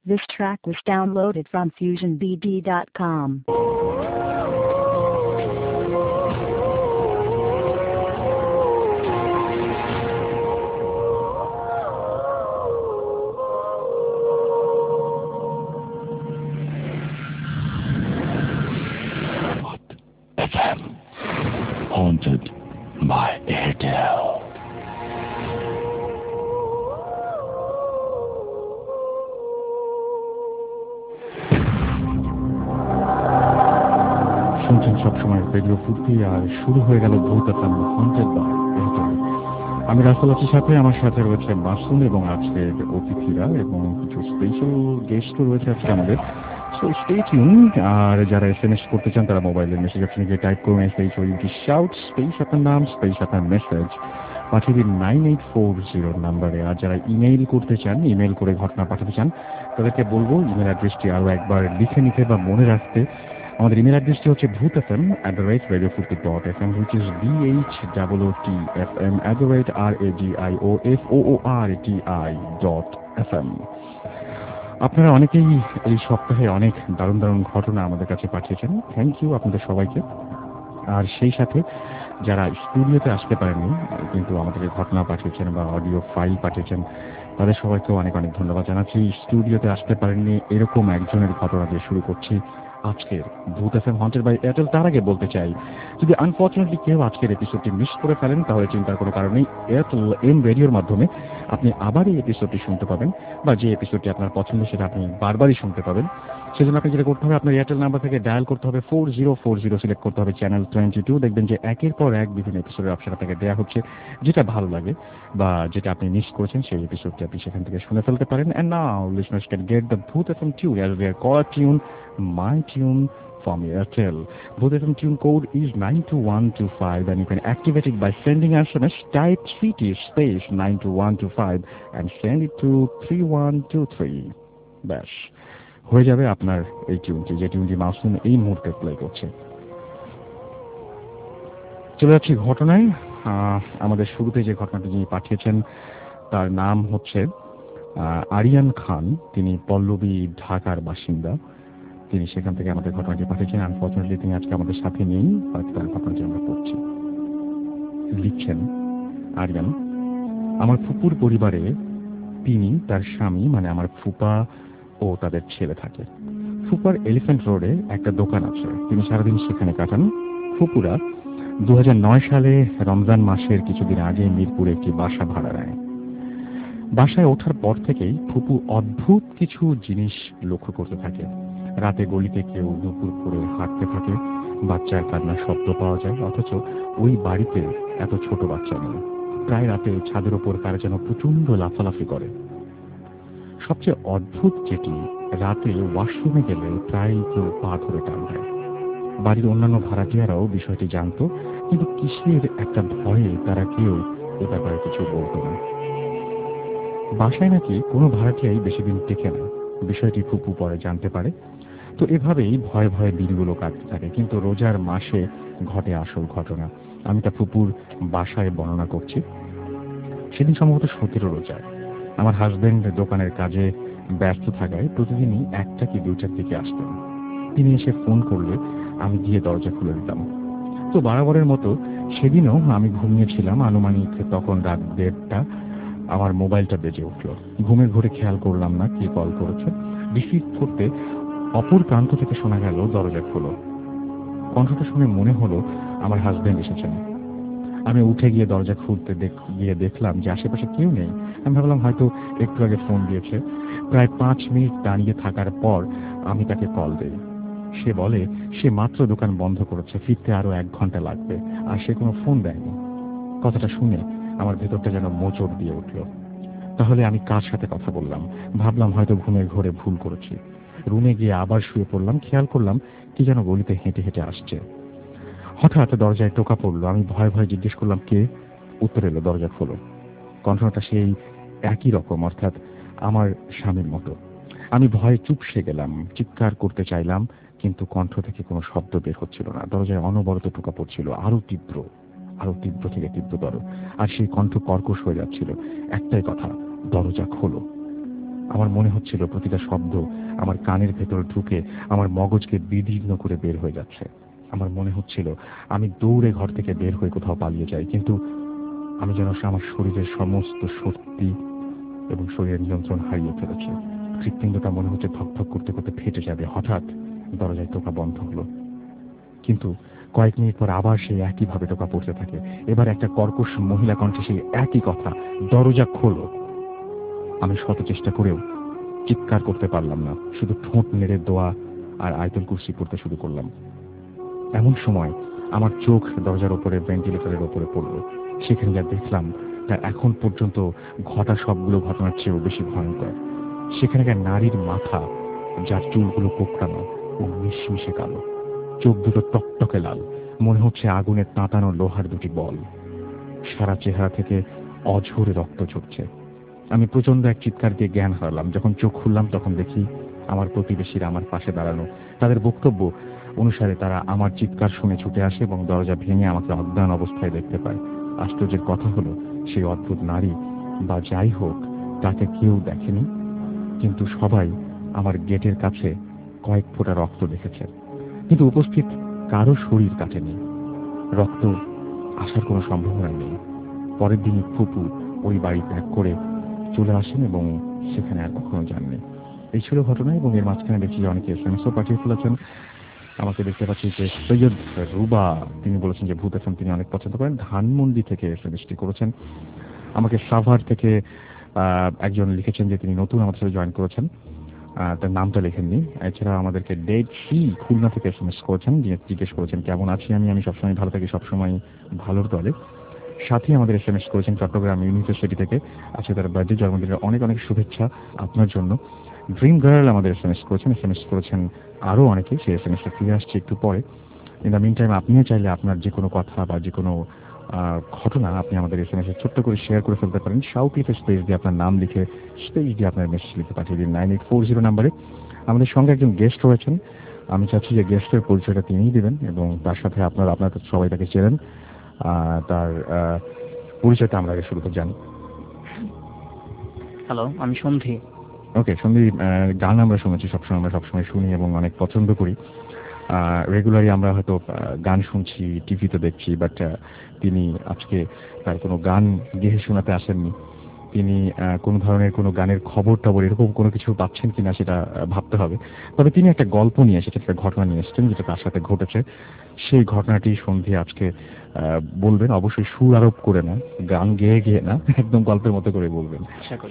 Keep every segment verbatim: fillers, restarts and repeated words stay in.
This track was downloaded from fusion b d dot com. F M Haunted by Airtel. শুনছেন সবসময় radio ফুর্তি, আর শুরু হয়ে গেল ভূত এফএম হন্টেড বাই এয়ারটেল। আমি রাসেল আছির সাথে, আমার সাথে রয়েছে মাসুম এবং আজকের অতিথিরা এবং কিছু স্পেশাল গেস্টও রয়েছে আজকে আমাদের। So stay tune. আর যারা এসএমএস করতে চান তারা মোবাইলের মেসেজ অপশনে গিয়ে টাইপ করুন SH O UT shout space আপনার নাম স্পেস আপনার মেসেজ পাঠিয়ে দিন নাইন এইট ফোর জিরো নাম্বারে। আর যারা ইমেইল করতে চান, ইমেইল করে ঘটনা পাঠাতে চান, তাদেরকে বলবো ইমেল অ্যাড্রেসটি আরও একবার লিখে নিতে বা মনে রাখতে। আমাদের ইমেল অ্যাড্রেসটি হচ্ছে Bhoot F M at the rate radio Foorti dot F M, which is B H double O T F M at the rate R A D I O F O O R T I dot F M. আপনারা অনেকেই এই সপ্তাহে অনেক দারুণ দারুণ ঘটনা আমাদের কাছে পাঠিয়েছেন, থ্যাংক ইউ আপনাদের সবাইকে। আর সেই সাথে যারা স্টুডিওতে আসতে পারেননি কিন্তু আমাদেরকে ঘটনা পাঠিয়েছেন বা অডিও ফাইল পাঠিয়েছেন, তাদের সবাইকেও অনেক অনেক ধন্যবাদ জানাচ্ছি। স্টুডিওতে আসতে পারেননি এরকম একজনের ঘটনা দিয়ে শুরু করছি আজকের ভূত এফএম হন্টেড বাই এয়ারটেল। তার আগে বলতে চাই, যদি আনফর্চুনেটলি কেউ আজকের এপিসোডটি মিস করে ফেলেন তাহলে চিন্তার কোনো কারণ নেই। এয়ারটেল এম রেডিওর মাধ্যমে আপনি আবার এই এপিসোডটি শুনতে পাবেন, বা যে এপিসোডটি আপনার পছন্দ সেটা আপনি বারবারই শুনতে পাবেন। সেজন্য আপনি যেটা করতে হবে, আপনার এয়ারটেল নাম্বার থেকে ডায়াল করতে হবে four zero four zero, select করতে হবে চ্যানেল টোয়েন্টি টু। দেখবেন যে একের পর এক বিভিন্ন এপিসোডের অপশন আপনাকে দেওয়া হচ্ছে, যেটা ভালো লাগে বা যেটা আপনি মিস করেছেন সেই এপিসোডটি আপনি সেখান থেকে শুনে ফেলতে পারেন। And now listeners can get the Bhoot FM tune as their caller tune, my tune from Airtel. Booth F M tune code is nine two one two five and you can activate it by sending S M S type C T space nine two one two five and send it to three one two three. ব্যাস হয়ে যাবে আপনার এই টিউনটি, যে টিউনটি মাসুম এই মুহূর্তে play করছে। চলে যাচ্ছি ঘটনায়। আমাদের শুরুতে যে ঘটনাটি যিনি পাঠিয়েছেন তার নাম হচ্ছে আরিয়ান খান। তিনি পল্লবী ঢাকার বাসিন্দা। তিনি সেখান থেকে আমাদের ঘটনাটি পাঠিয়েছেন। আনফর্চুনেটলি তিনি আজকে আমাদের সাথে নেই, হয়তো তার ঘটনাটি আমরা পড়ছি। লিখছেন আরিয়ান, আমার ফুপুর পরিবারে তিনি, তার স্বামী মানে আমার ফুপা ও তাদের ছেলে থাকে। ফুপার এলিফ্যান্ট রোডে একটা দোকান আছে, তিনি সারাদিন সেখানে কাটান। ফুপুরা দু হাজার নয় সালে রমজান মাসের কিছুদিন আগে মিরপুরে একটি বাসা ভাড়া নেয়। বাসায় ওঠার পর থেকেই ফুপু অদ্ভুত কিছু জিনিস লক্ষ্য করতে থাকে। রাতে গলিতে কেউ দুপুর করে হাঁটতে থাকে, বাচ্চার কান্নার শব্দ পাওয়া যায়, অথচ ওই বাড়িতে এত ছোট বাচ্চা নেই। প্রায় রাতে ছাদের ওপর কারা যেন প্রচন্ড লাফালাফি করে। সবচেয়ে অদ্ভুত যেটি, রাতে ওয়াশরুমে গেলে প্রায় কেউ পা ধরে টান দেয়। বাড়ির অন্যান্য ভাড়াটিয়ারাও বিষয়টি জানত, কিন্তু কিসের একটা ভয়ে তারা কেউ এ ব্যাপারে কিছু বলত না। বাসায় নাকি কোনো ভাড়াটিয়াই বেশি দিন টেকে না, বিষয়টি ফুপু পরে জানতে পারে। তো এভাবেই ভয়ে ভয়ে দিনগুলো কাটতে থাকে। কিন্তু রোজার মাসে ঘটে আসল ঘটনা। আমি তা ফুপুর বাসায় বর্ণনা করছি। সেদিন সম্ভবত সতেরো রোজায়। আমার হাজবেন্ড দোকানের কাজে ব্যস্ত থাকায় প্রতিদিনই একটা কি দুইটার দিকে আসতেন। তিনি এসে ফোন করলে আমি গিয়ে দরজা খুলে দিতাম। তো বরাবরের মতো সেদিনও আমি ঘুমিয়েছিলাম। আনুমানিক তখন রাত দেড়টা। আমার মোবাইলটা বেজে উঠল। ঘুমে ঘুরে খেয়াল করলাম না কে কল করেছে। রিসিভ করতে অপর প্রান্ত থেকে শোনা গেল দরজা খোলো। কণ্ঠটা শুনে মনে হলো আমার হাজবেন্ড এসেছেন। আমি উঠে গিয়ে দরজা খুলতে গিয়ে দেখলাম যে আশেপাশে কেউ নেই। আমি ভাবলাম হয়তো একটু আগে ফোন দিয়েছে। প্রায় পাঁচ মিনিট দাঁড়িয়ে থাকার পর আমি তাকে কল দিই। সে বলে সে মাত্র দোকান বন্ধ করেছে, ফিরতে আরো এক ঘন্টা লাগবে, আর সে কোনো ফোন দেয়নি। কথাটা শুনে আমার ভেতরটা যেন মোচড় দিয়ে উঠল। তাহলে আমি কার সাথে কথা বললাম? ভাবলাম হয়তো ঘুমের ঘোরে ভুল করেছি। রুমে গিয়ে আবার শুয়ে পড়লাম। খেয়াল করলাম কি যেন গলিতে হেঁটে হেঁটে আসছে। হঠাৎ দরজায় টোকা পড়লো। আমি ভয়ে ভয়ে জিজ্ঞেস করলাম কে? উত্তর এলো দরজা খোলো। কণ্ঠটা সেই একই রকম, অর্থাৎ আমার স্বামীর মতো। আমি ভয়ে চুপসে গেলাম। চিৎকার করতে চাইলাম, কিন্তু কণ্ঠ থেকে কোনো শব্দ বের হচ্ছিল না। দরজায় অনবরত টোকা পড়ছিল, আরো তীব্র, আরো তীব্র থেকে তীব্রতর। আর সেই কণ্ঠ কর্কশ হয়ে যাচ্ছিল, একটাই কথা, দরজা খোলো। আমার মনে হচ্ছিল প্রতিটা শব্দ আমার কানের ভেতর ঢুকে আমার মগজকে বিদীর্ণ করে বের হয়ে যাচ্ছে। আমার মনে হচ্ছিল আমি দৌড়ে ঘর থেকে বের হয়ে কোথাও পালিয়ে যাই, কিন্তু আমি যেন আমার শরীরের সমস্ত শক্তি এবং শরীরের নিয়ন্ত্রণ হারিয়ে ফেলেছি। হৃৎপিণ্ডটা মনে হচ্ছে ধকধক করতে করতে ফেটে যাবে। হঠাৎ দরজায় টোকা বন্ধ হলো, কিন্তু কয়েক মিনিট পর আবার সেই একইভাবে টোকা পড়তে থাকে। এবার একটা কর্কশ মহিলা কণ্ঠে সেই একই কথা, দরজা খোলো। আমি শত চেষ্টা করেও চিৎকার করতে পারলাম না, শুধু ঠোঁট নেড়ে দোয়া আর আয়তুল কুরসি পড়তে শুরু করলাম। এমন সময় আমার চোখ দরজার ওপরে ভেন্টিলেটরের ওপরে পড়ল। সেখানে যা দেখলাম তা এখন পর্যন্ত ঘটা সবগুলো ঘটনার চেয়েও বেশি ভয়ঙ্কর। সেখানকার নারীর মাথা, যার চুলগুলো কোঁকড়ানো ও মিশমিশে কালো, চোখ দুটো টকটকে লাল, মনে হচ্ছে আগুনের তাঁতানো লোহার দুটি বল। সারা চেহারা থেকে অঝোরে রক্ত ঝরছে। আমি প্রচন্ড এক চিৎকার দিয়ে জ্ঞান হারালাম। যখন চোখ খুললাম তখন দেখি আমার প্রতিবেশীরা আমার পাশে দাঁড়ানো। তাদের বক্তব্য অনুসারে তারা আমার চিৎকার শুনে ছুটে আসে এবং দরজা ভেঙে আমাকে অজ্ঞান অবস্থায় দেখতে পায়। আশ্চর্যের কথা হলো, সেই অদ্ভুত নারী বা যাই হোক তাকে কেউ দেখেনি, কিন্তু সবাই আমার গেটের কাছে কয়েক ফোঁটা রক্ত দেখেছে, কিন্তু উপস্থিত কারো শরীর কাটেনি। রক্ত আসার কোনো সম্ভাবনা নেই। পরের দিনই ফুপু ওই বাড়ি ত্যাগ করে চলে আসেন এবং সেখানে আর কখনো যাননি। এই ছিল ঘটনা। এবং এর মাঝখানে দেখছি যে অনেকে এসএমএসও পাঠিয়ে ফেলেছেন। আমাকে দেখতে পাচ্ছি যে সৈয়দ রুবা, তিনি বলেছেন যে ভূত এফএম তিনি অনেক পছন্দ করেন। ধানমন্ডি থেকে এসএমএসটি করেছেন। আমাকে সাভার থেকে একজন লিখেছেন যে তিনি নতুন আমাদের সাথে জয়েন করেছেন, তার নামটা লেখেননি। এছাড়া আমাদেরকে ডেড সি খুলনা থেকে এসএমএস করেছেন, জিজ্ঞেস করেছেন কেমন আছি আমি আমি সবসময় ভালো থাকি, সবসময় ভালোর দলে। সাথে আমাদের এসএমএস করেছেন চট্টগ্রাম ইউনিভার্সিটি থেকে, আজকে তার বার্থডে, জন্মদিনের অনেক অনেক শুভেচ্ছা আপনার জন্য। ড্রিম গার্ল আমাদের এসএমএস করেছেন, এসএমএস করেছেন আরও অনেকে, সেই এসএমএসটা ফিরে আসছে একটু পরে। ইন দ্য মিন টাইম আপনিও চাইলে আপনার যে কোনো কথা বা যে কোনো ঘটনা আপনি আমাদের এসএমএসে ছোট্ট করে শেয়ার করে ফেলতে পারেন। শাউট লিখে স্পেস দিয়ে আপনার নাম লিখে স্পেস দিয়ে আপনার মেসেজ লিখে পাঠিয়ে দিন নাইন এইট ফোর জিরো নাম্বারে। আমাদের সঙ্গে একজন গেস্ট রয়েছেন, আমি চাচ্ছি যে গেস্টের পরিচয়টা তিনিই দেবেন এবং তার সাথে আপনারা আপনার সবাই তাকে চেনেন, তার পরিচয়টা আমরা আগে শুরু করে জানি। হ্যালো, আমি সন্ধি। ওকে সন্ধি, গান আমরা শুনেছি সবসময়, আমরা সবসময় শুনি এবং অনেক পছন্দ করি। রেগুলারই আমরা হয়তো গান শুনছি, টিভিতে দেখছি, বাট তিনি আজকে তার কোনো গান গেয়ে শোনাতে আসেননি। তিনি কোনো ধরনের কোনো গানের খবর টবর এরকম কোনো কিছু পাচ্ছেন কিনা সেটা ভাবতে হবে। তবে তিনি একটা গল্প নিয়ে এসেছেন, একটা ঘটনা নিয়ে এসেছেন যেটা তার সাথে ঘটেছে। সেই ঘটনাটি সন্ধি আজকে বলবেন, অবশ্যই সুর আরোপ করে না, গান গেয়ে গেয়ে না, একদম গল্পের মতো করে বলবেন। আশা করি।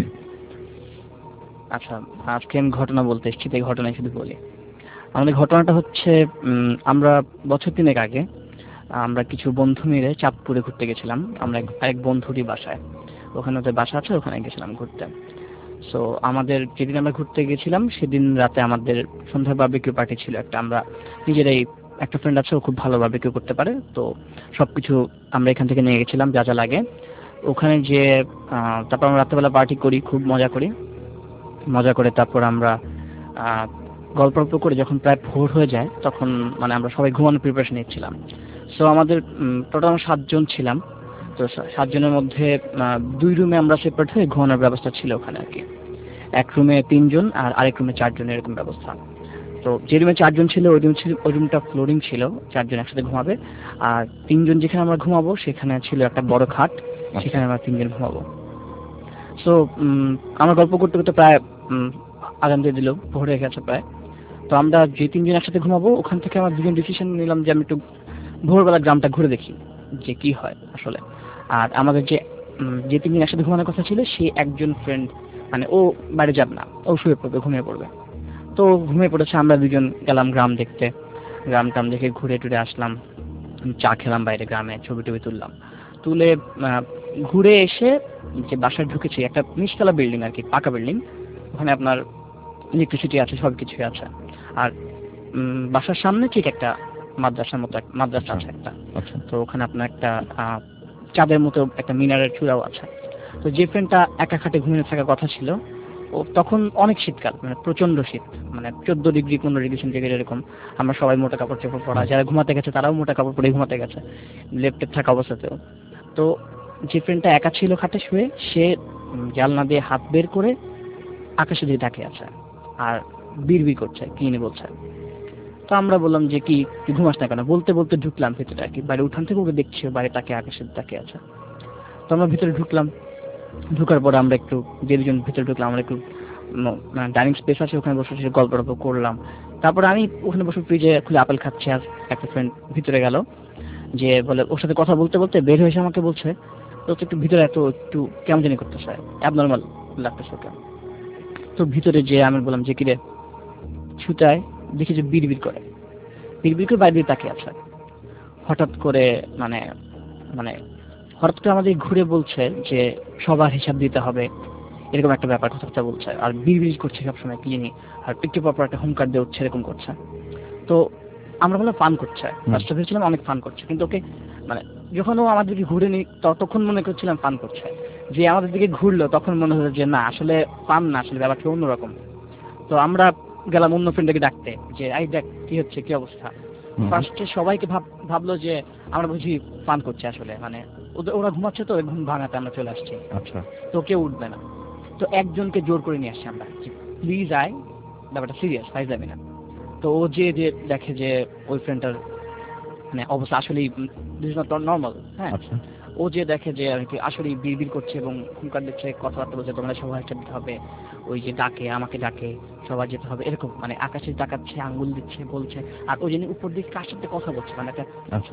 আচ্ছা, আজকে আমি ঘটনা বলতে এসেছি, তাই ঘটনায় শুধু বলি। আমাদের ঘটনাটা হচ্ছে, আমরা বছর তিনেক আগে আমরা কিছু বন্ধু মিলে চাঁদপুরে ঘুরতে গেছিলাম। আমরা এক বন্ধুরই বাসায়, ওখানে ওদের বাসা আছে, ওখানে গেছিলাম ঘুরতে। সো আমাদের যেদিন আমরা ঘুরতে গেছিলাম সেদিন রাতে আমাদের সন্ধ্যায় বারবিকিউ পার্টি ছিল একটা। আমরা নিজেরাই, একটা ফ্রেন্ড আছে ও খুব ভালো বারবিকিউ করতে পারে, তো সবকিছু আমরা এখান থেকে নিয়ে গেছিলাম যা যা লাগে। ওখানে যে তারপর আমরা রাত্রেবেলা পার্টি করি, খুব মজা করি। মজা করে তারপর আমরা গল্প গল্প করে যখন প্রায় ভোর হয়ে যায় তখন মানে আমরা সবাই ঘুমানোর প্রিপারেশন নিচ্ছিলাম। সো আমাদের টোটাল সাতজন ছিলাম, তো সাতজনের মধ্যে দুই রুমে আমরা সেপারেট হয়ে ঘুমানোর ব্যবস্থা ছিল ওখানে আর কি। এক রুমে তিনজন আর আরেক রুমে চারজন, এরকম ব্যবস্থা। তো যে রুমে চারজন ছিল ওই রুম ছিল ওই রুমটা ফ্লোরিং ছিল, চারজন একসাথে ঘুমাবে। আর তিনজন যেখানে আমরা ঘুমাবো সেখানে ছিল একটা বড় খাট, সেখানে আমরা তিনজন ঘুমাবো। সো আমরা গল্প করতে করতে প্রায় আজান দিয়ে দিল, ভোর হয়ে গেছে প্রায়। তো আমরা যে তিনজন একসাথে ঘুমাবো ওখান থেকে আমরা দুজন ডিসিশন নিলাম যে আমি একটু ভোরবেলা গ্রামটা ঘুরে দেখি যে কি হয় আসলে। আর আমাদের যে যে তিনজন একসাথে ঘুমানোর কথা ছিল সে একজন ফ্রেন্ড মানে ও বাইরে যাবে না, ও শুয়ে পড়বে, ঘুমিয়ে পড়বে। তো ঘুমিয়ে পড়েছে, আমরা দুজন গেলাম গ্রাম দেখতে। গ্রাম টাম দেখে ঘুরে টুরে আসলাম, চা খেলাম বাইরে গ্রামে, ছবি টবি তুললাম। তুলে ঘুরে এসে যে বাসায় ঢুকেছি, একটা নিচতলা বিল্ডিং আর কি, পাকা বিল্ডিং, ওখানে আপনার ইলেকট্রিসিটি আছে, সব কিছুই আছে। আর বাসার সামনে ঠিক একটা মাদ্রাসার মতো মাদ্রাসা আছে একটা, তো ওখানে আপনার একটা চাঁদের মতো একটা মিনারের চূড়াও আছে। তো যে ফ্রেন্ডটা একা খাটে ঘুমিয়ে থাকার কথা ছিল, ও তখন অনেক শীতকাল, মানে প্রচন্ড শীত, মানে চোদ্দ ডিগ্রি পনেরো ডিগ্রি সেন্টিগ্রেড এরকম। আমরা সবাই মোটা কাপড় চোপড় পরা, যারা ঘুমাতে গেছে তারাও মোটা কাপড় পরে ঘুমাতে গেছে লেপ্টে থাকা অবস্থাতেও। তো যে ফ্রেন্ডটা একা ছিল খাটে শুয়ে, সে জানলা দিয়ে হাত বের করে আকাশে দিয়ে তাকিয়ে আছে আর বিড়বিড় করছে কি নিয়ে বলছে। তো আমরা বললাম যে কি তুই ঘুমাস না কেন, বলতে বলতে ঢুকলাম ভিতরে আর কি, বাইরে উঠান থেকে ওকে দেখছি বাইরে তাকে আকাশে তাকিয়ে আছে। তো আমরা ভিতরে ঢুকলাম, ঢুকার পরে আমরা একটু যে দুজন ভিতরে ঢুকলাম আমরা একটু ডাইনিং স্পেস আছে ওখানে বসে বসে গল্প টল্প করলাম। তারপরে আমি ওখানে বসে ফ্রিজে খুলে আপেল খাচ্ছি আর একটা ফ্রেন্ড ভিতরে গেল, যে বলে ওর সাথে কথা বলতে বলতে বের হয়েছে আমাকে বলছে তো একটু ভিতরে এত একটু কেমন জানি করতেছে, অ্যাবনর্মাল লাগতেছে ওকে। তো ভিতরে যে আমি বললাম যে কিরে ছুটায়, দেখি যে বিড়বিড় করে বিড়বিড় করে বাইরে তাকিয়ে আছে। হঠাৎ করে মানে মানে হঠাৎ করে আমাদের ঘুরে বলছে যে সবার হিসাব দিতে হবে, এরকম একটা ব্যাপার কথাটা বলছে আর বিড়বিড় করছে সবসময় কি জানি, আর একটু পর পর একটা হুঙ্কার দিয়ে উঠছে এরকম করছে। তো আমরা বললাম ফান করছে, ফার্স্টে ভেবেছিলাম অনেক ফান করছে, কিন্তু ওকে মানে যখন ও আমাদেরকে ঘুরে নি ততক্ষণ মনে করছিলাম ফান করছে, যে আমাদের দিকে ঘুরলো তখন মনে হলো যে না আসলে ফান না, আসলে ব্যাপারটা অন্যরকম। তো আমরা গেলাম অন্য ফ্রেন্ডকে ডাকতে যে এই দেখ কি হচ্ছে কি অবস্থা। ফার্স্টে সবাইকে ভাব ভাবলো যে আমরা বুঝি ফান করছে, আসলে মানে ওরা ঘুমাচ্ছে তো ঘুম ভাঙাতে আমরা চলে আসছি। আচ্ছা, তো কেউ উঠবে না, তো একজনকে জোর করে নিয়ে আসছি আমরা, প্লিজ আয়, ব্যাপারটা সিরিয়াস, ফাইজ যাবে না। তো ও যে যে দেখে যে ওই ফ্রেন্ডটার মানে অবস্থা আসলেই নর্মাল, হ্যাঁ, ও যে দেখে যে আর কি আসলে বিড়বিড় করছে এবং হুঙ্কার দিচ্ছে, কথাবার্তা বলছে তোমরা সবাই যেতে হবে, ওই যে ডাকে আমাকে ডাকে সবাই যেতে হবে এরকম, মানে আকাশে তাকাচ্ছে আঙ্গুল দিচ্ছে বলছে, আর ওই জন্য উপর দিকে কার সাথে কথা বলছে মানে একটা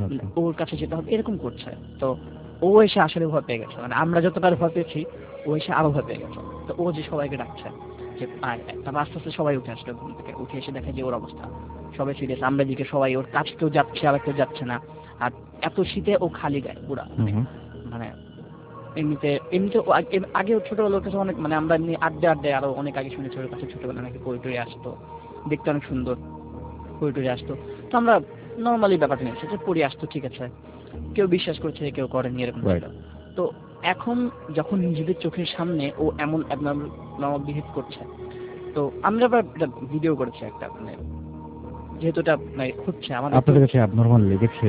ওর কাছে যেতে হবে এরকম করছে। তো ও এসে আসলে ভয় পেয়ে গেছে, মানে আমরা যতটা ভয় পেয়েছি ও এসে আরো ভয় পেয়ে গেছে। তো ও যে সবাইকে ডাকছে যে তারপর আস্তে আস্তে সবাই উঠে আসলো ঘুম থেকে, উঠে এসে দেখে যে ওর অবস্থা সবাই সিরিয়াস, আমরা দিকে সবাই ওর কাছে কেউ যাচ্ছে আর কেউ যাচ্ছে না, আর এত শীতে ও খালি গায়ে পুরা, মানে এমনিতে এমনিতে আগে ছোটবেলা ওর কাছে অনেক মানে আমরা এমনি আড্ডে আড্ডে আরো অনেক আগে শুনেছি ওর কাছে ছোটবেলা নাকি পোয়েট্রি আসতো, দেখতে অনেক সুন্দর পোয়েট্রি আসতো। তো আমরা নর্মালি ব্যাপারটা নিয়েছি যে পড়ে আসতো, ঠিক আছে, কেউ বিশ্বাস করছে কেউ করেনি এরকম। তো এখন যখন নিজেদের চোখের সামনে ও এমন অ্যাবনর্মাল বিহেভ করছে, তো আমরা আবার ভিডিও করেছি একটা, মানে যেহেতু এটা হচ্ছে আমাদের আপনাদের কাছে অ্যাবনর্মাল লেগেছে,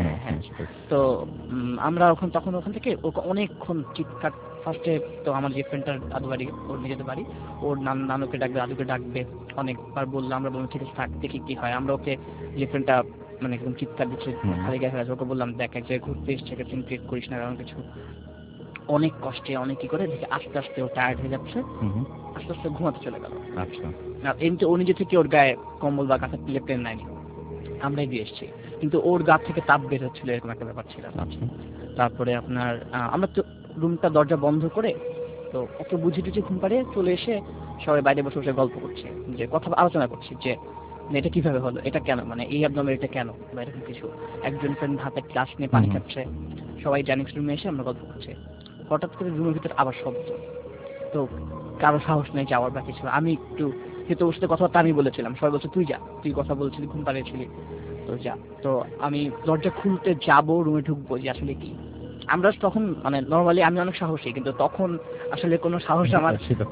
তো আমরা ওখান তখন ওখান থেকে ওকে অনেকক্ষণ চিৎকার, ফার্স্টে তো আমার যে ফ্রেন্ডটার দাদু বাড়ি ওর নিজেদের বাড়ি, ওর নান নানুকে ডাকবে দাদুকে ডাকবে, অনেকবার বললাম, আমরা বললাম ঠিক আছে থাক দেখি কি হয়। আমরা ওকে যে ফ্রেন্ডটা মানে একদম চিৎকার দিচ্ছে খালি গায়ে ফেলা, ওকে বললাম দেখ এক জায়গায় ঘুরতে এসছে সিন ক্রিয়েট করিস না কারণ কিছু, অনেক কষ্টে অনেক কি করে দেখে আস্তে আস্তে ও টায়ার্ড হয়ে যাচ্ছে, আস্তে আস্তে ঘুমাতে চলে গেল। আচ্ছা, আর এমনি ও নিজে থেকে ওর গায়ে কম্বল বা কাঁথা তুলে প্লেন নেয়নি, আমরাই দিয়ে এসেছি, কিন্তু ওর গা থেকে তাপ বের হচ্ছিল এরকম একটা ব্যাপার ছিল। তারপরে আপনার আমরা তো রুমটা দরজা বন্ধ করে তো ওকে বুঝে টুঝে ঘুম পাড়িয়ে চলে এসে সবাই বাইরে বসে বসে গল্প করছে, যে কথা আলোচনা করছি যে এটা কিভাবে হলো, এটা কেন, মানে এই একদম এটা কেন বা এরকম কিছু। একজন ফ্রেন্ড হাতে গ্লাস নিয়ে পানি খাচ্ছে, সবাই ডাইনিং রুমে এসে আমরা গল্প করছি। হঠাৎ করে রুমের ভিতরে আবার শব্দ, তো কারো সাহস নেই যাওয়ার বা কিছু। আমি একটু যেহেতু ওর সাথে কথাবার্তা আমি বলেছিলাম, সবাই বলছে তুই যা, তুই কথা বলছিলি ঘুম পাড়িয়েছিলি তো যা। তো আমি দরজা খুলতে যাবো রুমে ঢুকবো যে আসলে কি, আমরা তখন মানে নর্মালি আমি অনেক সাহসী, কিন্তু তখন আসলে কোনো সাহস আমার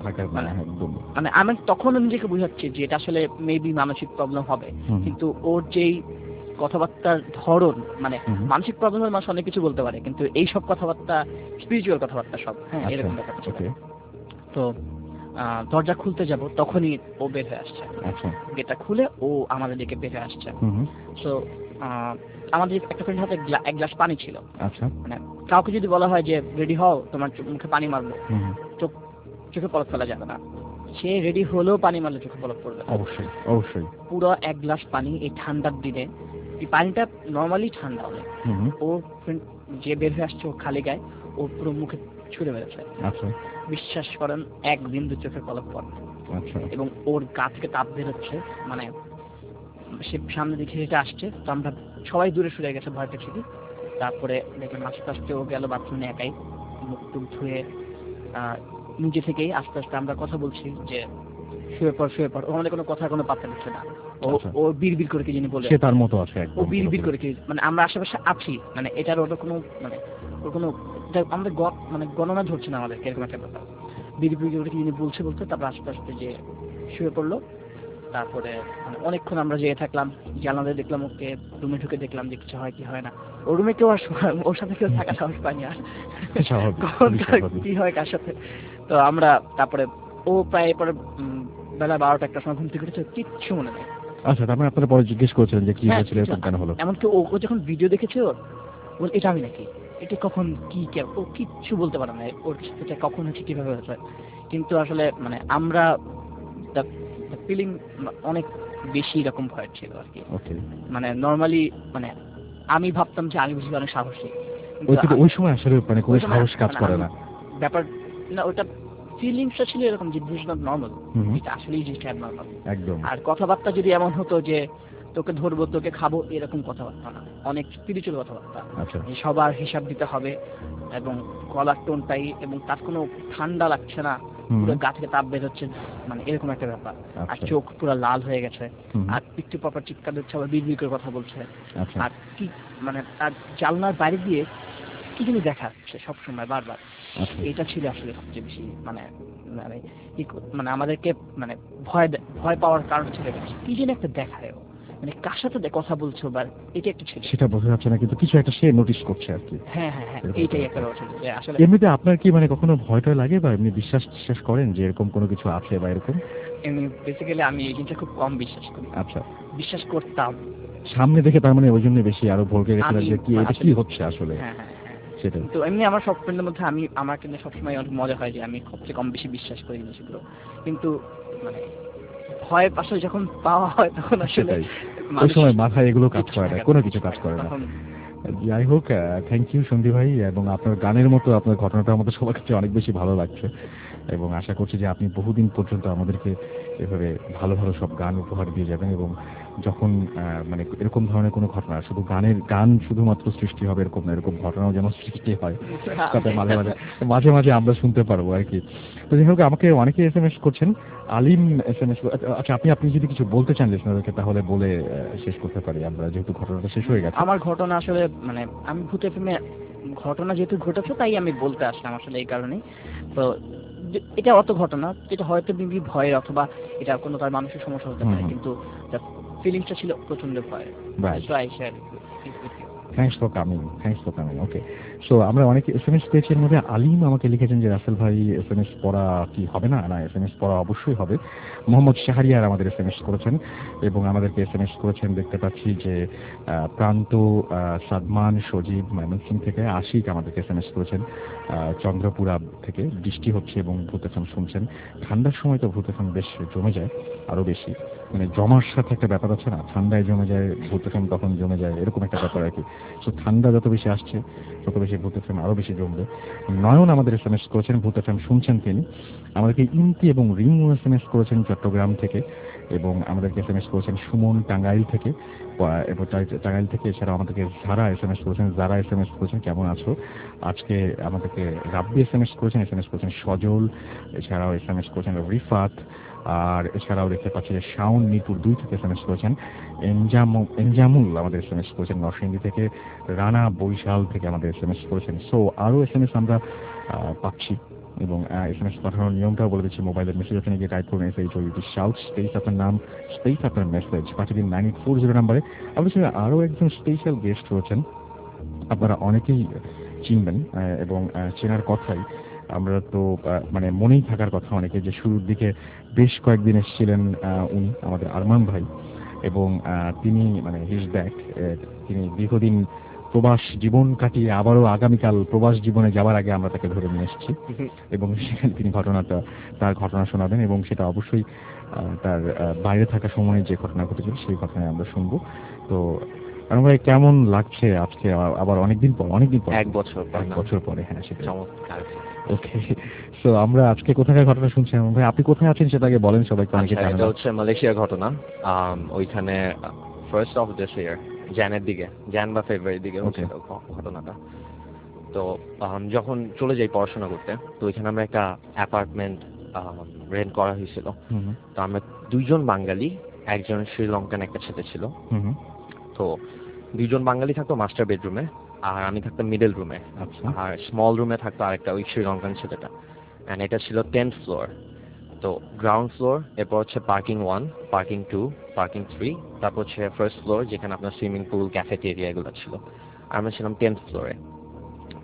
মানে আমি তখন নিজেকে বুঝাচ্ছি যে এটা আসলে মেবি মানসিক প্রবলেম হবে, কিন্তু ওর যেই কথাবার্তার ধরন, মানে মানসিক প্রবলেম হলে মানুষ অনেক কিছু বলতে পারে, কিন্তু এই সব কথাবার্তা স্পিরিচুয়াল কথাবার্তা সব, হ্যাঁ এরকম ব্যাপার ছিল। তো দরজা খুলতে যাব তখনই ও বের হয়ে আসছে, গেটটা খুলে ও আমাদের দিকে বের হয়ে আসছে। তো আমাদের একটা ফ্রেন্ড হাতে এক গ্লাস পানি ছিল, মানে কাউকে যদি বলা হয় যে রেডি হও তোমার মুখে পানি মারবো, চোখ চোখে পলক ফেলা যাবে না, সে রেডি হলেও পানি মারলে চোখে পলক পড়বে অবশ্যই অবশ্যই। পুরো এক গ্লাস পানি এই ঠান্ডার দিনে, এই পানিটা নর্মালি ঠান্ডা অনেক, ও যে বের হয়ে আসছে ও খালি গায়ে ও পুরো মুখে ছুঁড়ে মেরেছে। বিশ্বাস করেন এক বিন্দু চোখের পলক পড়ে, এবং ওর গা থেকে তাপ বের হচ্ছে, মানে সে সামনে দিকে হেঁটে আসছে। তো আমরা সবাই দূরে সরে গেছে ভয় পেয়েছি। তারপরে দেখলাম আস্তে আস্তে ও গেল বাথরুমে একাই, মুখ টুক ধুয়ে নিজে থেকেই আস্তে আস্তে আমরা কথা বলছি যে শুয়ে পড় শুয়ে পড়, ও আমাদের কোনো কথা কোনো পাত্তা দিচ্ছে না, ও ও বিড়বিড় করে কি জানি বলে, সে তার মতো আছে, ও বিড়বিড় করে কি, মানে আমরা আশেপাশে আছি, মানে এটার ওটা কোনো মানে ওর কোনো আমাদের মানে গণনা ধরছে না আমাদের এরকম একটা ব্যাপার, বিড়বিড় করে কি জানি বলছে বলতে তারপর আস্তে আস্তে যে শুয়ে পড়লো। তারপরে মানে অনেকক্ষণ আমরা যেয়ে থাকলাম, জানালাতে দেখলাম ওকে, রুমে ঢুকে দেখলাম যে কিছু হয় কি হয় না, ও রুমে কেউ আর ওর সাথে কেউ থাকা সাহস পায়নি আর কি হয় কার সাথে। তো আমরা তারপরে ও প্রায় পরে উম, বেলা বারোটা একটা সময় ঘুম থেকে উঠেছে, কিচ্ছু মনে নেই। আচ্ছা, তারপরে আপনারা পরে জিজ্ঞেস করেছিলেন যে কি হ্যাঁ, হয়েছিল, এরকম কেন হলো? এমনকি ও ও যখন ভিডিও দেখেছে ওর বল এটা আমি নাকি, এটা কখন কি কে- ও কিচ্ছু বলতে পারে না ওর সাথে কখন হচ্ছে কিভাবে হচ্ছে। কিন্তু আসলে মানে আমরা ফিলিং অনেক বেশি এরকম ভয় ছিল আর কি। ওকে, মানে নর্মালি মানে আমি ভাবতাম যে আমি বুঝি অনেক সাহসী, ওই কিন্তু কিন্তু আ- ওই সময় আসলে মানে কোনো ওই সময় সাহস কাজ মানে করে আমি না। ব্যাপার না, ওটা ফিলিংসটা ছিল এরকম যে this not normal, hmm hmm, এটা আসলেই জিনিসটা নর্মাল। একদম। আর কথাবার্তা যদি এমন হতো যে তোকে ধরবো তোকে খাবো এরকম কথাবার্তা না, অনেক স্পিরিচুয়াল কথাবার্তা, আচ্ছা, যে সবার হিসাব দিতে হবে এবং গলার টোনটাই, এবং তার কোনো ঠান্ডা লাগছে না, হুম পুরো হুম, গা থেকে তাপ বের হচ্ছে, মানে এরকম একটা ব্যাপার। আর আচ্ছা, চোখ পুরো লাল হয়ে গেছে, হুম, আর একটু পরপর চিৎকার দিচ্ছে, আবার বিড়বিড় করে কথা বলছে। আচ্ছা, আর কি মানে তার জানলার বাইরে দিয়ে কি জানি দেখা যাচ্ছে সবসময় বারবার। আচ্ছা। এটা ছিল আসলে সবচেয়ে বেশি মানে মানে কি ক- মানে আমাদেরকে মানে ভয় দে- ভয় পাওয়ার কারণ ছিল এটা। কি যেন একটা দেখায় ও, মানে কার সাথে দে- কথা বলছো, বা এটা একটা ছিল। সেটা বোঝা যাচ্ছে না, কিন্তু কিছু একটা সে নোটিস করছে আর কি। হ্যাঁ হ্যাঁ হ্যাঁ, এরকম এইটাই একটা একটা ব্যাপার। ব্যাপার ছিল যে আসলে এমনিতে আপনার কি মানে কখনো ভয়টা লাগে বা এমনি বিশ্বাস টিশ্বাস করেন যে এরকম কোনো কিছু আছে বা এরকম? এমনি বেসিক্যালি আমি এই জিনিসটা খুব কম বিশ্বাস করি, আচ্ছা, বিশ্বাস করতাম। সামনে দেখে তার মানে ওই জন্য বেশি আরো ভরকে গেছিলেন আমি যে কি এটা কি আসলে হচ্ছে আসলে। হ্যাঁ হ্যাঁ হ্যাঁ, সেটাই। তো এমনি আমার সব ফ্রেন্ডের মধ্যে আমি আমার কিন্তু সবসময় অনেক মজা হয় যে আমি সবচেয়ে কম বেশি বিশ্বাস করি জিনিসগুলো, কিন্তু মানে ভয়ের পাশে যখন পাওয়া হয় তখন আসলে সেটাই, ওই মানুষ সময় মাথায় এগুলো কাজ কিচ্ছু করে না, থাকে কোনো না, কিছু কাজ করে না। তখন যাই হোক, থ্যাংক ইউ সন্দীপ ভাই, এবং আপনার গানের মতো আপনার ঘটনাটা আমাদের সবার কাছে অনেক বেশি ভালো লাগছে, এবং আশা করছি যে আপনি বহুদিন পর্যন্ত আমাদেরকে এভাবে ভালো ভালো সব গান উপহার দিয়ে যাবেন, এবং যখন আহ, মানে এরকম ধরনের কোনো ঘটনা, শুধু গানের গান শুধুমাত্র সৃষ্টি হবে এরকম না, এরকম ঘটনাও যেন সৃষ্টি হয়, তাতে মাঝে মাঝে মাঝে মাঝে আমরা শুনতে পারবো আর কি। তো যাই হোক, আমাকে অনেকে এস এম এস করছেন। আলিম এস এম এস, আচ্ছা আপনি আপনি যদি কিছু বলতে চান লিসনারদেরকে তাহলে বলে আহ, শেষ করতে পারি আমরা, যেহেতু ঘটনাটা শেষ হয়ে গেছে। আমার ঘটনা আসলে মানে আমি ভূতের ফিল্মে ঘটনা যেহেতু ঘটেছে তাই আমি বলতে আসলাম আসলে এই কারণেই। তো যে- এটা অত ঘটনা যেটা হয়তো বিবি ভয়ের, অথবা এটা কোনো তার মানসিক সমস্যা হতে পারে, হুম হুম, কিন্তু ফিলিংসটা ছিল প্রচন্ড ভয়ের। Right. So I share it with you. Thanks for coming, thanks for coming. Okay, so আমরা অনেকে এস এম এস পেয়েছি, এর মধ্যে আলিম আমাকে লিখেছেন যে রাসেল ভাই এস এম এস পড়া কি হবে না? না, এস এম এস পড়া অবশ্যই হবে। মোহাম্মদ শাহরিয়ার আমাদের এস এম এস করেছেন, এবং আমাদেরকে এস এম এস করেছেন দেখতে পাচ্ছি যে আহ, প্রান্ত, আহ, সাদমান, সজীব ময়মনসিং থেকে, আশিক আমাদেরকে এস এম এস করেছেন আহ, চন্দ্রপুরা থেকে। বৃষ্টি হচ্ছে এবং ভূত এফ এম শুনছেন। ঠান্ডার সময় তো ভূত এফ এম বেশ জমে যায়, আরো বেশি, মানে জমার সাথে একটা ব্যাপার আছে না, ঠান্ডায় জমে যায় ভূত এফ এম, তখন জমে যায়, এরকম একটা ব্যাপার আর কি। তো ঠান্ডা যত বেশি আসছে তত বেশি ভূত এফ এম আরো বেশি জমবে। নয়ন আমাদের এস এম এস করেছেন, ভূত এফ এম শুনছেন তিনি। আমাদেরকে ইমতি এবং রিং এস এম এস করেছেন চট্টগ্রাম থেকে, এবং আমাদেরকে এস এম এস করেছেন সুমন টাঙ্গাইল থেকে, পা- এবং টাই- টাঙ্গাইল থেকে। এছাড়াও আমাদেরকে যারা এস এম এস করেছেন, যারা এস এম এস করেছেন কেমন আছো আজকে। আমাদেরকে রাব্বি এস এম এস করেছেন, এস এম এস করেছেন সজল। এছাড়াও এস এম এস করেছেন রিফাত। আর এছাড়াও দেখতে পাচ্ছি যে শাওন মিরপুর দুই থেকে এস এম এস করেছেন। এনজামু- এনজামুল আমাদের এস এম এস করেছেন নরসিংদী থেকে। রানা বরিশাল থেকে আমাদের এস এম এস করেছেন। সো আরো এস এম এস আমরা আহ, পাচ্ছি, এবং এস এম এস পাঠানোর নিয়মটাও বলে দিচ্ছি। মোবাইলের মেসেজ ওখানে গিয়ে টাইপ করুন S H O U T shout, space আপনার নাম, স্পেস আপনার মেসেজ পাঠিয়ে দিন নাইন এইট ফোর জিরো নাম্বারে। আমাদের সঙ্গে আরো একজন স্পেশাল গেস্ট রয়েছেন, আপনারা অনেকেই চিনবেন, আহ, এবং আহ, চেনার কথাই। আমরা তো আহ, মানে মনেই থাকার কথা অনেকে যে শুরুর দিকে বেশ কয়েকদিন এসেছিলেন আহ, উনি আমাদের আরমান ভাই, এবং আহ, তিনি মানে হিজ ব্যাক, তিনি দীর্ঘদিন প্রবাস জীবন কাটিয়ে আবারও আগামীকাল প্রবাস জীবনে যাওয়ার আগে আমরা তাকে ধরে নিয়ে এসেছি, এবং সেখানে তিনি ঘটনাটা তার ঘটনা শোনাবেন, এবং সেটা অবশ্যই আহ, তার আহ, বাইরে থাকা সময়ে যে ঘটনা ঘটেছিল সেই ঘটনায় আমরা শুনবো। তো আরমান ভাই, কেমন লাগছে আজকে আবার- আবার অনেকদিন পর, অনেকদিন পর, এক বছর পর এক না? বছর পরে? হ্যাঁ, সেটা। চমৎকার। ওকে, সো আমরা আজকে কোথাকার ঘটনা শুনছি আরমান ভাই? আপনি কোথায় আছেন সেটা আগে বলেন, সবাইকে অনেকে আচ্ছা, জানে এটা না। হচ্ছে মালয়েশিয়ার ঘটনা। আম, ওইখানে ফার্স্ট অফ দিস ইয়ার, জ্যানের দিকে, জ্যান বা ফেব্রুয়ারির দিকে হচ্ছে Okay. ঘ- ঘটনাটা। তো আম, যখন চলে যাই পড়াশোনা করতে, তো ওইখানে আমরা একটা অ্যাপার্টমেন্ট রেন্ট করা হয়েছিল। হুম হুম, তো আমরা দুইজন বাঙালি, একজন শ্রীলঙ্কান একটা ছেলে ছিল। হুম হুম, তো দুইজন বাঙালি থাকতো মাস্টার বেডরুমে, আর আমি থাকতাম মিডল রুমে। আচ্ছা, আর স্মল রুমে থাকতো আরেকটা ওই শ্রীলঙ্কান ছেলেটা। অ্যান্ড এটা ছিল টেন্থ ফ্লোর। তো গ্রাউন্ড ফ্লোর, এরপর হচ্ছে parking one, parking two, parking three, তারপর হচ্ছে ফার্স্ট ফ্লোর যেখানে আপনার সুইমিং পুল, ক্যাফেটেরিয়া এগুলো ছিল। আর আমরা ছিলাম টেন্থ ফ্লোরে। তো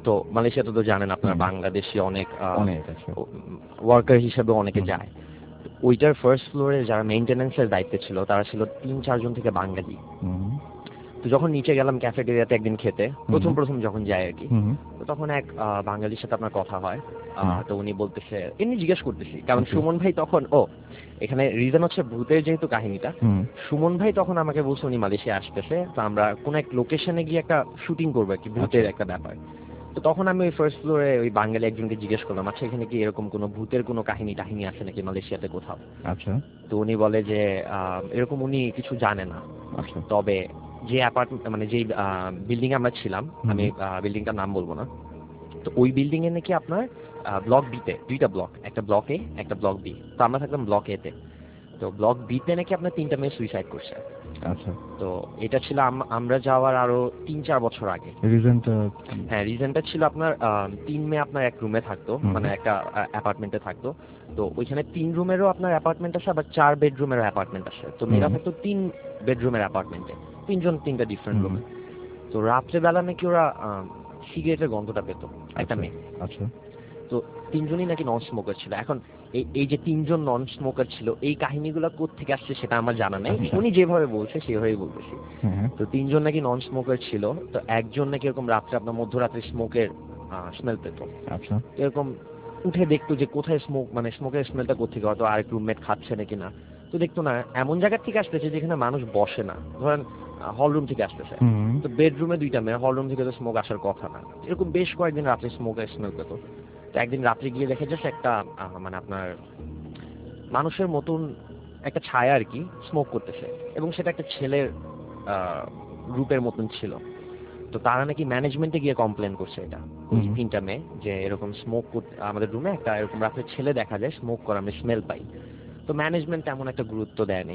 তো মালয়েশিয়াতে তো জানেন আপনার হুম। বাংলাদেশি অনেক অনেক আছে। ওয়ার্কার হিসেবে অনেকে হুম। যায়। ওইটার ফার্স্ট ফ্লোরে যারা মেইনটেনেন্সের দায়িত্বে ছিল তারা ছিল তিন চারজন থেকে বাঙালি। হুম। তো যখন নিচে গেলাম ক্যাফেটেরিয়াতে একদিন খেতে, প্রথম প্রথম যখন যাই আর কি, হুম। তো তখন এক আহ, বাঙালির সাথে আপনার কথা হয়। আহ, হুম। তো উনি বলতেছে, এমনি জিজ্ঞেস করতেছি কারণ আচ্ছা। সুমন ভাই তখন, ও এখানে রিজন হচ্ছে ভূতের যেহেতু কাহিনীটা, হুম। সুমন ভাই তখন আমাকে বলছে উনি মালয়েশিয়া আসতেছে, তো আমরা কোন এক লোকেশনে গিয়ে একটা শুটিং করবো আর কি, ভূতের আচ্ছা। একটা ব্যাপার। তো তখন আমি ওই ফার্স্ট ফ্লোরে ওই বাঙালি একজনকে জিজ্ঞেস করলাম, আচ্ছা এখানে কি এরকম কোনো ভূতের কোনো কাহিনী টাহিনী আছে নাকি মালয়েশিয়াতে কোথাও? আচ্ছা। তো উনি বলে যে আহ, এরকম উনি কিছু জানে না, আচ্ছা। তবে যে অ্যাপার্টমেন্ট মানে যেই বিল্ডিং আমরা ছিলাম, হুম। আমি বিল্ডিংটার নাম বলবো না, তো ওই বিল্ডিং এ নাকি আপনার ব্লক বিতে দুইটা ব্লক, একটা ব্লক এ একটা ব্লক বি, তো আমরা থাকলাম ব্লক এ তে। তো ব্লক বিতে নাকি আপনার তিনটা মেয়ে সুইসাইড করছে। আচ্ছা। তো এটা ছিল আম- আমরা যাওয়ার আরো তিন চার বছর আগে। রিজনটা হ্যাঁ, রিজনটা ছিল আপনার আহ, তিন মেয়ে আপনার এক রুমে থাকতো, হুম। মানে একটা অ্যাপার্টমেন্টে থাকতো। তো ওইখানে তিন রুমেরও আপনার অ্যাপার্টমেন্ট আছে, আবার চার বেডরুমেরও অ্যাপার্টমেন্ট আছে। তো মেয়েরা হুম। থাকতো তিন বেডরুমের অ্যাপার্টমেন্টে, তিনজন তিনটা ডিফারেন্ট হুম। রুমে। তো রাত্রেবেলা নাকি ওরা সিগারেটের গন্ধটা পেত, একটা আচ্ছা। মেয়ে। আচ্ছা। তো তিনজনই নাকি নন স্মোকার ছিল। এখন এই এই যে তিনজন নন স্মোকার ছিল, এই কাহিনীগুলো কোত্থেকে আসছে সেটা আমার জানা নেই, আচ্ছা। উনি যেভাবে বলছে সেভাবেই বলতেছি। হ্যাঁ। তো তিনজন নাকি নন স্মোকার ছিল, তো একজন নাকি এরকম রাত্রে আপনার মধ্যরাত্রে স্মোকের স্মেল পেত। আচ্ছা। তো এরকম উঠে দেখতো যে কোথায় স্মোক, মানে স্মোকের স্মেলটা কোথেকে, হয়তো আরেক রুমমেট খাচ্ছে নাকি না। তো দেখতো না এমন জায়গা থেকে আসতেছে যেখানে মানুষ বসে না, ধরেন হল রুম থেকে আসতেছে। হুম। তো বেডরুমে দুইটা মেয়ে, হল রুম থেকে তো স্মোক আসার কথা না। এরকম বেশ কয়েকদিন রাত্রে স্মোকের স্মেল পেত। তো একদিন রাত্রে গিয়ে দেখে যাচ্ছে একটা আহ, মানে আপনার মানুষের মতন একটা ছায়া আর কি স্মোক করতেছে, এবং সেটা একটা ছেলের আহ, রূপের মতন ছিল। তো তারা নাকি ম্যানেজমেন্টে গিয়ে কমপ্লেন করছে এটা, ওই হুম। তিনটা মেয়ে, যে এরকম স্মোক করতে আমাদের রুমে একটা এরকম রাত্রে ছেলে দেখা যায় স্মোক করে, আমি স্মেল পাই। তো ম্যানেজমেন্ট তেমন একটা গুরুত্ব দেয়নি।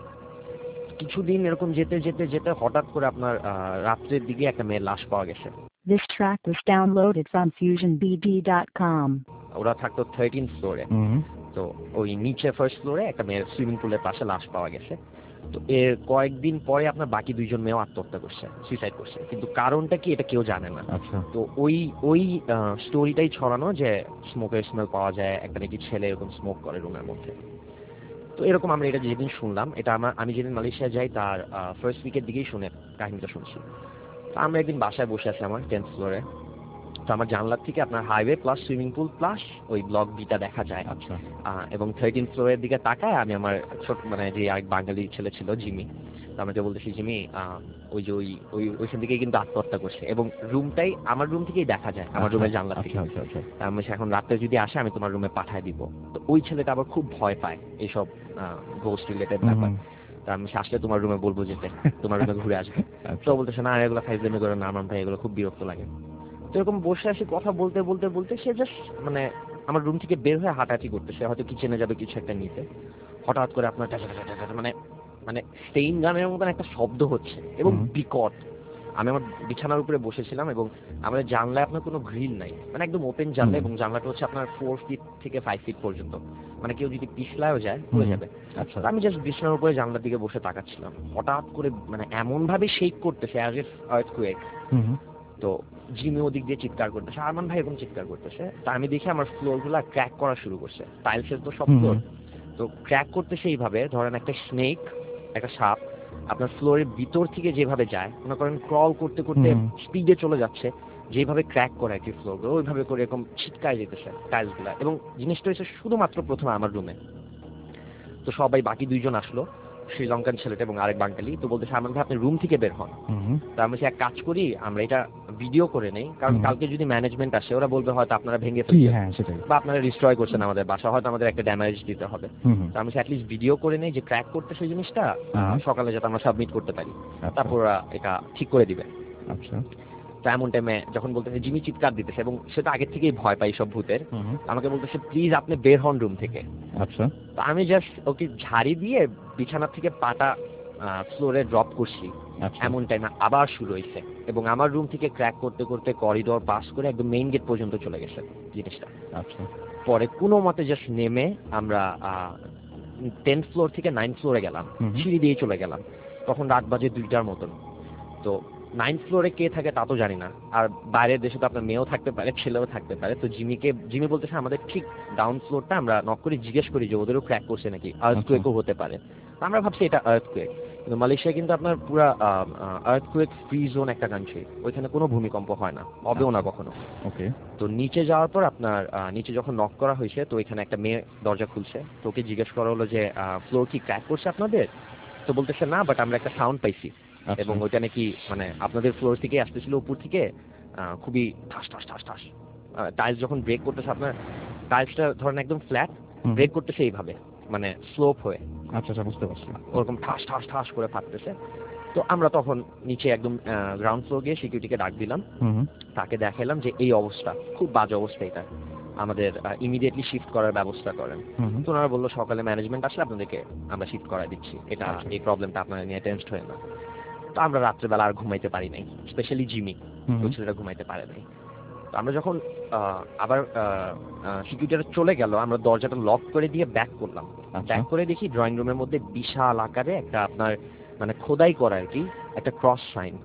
কিছুদিন এরকম যেতে যেতে যেতে হঠাৎ করে আপনার আহ, রাত্রের দিকে একটা মেয়ের লাশ পাওয়া গেছে। This track was downloaded from fusion b d dot com. ওরা থাকতো থার্টিন ফ্লোরে। হুম। তো ওই নিচে ফার্স্ট ফ্লোরে একটা মেয়ের সুইমিং পুলের পাশে লাশ পাওয়া গেছে। তো এর কয়েকদিন পরে আপনার বাকি দুইজন মেয়েও আত্মহত্যা করছে, সুইসাইড করছে, কিন্তু কারণটা কি এটা কেউ জানে না। আচ্ছা। তো ওই ওই স্টোরিটাই ছড়ানো যে স্মোকের স্মেল পাওয়া যায়, একটা নাকি ছেলে এরকম স্মোক করে রুমের মধ্যে। তো এরকম আমরা এটা যেদিন শুনলাম, এটা আমার আমি যেদিন মালয়েশিয়া যাই তার ফার্স্ট উইকের দিকেই শুনে কাহিনীটা শুনছি। তো আমরা একদিন বাসায় বসে আছি আমার টেন্থ ফ্লোরে। তো আমার জানলার থেকে আপনার highway plus swimming pool plus ওই ব্লক বিটা দেখা যায়। আচ্ছা। আহ, এবং থার্টিন ফ্লোরের দিকে তাকায় আমি আমার ছোট মানে যে আরেক বাঙালি ছেলে ছিল জিমি, তো আমাকে বলতেছি জিমি আহ, ওই যে ওই ওই ওইখান থেকেই কিন্তু আত্মহত্যা করছে, এবং রুমটাই আমার রুম থেকেই দেখা যায়, আমার রুমের জানলা থেকে। আচ্ছা। আচ্ছা। তা আমি বলছি, এখন রাত্রে যদি আসে আমি তোমার রুমে পাঠায় দিব। তো ওই ছেলেটা আবার খুব ভয় পায় এইসব গোস্ট রিলেটেড ব্যাপার। তা আমি বলছি, আসলে তোমার রুমে বলবো যেতে, তোমার রুমে ঘুরে আসবে। তো বলতেছে না এগুলো ফাইজলামি করে না আমার ভাই, এগুলো খুব বিরক্ত লাগে। তো এরকম বসে আসি কথা বলতে বলতে বলতে সে জাস্ট মানে আমার রুম থেকে বের হয়ে হাঁটাহাঁটি করতেছে, হয়তো কিচেনে যাবে কিছু একটা নিতে। হঠাৎ করে আপনার টাটা টাটা টাটা মানে মানে স্টেইন গানের মতন একটা শব্দ হচ্ছে এবং হুম। বিকট। আমি আমার বিছানার উপরে বসেছিলাম এবং আমাদের জানলায় আপনার কোনো গ্রিল নাই, মানে একদম ওপেন জানলা, হুম। এবং জানলাটা হচ্ছে আপনার ফোর ফিট থেকে ফাইভ ফিট পর্যন্ত, মানে কেউ যদি পিছলায়ও যায় পড়ে যাবে। আচ্ছা। তো আমি জাস্ট বিছানার উপরে জানলার দিকে বসে তাকাচ্ছিলাম, হঠাৎ করে মানে এমন ভাবে শেক করতেছে অ্যাজ ইফ আর্থকুয়েক। হুম। তো জিমি ওদিক দিয়ে চিৎকার করতেছে, আরমান ভাই এরকম চিৎকার করতেছে। তা আমি দেখি আমার ফ্লোর গুলা ক্র্যাক করা শুরু করছে, টাইলসের তো সব ফ্লোর। তো ক্র্যাক করতেছে এইভাবে, ধরেন একটা স্নেক, একটা সাপ আপনার ফ্লোরের ভিতর থেকে যেভাবে যায়, মনে করেন ক্রল করতে করতে হুম। স্পিডে চলে যাচ্ছে, যেভাবে ক্র্যাক করে আর কি ফ্লোর গুলো, ওইভাবে করে এরকম ছিটকায় যেতেছে টাইলস গুলা। এবং জিনিসটা হচ্ছে শুধুমাত্র প্রথমে আমার রুমে। তো সবাই বাকি দুইজন আসলো, শ্রীলঙ্কান ছেলেটা এবং আরেক বাঙালি। তো বলতেছে আরমান ভাই আপনি রুম থেকে বের হন। হুম। তা আমি এক কাজ করি, আমরা এটা ভিডিও করে নেই, কারণ হুম। কালকে যদি ম্যানেজমেন্ট আসে ওরা বলবে হয়তো আপনারা ভেঙে কি ফেলছেন হ্যাঁ সেটাই। বা আপনারা ডিস্ট্রয় করছেন আমাদের বাসা, হয়তো আমাদের একটা ড্যামেজ দিতে হবে। হুম। তো আমি অ্যাটলিস্ট ভিডিও করে নেই যে ক্র্যাক করতে সেই জিনিসটা, আহ, হুম। সকালে যাতে আমরা সাবমিট করতে পারি, আচ্ছা। তারপর ওরা এটা ঠিক করে দিবে। আচ্ছা। তো এমন টাইমে যখন বলতেছে জিমি চিৎকার দিতেছে, এবং সেটা আগের থেকেই ভয় পাই সব ভূতের, হুম। আমাকে বলতেছে প্লিজ আপনি বের হন রুম থেকে। আচ্ছা। তো আমি জাস্ট ওকে ঝাড়ি দিয়ে বিছানা থেকে পাটা ফ্লোরে ড্রপ করছি, আচ্ছা। এমন টাইমে আবার শুরু হয়েছে, এবং আমার রুম থেকে ক্র্যাক করতে করতে করিডোর পাস করে একদম মেইন গেট পর্যন্ত চলে গেছে জিনিসটা। আচ্ছা। পরে কোনো মতে জাস্ট নেমে আমরা টেন্থ ফ্লোর থেকে নাইন্থ ফ্লোরে গেলাম, হুম। সিঁড়ি দিয়ে চলে গেলাম। তখন রাত বাজে দুইটার মতন। তো নাইন্থ ফ্লোরে কে থাকে তা তো জানি না, আর বাইরের দেশে তো আপনার মেয়েও থাকতে পারে, ছেলেও থাকতে পারে। তো জিমিকে জিমি বলতেছে আমাদের ঠিক ডাউন ফ্লোরটা আমরা নক করে জিজ্ঞেস করি যে ওদেরও ক্র্যাক করছে নাকি, আর্থকুয়েকও হতে পারে। তো আমরা ভাবছি এটা আর্থকুয়েক, কিন্তু মালয়েশিয়া কিন্তু আপনার পুরা আর্থকুয়েক ফ্রি জোন একটা কান্ট্রি, ওইখানে কোনো ভূমিকম্প হয় না, হবেও না কখনো। ওকে। তো নিচে যাওয়ার পর আপনার নিচে যখন নক করা হয়েছে, তো ওইখানে একটা মেয়ে দরজা খুলছে, তো ওকে জিজ্ঞেস করা হলো যে ফ্লোর কি ক্র্যাক করছে আপনাদের? তো বলতেছে না, বাট আমরা একটা সাউন্ড পাইছি, এবং ওইটা নাকি মানে আপনাদের ফ্লোর থেকে আসতেছিল উপর থেকে খুবই ঠাস ঠাস ঠাস ঠাস। টাইলস যখন ব্রেক করতেছে, আপনার টাইলসটা ধরেন একদম ফ্ল্যাট, ব্রেক করতেছে এইভাবে মানে স্লোপ হয়ে, আচ্ছা আচ্ছা বুঝতে পারছি, ওরকম ঠাস ঠাস ঠাস করে ফাটতেছে। তো আমরা তখন নিচে একদম গ্রাউন্ড ফ্লোর গিয়ে সিকিউরিটিকে ডাক দিলাম, তাকে দেখালাম যে এই অবস্থা, খুব বাজে অবস্থা, এটা আমাদের ইমিডিয়েটলি শিফট করার ব্যবস্থা করেন। তো ওনারা বললো সকালে ম্যানেজমেন্ট আসলে আপনাদেরকে আমরা শিফট করাই দিচ্ছি, এটা এই প্রবলেমটা আপনারা নিয়ে টেনসড হয়ে না। তো আমরা রাত্রেবেলা আর ঘুমাইতে পারি নাই, স্পেশালি জিমি, ওই ছেলেটা ঘুমাইতে পারে নাই। তো আমরা যখন আবার সিকিউরিটিরা চলে গেল, আমরা দরজাটা লক করে দিয়ে ব্যাক করলাম। ব্যাক করে দেখি ড্রয়িং রুমের মধ্যে বিশাল আকারে একটা আপনার মানে খোদাই করা আর কি একটা ক্রস সাইন।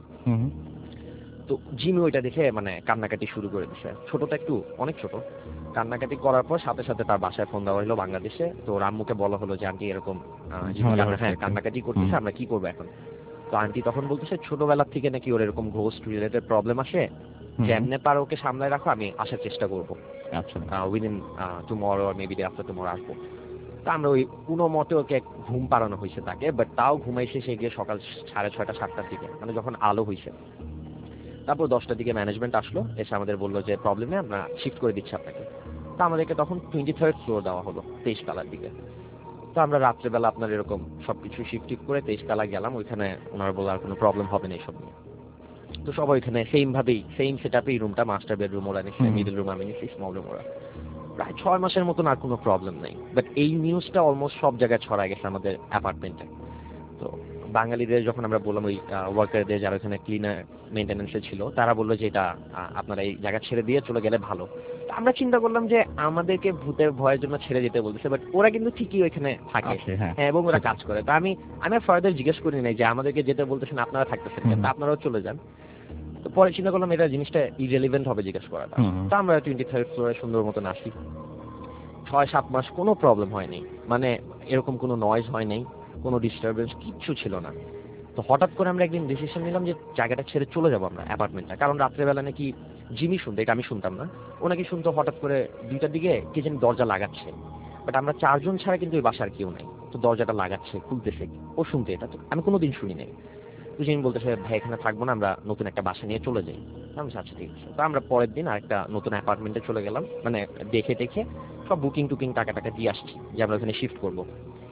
তো জিমি ওইটা দেখে মানে কান্নাকাটি শুরু করে দিছে, ছোটটা একটু অনেক ছোট। কান্নাকাটি করার পর সাথে সাথে তার বাসায় ফোন দেওয়া হলো বাংলাদেশে। তো আম্মুকে বলা হলো যে আন্টি এরকম হ্যাঁ কান্নাকাটি করতেছে, আমরা কি করবো এখন? তো আন্টি তখন বলতেছে ছোটবেলা থেকে নাকি ওর এরকম ঘোস্ট রিলেটেড প্রবলেম আসে, যেমনে পারো ওকে সামলায় রাখো, আমি আসার চেষ্টা করবো উইদিন টুমরো আর মেবি ডে আফটার টুমরো আসবো। তা আমরা ওই কোনো মতে ওকে ঘুম পাড়ানো হয়েছে তাকে, বাট তাও ঘুমাইছে সে গিয়ে সকাল সাড়ে ছয়টা সাতটার দিকে, মানে যখন আলো হয়েছে। তারপর দশটার দিকে ম্যানেজমেন্ট আসলো, এসে আমাদের বললো যে প্রবলেমে আমরা শিফট করে দিচ্ছি আপনাকে। তা আমাদেরকে তখন টোয়েন্টি থার্ড ফ্লোর দেওয়া হলো, তেইশ তালার দিকে। তো আমরা রাত্রেবেলা আপনার এরকম সবকিছু শিফট টিফট করে তেইশ তালা গেলাম, ওইখানে ওনারা বললো আর কোনো প্রবলেম হবে না এইসব নিয়ে। তো সবাই ওইখানে সেম ভাবেই সেম সেট আপে রুমটা, মাস্টার বেডরুম ওরা নিচ্ছে, মিডল রুম আমি নিচ্ছি, স্মল রুম ওরা। প্রায় ছয় মাসের মতন আর কোনো প্রবলেম নেই, বাট এই নিউজটা অলমোস্ট সব জায়গায় ছড়া গেছে আমাদের অ্যাপার্টমেন্টে। তো বাঙালিদের যখন আমরা বললাম, ওই ওয়ার্কারদের যারা ওখানে ক্লিনার মেনটেন্যান্সে ছিল, তারা বললো যে এটা আপনারা এই জায়গা ছেড়ে দিয়ে চলে গেলে ভালো। আমরা চিন্তা করলাম যে আমাদেরকে ভূতের ভয়ের জন্য ছেড়ে যেতে বলতেছে, বাট ওরা কিন্তু ঠিকই ওইখানে থাকে এবং ওরা কাজ করে। তো আমি আমি ফার্দার জিজ্ঞেস করি নাই যে আমাদেরকে যেতে বলতেছেন আপনারা থাকতেছেন, আপনারাও চলে যান। তো পরে চিন্তা করলাম এটা জিনিসটা ইরেলিভেন্ট হবে জিজ্ঞেস করাটা। তো আমরা টোয়েন্টি থার্ড ফ্লোরে সুন্দর মতন আসি, ছয় সাত মাস কোনো প্রবলেম হয়নি, মানে এরকম কোনো নয়েজ হয় নাই, কোনো ডিস্টারবেন্স কিচ্ছু ছিল না। তো হঠাৎ করে আমরা একদিন ডিসিশন নিলাম যে জায়গাটা ছেড়ে চলে যাবো আমরা অ্যাপার্টমেন্টটা, কারণ রাত্রেবেলা নাকি জিমি শুনতে, এটা আমি শুনতাম না, ও নাকি শুনতো হঠাৎ করে দুইটার দিকে কে যেন দরজা লাগাচ্ছে, বাট আমরা চারজন ছাড়া কিন্তু ওই বাসার কেউ নাই। তো দরজাটা লাগাচ্ছে খুলতেছে, ও শুনতে, এটা তো আমি কোনোদিন শুনি নাই। তো জিমি বলতেছে ভাই এখানে থাকবো না, আমরা নতুন একটা বাসা নিয়ে চলে যাই। আমি আচ্ছা ঠিক আছে। তো আমরা পরের দিন আরেকটা নতুন অ্যাপার্টমেন্টে চলে গেলাম, মানে দেখে দেখে সব বুকিং টুকিং টাকা টাকা দিয়ে আসছি যে আমরা ওখানে শিফট করবো।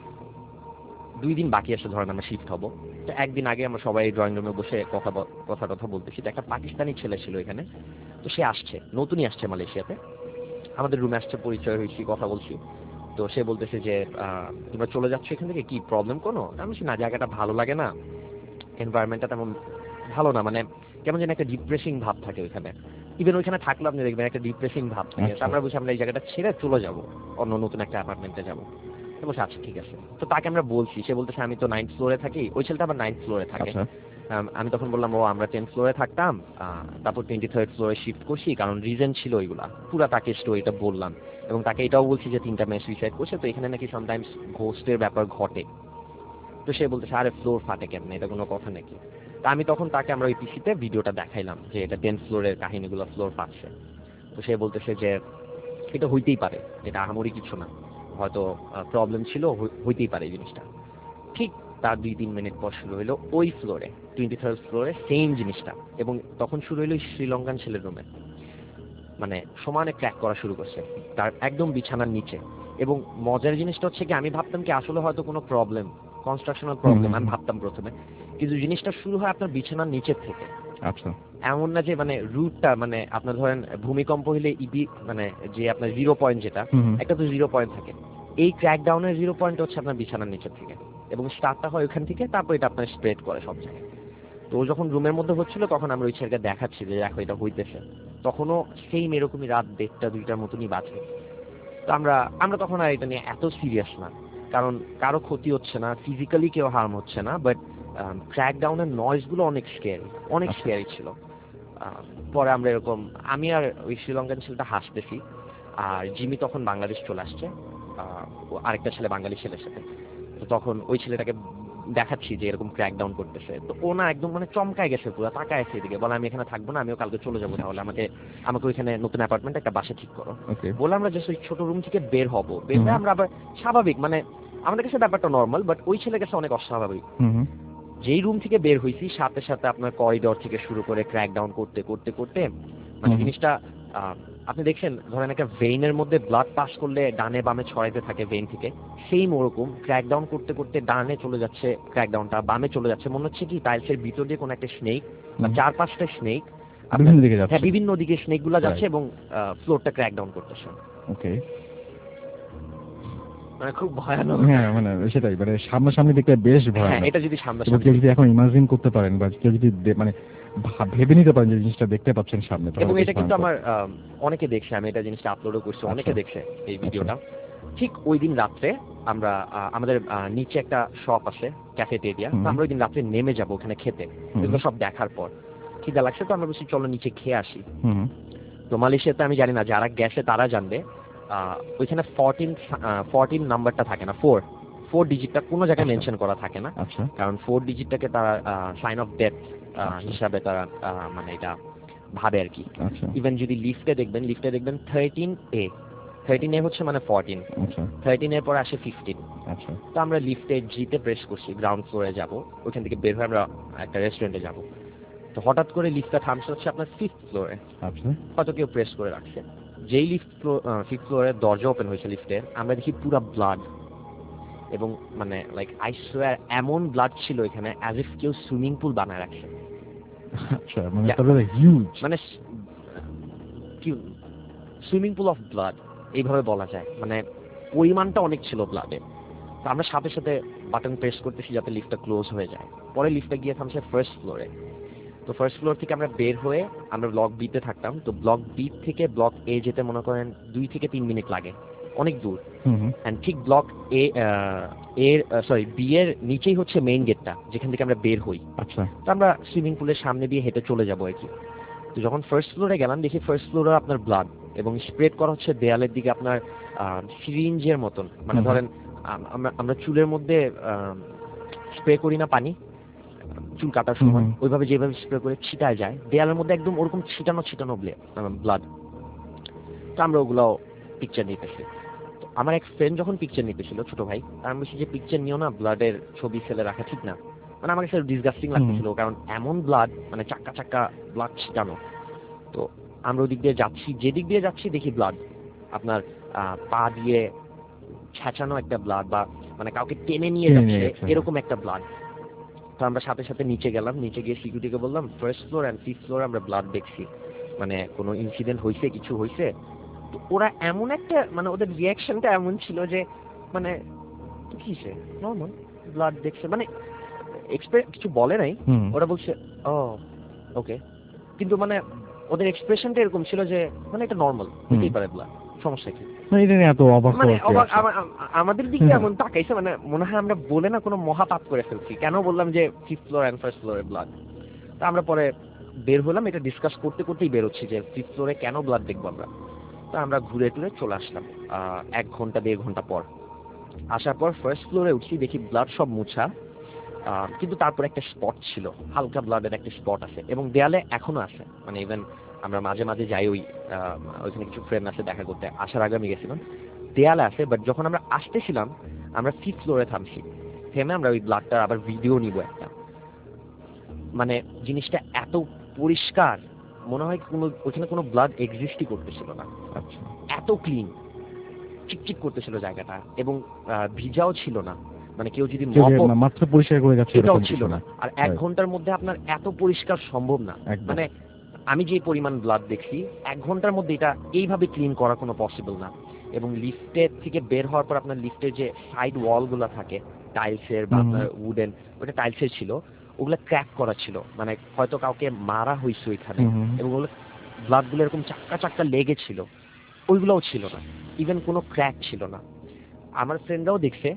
দুই দিন বাকি আসে ধরেন আমরা শিফট হবো। তো একদিন আগে আমরা সবাই ড্রয়িং রুমে বসে কথা কথা কথা বলতেছি, তো একটা পাকিস্তানি ছেলে ছিল এখানে। তো সে আসছে, নতুনই আসছে মালয়েশিয়াতে, আমাদের রুমে আসছে, পরিচয় হয়েছি, কথা বলছি। তো সে বলতেছে যে তোমরা চলে যাচ্ছ এখান থেকে, কি প্রবলেম কোনো? আমি বলছি না, জায়গাটা ভালো লাগে না, এনভায়রনমেন্টটা তেমন ভালো না, মানে কেমন যেন একটা ডিপ্রেসিং ভাব থাকে ওইখানে। ইভেন ওইখানে থাকলে আপনি দেখবেন একটা ডিপ্রেসিং ভাব থাকে। আমরা বলছি আমরা এই জায়গাটা ছেড়ে চলে যাবো, অন্য নতুন একটা অ্যাপার্টমেন্টে যাবো। বলছে আচ্ছা ঠিক আছে। তো তাকে আমরা বলছি, সে বলতেছে আমি তো নাইন্থ ফ্লোরে থাকি, ওই ছেলেটা আবার নাইন্থ ফ্লোরে থাকে। আমি তখন বললাম ও আমরা টেন্থ ফ্লোরে থাকতাম, তারপর টোয়েন্টি থার্ড ফ্লোরে শিফট করছি, কারণ রিজন ছিল ওইগুলা। পুরা তাকে স্টোরিটা বললাম, এবং তাকে এটাও বলছি যে তিনটা মেয়ে সুইসাইড করছে, তো এখানে নাকি সামটাইমস ঘোস্টের ব্যাপার ঘটে। তো সে বলতেছে আরে ফ্লোর ফাটে কেমন, এটা কোনো কথা নাকি? তা আমি তখন তাকে আমরা ওই পিসিতে ভিডিওটা দেখাইলাম যে এটা টেন্থ ফ্লোরের কাহিনীগুলো, ফ্লোর ফাটছে। তো সে বলতেছে যে এটা হইতেই পারে, এটা আহামরি কিছু না, হয়তো প্রবলেম ছিল, হইতেই পারে এই জিনিসটা। ঠিক তার দুই তিন মিনিট পর শুরু হলো ওই ফ্লোরে, টোয়েন্টি থার্ড ফ্লোরে সেম জিনিসটা, এবং তখন শুরু হলো শ্রীলঙ্কান ছেলের রুমে, মানে সমানে ক্র্যাক করা শুরু করছে তার একদম বিছানার নিচে। এবং মজার জিনিসটা হচ্ছে কি, আমি ভাবতাম কি আসলে হয়তো কোনো প্রবলেম, কনস্ট্রাকশনাল প্রবলেম, আমি ভাবতাম প্রথমে, কিন্তু জিনিসটা শুরু হয় আপনার বিছানার নিচের থেকে। আচ্ছা, এমন না যে মানে রুটটা, মানে আপনার ধরেন ভূমিকম্প হলে ইবি মানে যে আপনার জিরো পয়েন্ট যেটা, একটা তো জিরো পয়েন্ট থাকে, এই ক্র্যাক ডাউনের জিরো পয়েন্ট হচ্ছে আপনার বিছানার নিচের থেকে, এবং স্টার্টটা হয় ওখান থেকে, তারপর এটা আপনার স্প্রেড করে সব জায়গায়। তো যখন রুমের মধ্যে হচ্ছিল তখন আমরা ওই ছেলেকে দেখাচ্ছি যে দেখো এটা হইতেছে, তখনও সেই এরকমই রাত দেড়টা দুইটার মতনই বাজে। তো আমরা আমরা তখন আর এটা নিয়ে এত সিরিয়াস না, কারণ কারো ক্ষতি হচ্ছে না, ফিজিক্যালি কেউ হার্ম হচ্ছে না, বাট ক্র্যাক ডাউনের নয়েজগুলো অনেক স্কেয়ারি, অনেক স্কেয়ারি ছিল। আহ, পরে আমরা এরকম, আমি আর ওই শ্রীলঙ্কান ছেলেটা হাসতেছি, আর জিমি তখন বাংলাদেশ চলে আসছে আহ, ও আরেকটা ছেলে বাঙালি ছেলের সাথে। তো তখন ওই ছেলেটাকে দেখাচ্ছি যে এরকম ক্র্যাক ডাউন করতেছে, তো ও না একদম মানে চমকায় গেছে, পুরো তাকায় আছে এদিকে, বলে আমি এখানে থাকবো না, আমিও কালকে চলে যাবো, তাহলে আমাকে আমাকে ওইখানে নতুন অ্যাপার্টমেন্ট একটা বাসা ঠিক করো। ওকে। বলে আমরা জাস্ট ওই ছোট রুম থেকে বের হবো, বের হয়ে আমরা আবার স্বাভাবিক, মানে আমাদের কাছে ব্যাপারটা নর্মাল, বাট ওই ছেলের কাছে অনেক অস্বাভাবিক। যেই রুম থেকে বের হয়েছি সাথে সাথে আপনার করিডোর থেকে শুরু করে ক্র্যাক ডাউন করতে করতে করতে মানে জিনিসটা আহ, আপনি দেখছেন ধরেন একটা ভেইনের মধ্যে ব্লাড পাস করলে ডানে বামে ছড়াইতে থাকে ভেইন থেকে, সেম ওরকম ক্র্যাক ডাউন করতে করতে ডানে চলে যাচ্ছে, ক্র্যাক ডাউনটা বামে চলে যাচ্ছে, মনে হচ্ছে কি টাইলসের ভিতর দিয়ে কোনো একটা স্নেক বা চার পাঁচটা স্নেক বিভিন্ন দিকে যাচ্ছে, হ্যাঁ বিভিন্ন দিকে স্নেক গুলা যাচ্ছে এবং ফ্লোরটা ক্র্যাক ডাউন করতেছে। ওকে, মানে খুব ভয়ানক। হ্যাঁ মানে সেটাই, মানে সামনাসামনি দেখতে বেশ হ্যাঁ ভয়ানক। এটা যদি সামনে কেউ যদি এখন ইমাজিন করতে পারেন বা কেউ যদি দে- মানে ভা- ভেবে নিতে পারেন যে জিনিসটা দেখতে পাচ্ছেন সামনে, তাহলে এবং বেশ এটা কিন্তু ভয়ঙ্কর। আমার আহ, অনেকে দেখছে, আমি এটা জিনিসটা আপলোডও করছি, অনেকে আচ্ছা। দেখছে এই ভিডিওটা। ঠিক ওই দিন রাত্রে আমরা আহ, আমাদের আহ, নিচে একটা শপ আছে ক্যাফেটেরিয়া, তো আমরা ওই দিন রাত্রে নেমে যাবো ওখানে খেতে, এগুলো সব দেখার পর খিদা লাগছে, তো আমরা বলছি চলো নিচে খেয়ে আসি। হুম তো মালয়েশিয়াতে আমি জানি না, যারা গেছে তারা জানবে, আহ, ওইখানে ফোরটিন ফোরটিন নাম্বারটা থাকে না, ফোর ফোর ডিজিটটা কোনো জায়গায় মেনশন করা থাকে না, আচ্ছা কারণ ফোর ডিজিটটাকে তারা সাইন অফ ডেথ হিসাবে তারা আহ, মানে এটা ভাবে আর কি। আচ্ছা ইভেন যদি লিফটে দেখবেন, লিফটে দেখবেন থার্টিন এ, থার্টিন এ হচ্ছে মানে ফোরটিন, আচ্ছা থার্টিন এর পর আসে ফিফটিন। আচ্ছা তো আমরা লিফটে জিতে প্রেস করছি, গ্রাউন্ড ফ্লোরে যাব, ওইখান থেকে বের হয়ে আমরা একটা রেস্টুরেন্টে যাব। তো হঠাৎ করে লিফটটা থামছে হচ্ছে আপনার ফিফথ ফ্লোরে, আচ্ছা হয়তো কেউ প্রেস করে রাখছে। যেই লিফট ফ্লোর ফিফথ ফ্লোরের দরজা ওপেন হয়েছে লিফটের, আমরা দেখি পুরা ব্লাড, এবং মানে লাইক আই সোয়ার এমন ব্লাড ছিল এখানে অ্যাজ ইফ কেউ সুইমিং পুল বানায় রাখছে, আচ্ছা, মানে তাহলে হিউজ, মানে স- কি সুইমিং পুল অফ ব্লাড এইভাবে বলা যায়, মানে পরিমাণটা অনেক ছিল ব্লাডে। তো আমরা সাথে সাথে বাটন প্রেস করতেছি যাতে লিফটটা ক্লোজ হয়ে যায়। পরে লিফটটা গিয়ে থামছে ফার্স্ট ফ্লোরে। তো ফার্স্ট ফ্লোর থেকে আমরা বের হয়ে আমরা ব্লক বি তে থাকতাম, তো ব্লক বি থেকে ব্লক এ যেতে মনে করেন দুই থেকে তিন মিনিট লাগে, অনেক দূর। এন্ড ঠিক ব্লক এ এর সরি বি এর নিচেই হচ্ছে মেইন গেটটা যেখান থেকে আমরা বের হই। আচ্ছা তো আমরা সুইমিং পুলের সামনে দিয়ে হেঁটে চলে যাবো আর কি। তো যখন ফার্স্ট ফ্লোরে গেলাম দেখি ফার্স্ট ফ্লোরে আপনার ব্লাড, এবং স্প্রেড করা হচ্ছে দেয়ালের দিকে আপনার সিরিঞ্জের মতন, মানে ধরেন আম- আমরা আমরা চুলের মধ্যে স্প্রে করি না পানি চুল কাটার সময়, ওইভাবে যেভাবে স্প্রে করে ছিটায় যায় দেয়ালের মধ্যে, একদম ওরকম ছিটানো ছিটানো ব্লাড। তো আমরা ওগুলো পিকচার নিতেছি। তো আমার এক ফ্রেন্ড যখন পিকচার নিতেছিল, ছোট ভাই, তার আমি বলছি যে পিকচার নিও না, ব্লাডের ছবি ফেলে রাখা ঠিক না, মানে আমার কাছে ডিসগাস্টিং লাগতেছিল, কারণ এমন ব্লাড, মানে চাক্কা চাক্কা ব্লাড ছিটানো। তো আমরা ওদিক দিয়ে যাচ্ছি, যেদিক দিয়ে যাচ্ছি দেখি ব্লাড, আপনার আহ, পা দিয়ে ছেঁচানো একটা ব্লাড, বা মানে কাউকে টেনে নিয়ে যাচ্ছে এরকম একটা ব্লাড। তো আমরা সাথে সাথে নিচে গেলাম, নিচে গিয়ে সিকিউরিটিকে বললাম first floor and fifth floor আমরা ব্লাড দেখছি, মানে কোনো ইনসিডেন্ট হয়েছে, কিছু হয়েছে। তো ওরা এমন একটা, মানে ওদের রিয়াকশনটা এমন ছিল যে মানে কিসে নর্মাল ব্লাড দেখছে, মানে এক্সপ্রেস কিছু বলে নাই, ওরা বলছে ও ওকে, কিন্তু মানে ওদের এক্সপ্রেশনটা এরকম ছিল যে মানে এটা নর্মাল হতেই পারে ব্লাড, সমস্যা কি, এটা নিয়ে এত অবাক মানে হওয়ার কি অবাক আছে? আমা- আম- আমাদের দিকে এমন তাকাইছে, মানে মনে হয় আমরা বলে না কোনো মহাপাপ করে ফেলছি, কেন বললাম যে ফিফথ ফ্লোর এন্ড ফার্স্ট ফ্লোরে ব্লাড। তা আমরা পরে বের হলাম, এটা ডিসকাস করতে করতেই বের হচ্ছি যে ফিফথ ফ্লোরে কেন ব্লাড দেখবো আমরা। তা আমরা ঘুরে টুরে চলে আসলাম আহ, এক ঘন্টা দেড় ঘন্টা পর। আসার পর ফার্স্ট ফ্লোরে উঠছি, দেখি ব্লাড সব মুছা, আহ, কিন্তু তারপর একটা স্পট ছিল, হালকা ব্লাডের একটা স্পট আছে, এবং দেয়ালে এখনো আছে, মানে ইভেন আমরা মাঝে মাঝে যাই ওই আহ, ওইখানে কিছু ফ্রেন্ড আছে দেখা করতে, আসার আগে আমি গেছিলাম, দেয়ালে আছে। বাট যখন আমরা আসতেছিলাম আমরা ফিফথ ফ্লোরে থামছি, থেমে আমরা ওই ব্লাডটা আবার ভিডিও নিব একটা, মানে জিনিসটা এত পরিষ্কার মনে হয় কোনো ওইখানে কোনো ব্লাড এক্সিস্টই করতেছিল না, আচ্ছা এত ক্লিন চিকচিক করতেছিল জায়গাটা, এবং আহ, ভিজাও ছিল না, মানে কেউ যদি কেউ যে মপও মাত্র পরিষ্কার করে যাচ্ছে এটাও এরকম ছিল কিছু না। আর এক Right. ঘন্টার মধ্যে আপনার এত পরিষ্কার সম্ভব না, একদম। মানে আমি যে পরিমাণ ব্লাড দেখছি এক ঘন্টার মধ্যে এটা এইভাবে ক্লিন করা কোনো পসিবল না। এবং লিফটের থেকে বের হওয়ার পর আপনার লিফটের যে সাইড ওয়াল গুলো থাকে টাইলসের বা আপনার উডেন, ওটা টাইলসের ছিল, ওগুলো ক্র্যাক করা ছিল, মানে হয়তো কাউকে মারা হয়েছে ওইখানে, এবং ওগুলো ব্লাড গুলো এরকম চাক্কা চাক্কা লেগেছিল, ওইগুলোও ছিল না, ইভেন কোনো ক্র্যাক ছিল না। আমার ফ্রেন্ডরাও দেখছে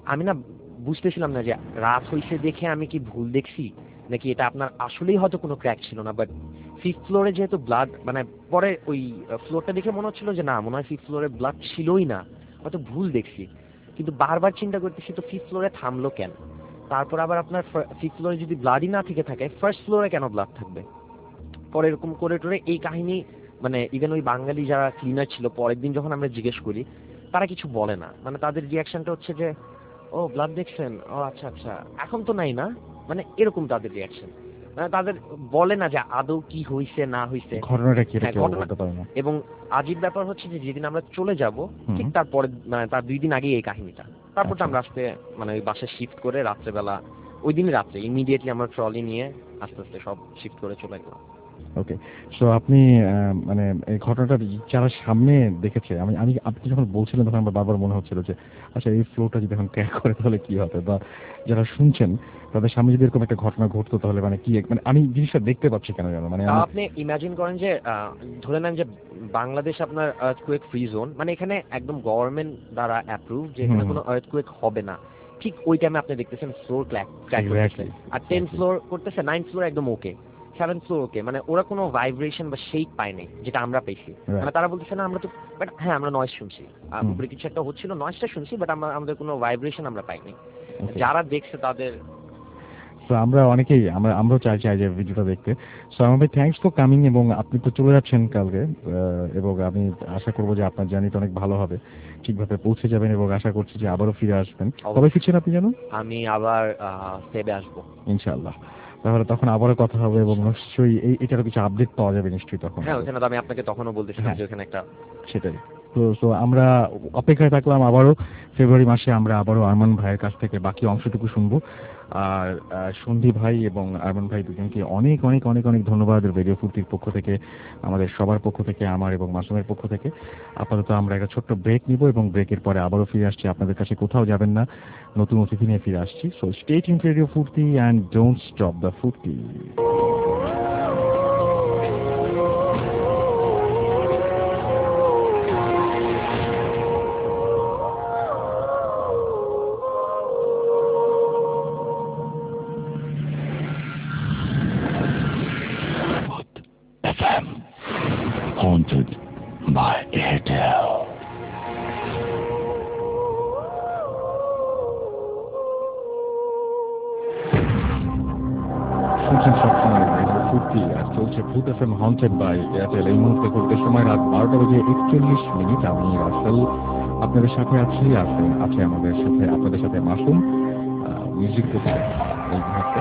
আমি না বুঝতেছিলাম না যে রাত হইছে দেখে আমি কি ভুল দেখছি নাকি এটা আপনার আসলেই হয়তো কোনো ক্র্যাক ছিল না, বাট ফিফথ ফ্লোরে যেহেতু ব্লাড, মানে পরে ওই ফ্লোরটা দেখে মনে হচ্ছিল যে না মনে হয় ফিফথ ফ্লোরে ব্লাড ছিলই না, হয়তো ভুল দেখছি। কিন্তু বারবার চিন্তা করতেছি তো ফিফথ ফ্লোরে থামলো কেন, তারপর আবার আপনার ফিফথ ফ্লোরে যদি ব্লাডই না থেকে থাকে ফার্স্ট ফ্লোরে কেন ব্লাড থাকবে। পরে এরকম করে টোরে এই কাহিনী মানে ইভেন ওই বাঙালি যারা ক্লিনার ছিল পরের দিন যখন আমরা জিজ্ঞেস করি তারা কিছু বলে না, মানে তাদের রিয়াকশনটা হচ্ছে যে ও ব্লাড দেখছেন, ও আচ্ছা আচ্ছা এখন তো নাই না, মানে এরকম তাদের রিয়াকশন, মানে তাদের বলে না যে আদৌ কি হইছে না হইছে ঘটনাটা কি এটা হ্যাঁ, কেউ ঘটনা- বলতে পারে না। এবং আজীব ব্যাপার হচ্ছে যে যেদিন আমরা চলে যাব হুম। ঠিক তারপরে মানে তার দুই দিন আগে এই কাহিনীটা, তারপর তো আচ্ছা। আমরা আসতে মানে ওই বাসে শিফট করে রাত্রেবেলা ওই দিনই রাত্রে ইমিডিয়েটলি আমরা ট্রলি নিয়ে আস্তে আস্তে সব শিফট করে চলে গেলাম। ওকে, সো আপনি আহ, মানে এই ঘটনাটা যারা সামনে দেখেছে, আমি আমি আপনি যখন বলছিলেন তখন আমার বারবার মনে হচ্ছিল যে আচ্ছা এই ফ্লোটা যদি এখন ক্র্যাক করে তাহলে কি হবে, বা যারা শুনছেন তাদের সামনে যদি এরকম একটা ঘটনা ঘটতো তাহলে মানে কি, মানে আমি জিনিসটা দেখতে পাচ্ছি কেন জানো, মানে তাও আমি- আপনি ইমাজিন করেন যে আহ, ধরে নেন যে বাংলাদেশ আপনার আর্থকুয়েক ফ্রি জোন, মানে এখানে একদম গভর্নমেন্ট দ্বারা অ্যাপ্রুভ যে এখানে হুম। কোনো আর্থকুয়েক হবে না, ঠিক ওই টাইমে আপনি দেখতেছেন ফ্লোর ক্র্যাক ক্র্যাক করতেছে, Exactly, আর টেন exactly. ফ্লোর করতেছে, নাইন ফ্লোর একদম ওকে, সেভেন ফ্লোর ওকে, মানে ওরা কোনো ভাইব্রেশন বা শেক পায়নি যেটা আমরা পেয়েছি। Right. মানে তারা বলতেছে না আমরা তো, বাট হ্যাঁ আমরা নয়েজ শুনছি, আর হুম। উপরে কিছু একটা হচ্ছিল নয়েজটা শুনছি, বাট আমরা আমাদের কোনো ভাইব্রেশন আমরা পাইনি। Okay. যারা দেখছে তাদের তো আমরা অনেকেই আমরা আমরাও চাই চাই যে ভিডিওটা দেখতে। সো আমার ভাই থ্যাঙ্কস ফর কামিং, এবং আপনি তো চলে যাচ্ছেন কালকে, আহ, এবং আমি আশা করবো যে আপনার জার্নিটা অনেক ভালো হবে, ঠিকভাবে পৌঁছে যাবেন, এবং আশা করছি যে আবারও ফিরে আসবেন। কবে ফিরছেন আপনি জানো? আমি আবার সেবে আসবো ইনশাআল্লাহ। তাহলে তখন আবারও কথা হবে, এবং নিশ্চয়ই এই এটারও কিছু আপডেট পাওয়া যাবে নিশ্চয়ই তখন। হ্যাঁ, ওখানে তো আমি আপনাকে তখনও বলতেছিলাম হ্যাঁ। যে ওখানে একটা সেটাই। তো তো আমরা অপেক্ষায় থাকলাম আবারও ফেব্রুয়ারি মাসে আমরা আবারও আরমান ভাইয়ের কাছ থেকে বাকি অংশটুকু শুনবো। আর আহ, সন্ধি ভাই এবং আরমান ভাই দুজনকে অনেক অনেক অনেক অনেক ধন্যবাদ রেডিও ফুর্তির পক্ষ থেকে, আমাদের সবার পক্ষ থেকে, আমার এবং মাসুমের পক্ষ থেকে। আপাতত আমরা একটা ছোট্ট ব্রেক নিব, এবং ব্রেকের পরে আবারও ফিরে আসছি আপনাদের কাছে, কোথাও যাবেন না, নতুন অতিথি নিয়ে ফিরে আসছি। So stay tuned radio Foorti and don't stop the Foorti. F M haunted by Airtel. শুনছেন সবসময় রেডিও ফুর্তি, আর চলছে Bhoot F M haunted by Airtel. এই মুহূর্তে করতে সময় রাত বারোটা বেজে একচল্লিশ মিনিট। আমি রাসেল আপনাদের সাথে আছি, আছে আছে আমাদের সাথে আপনাদের সাথে মাসুম মিউজিক করছে এই মুহূর্তে।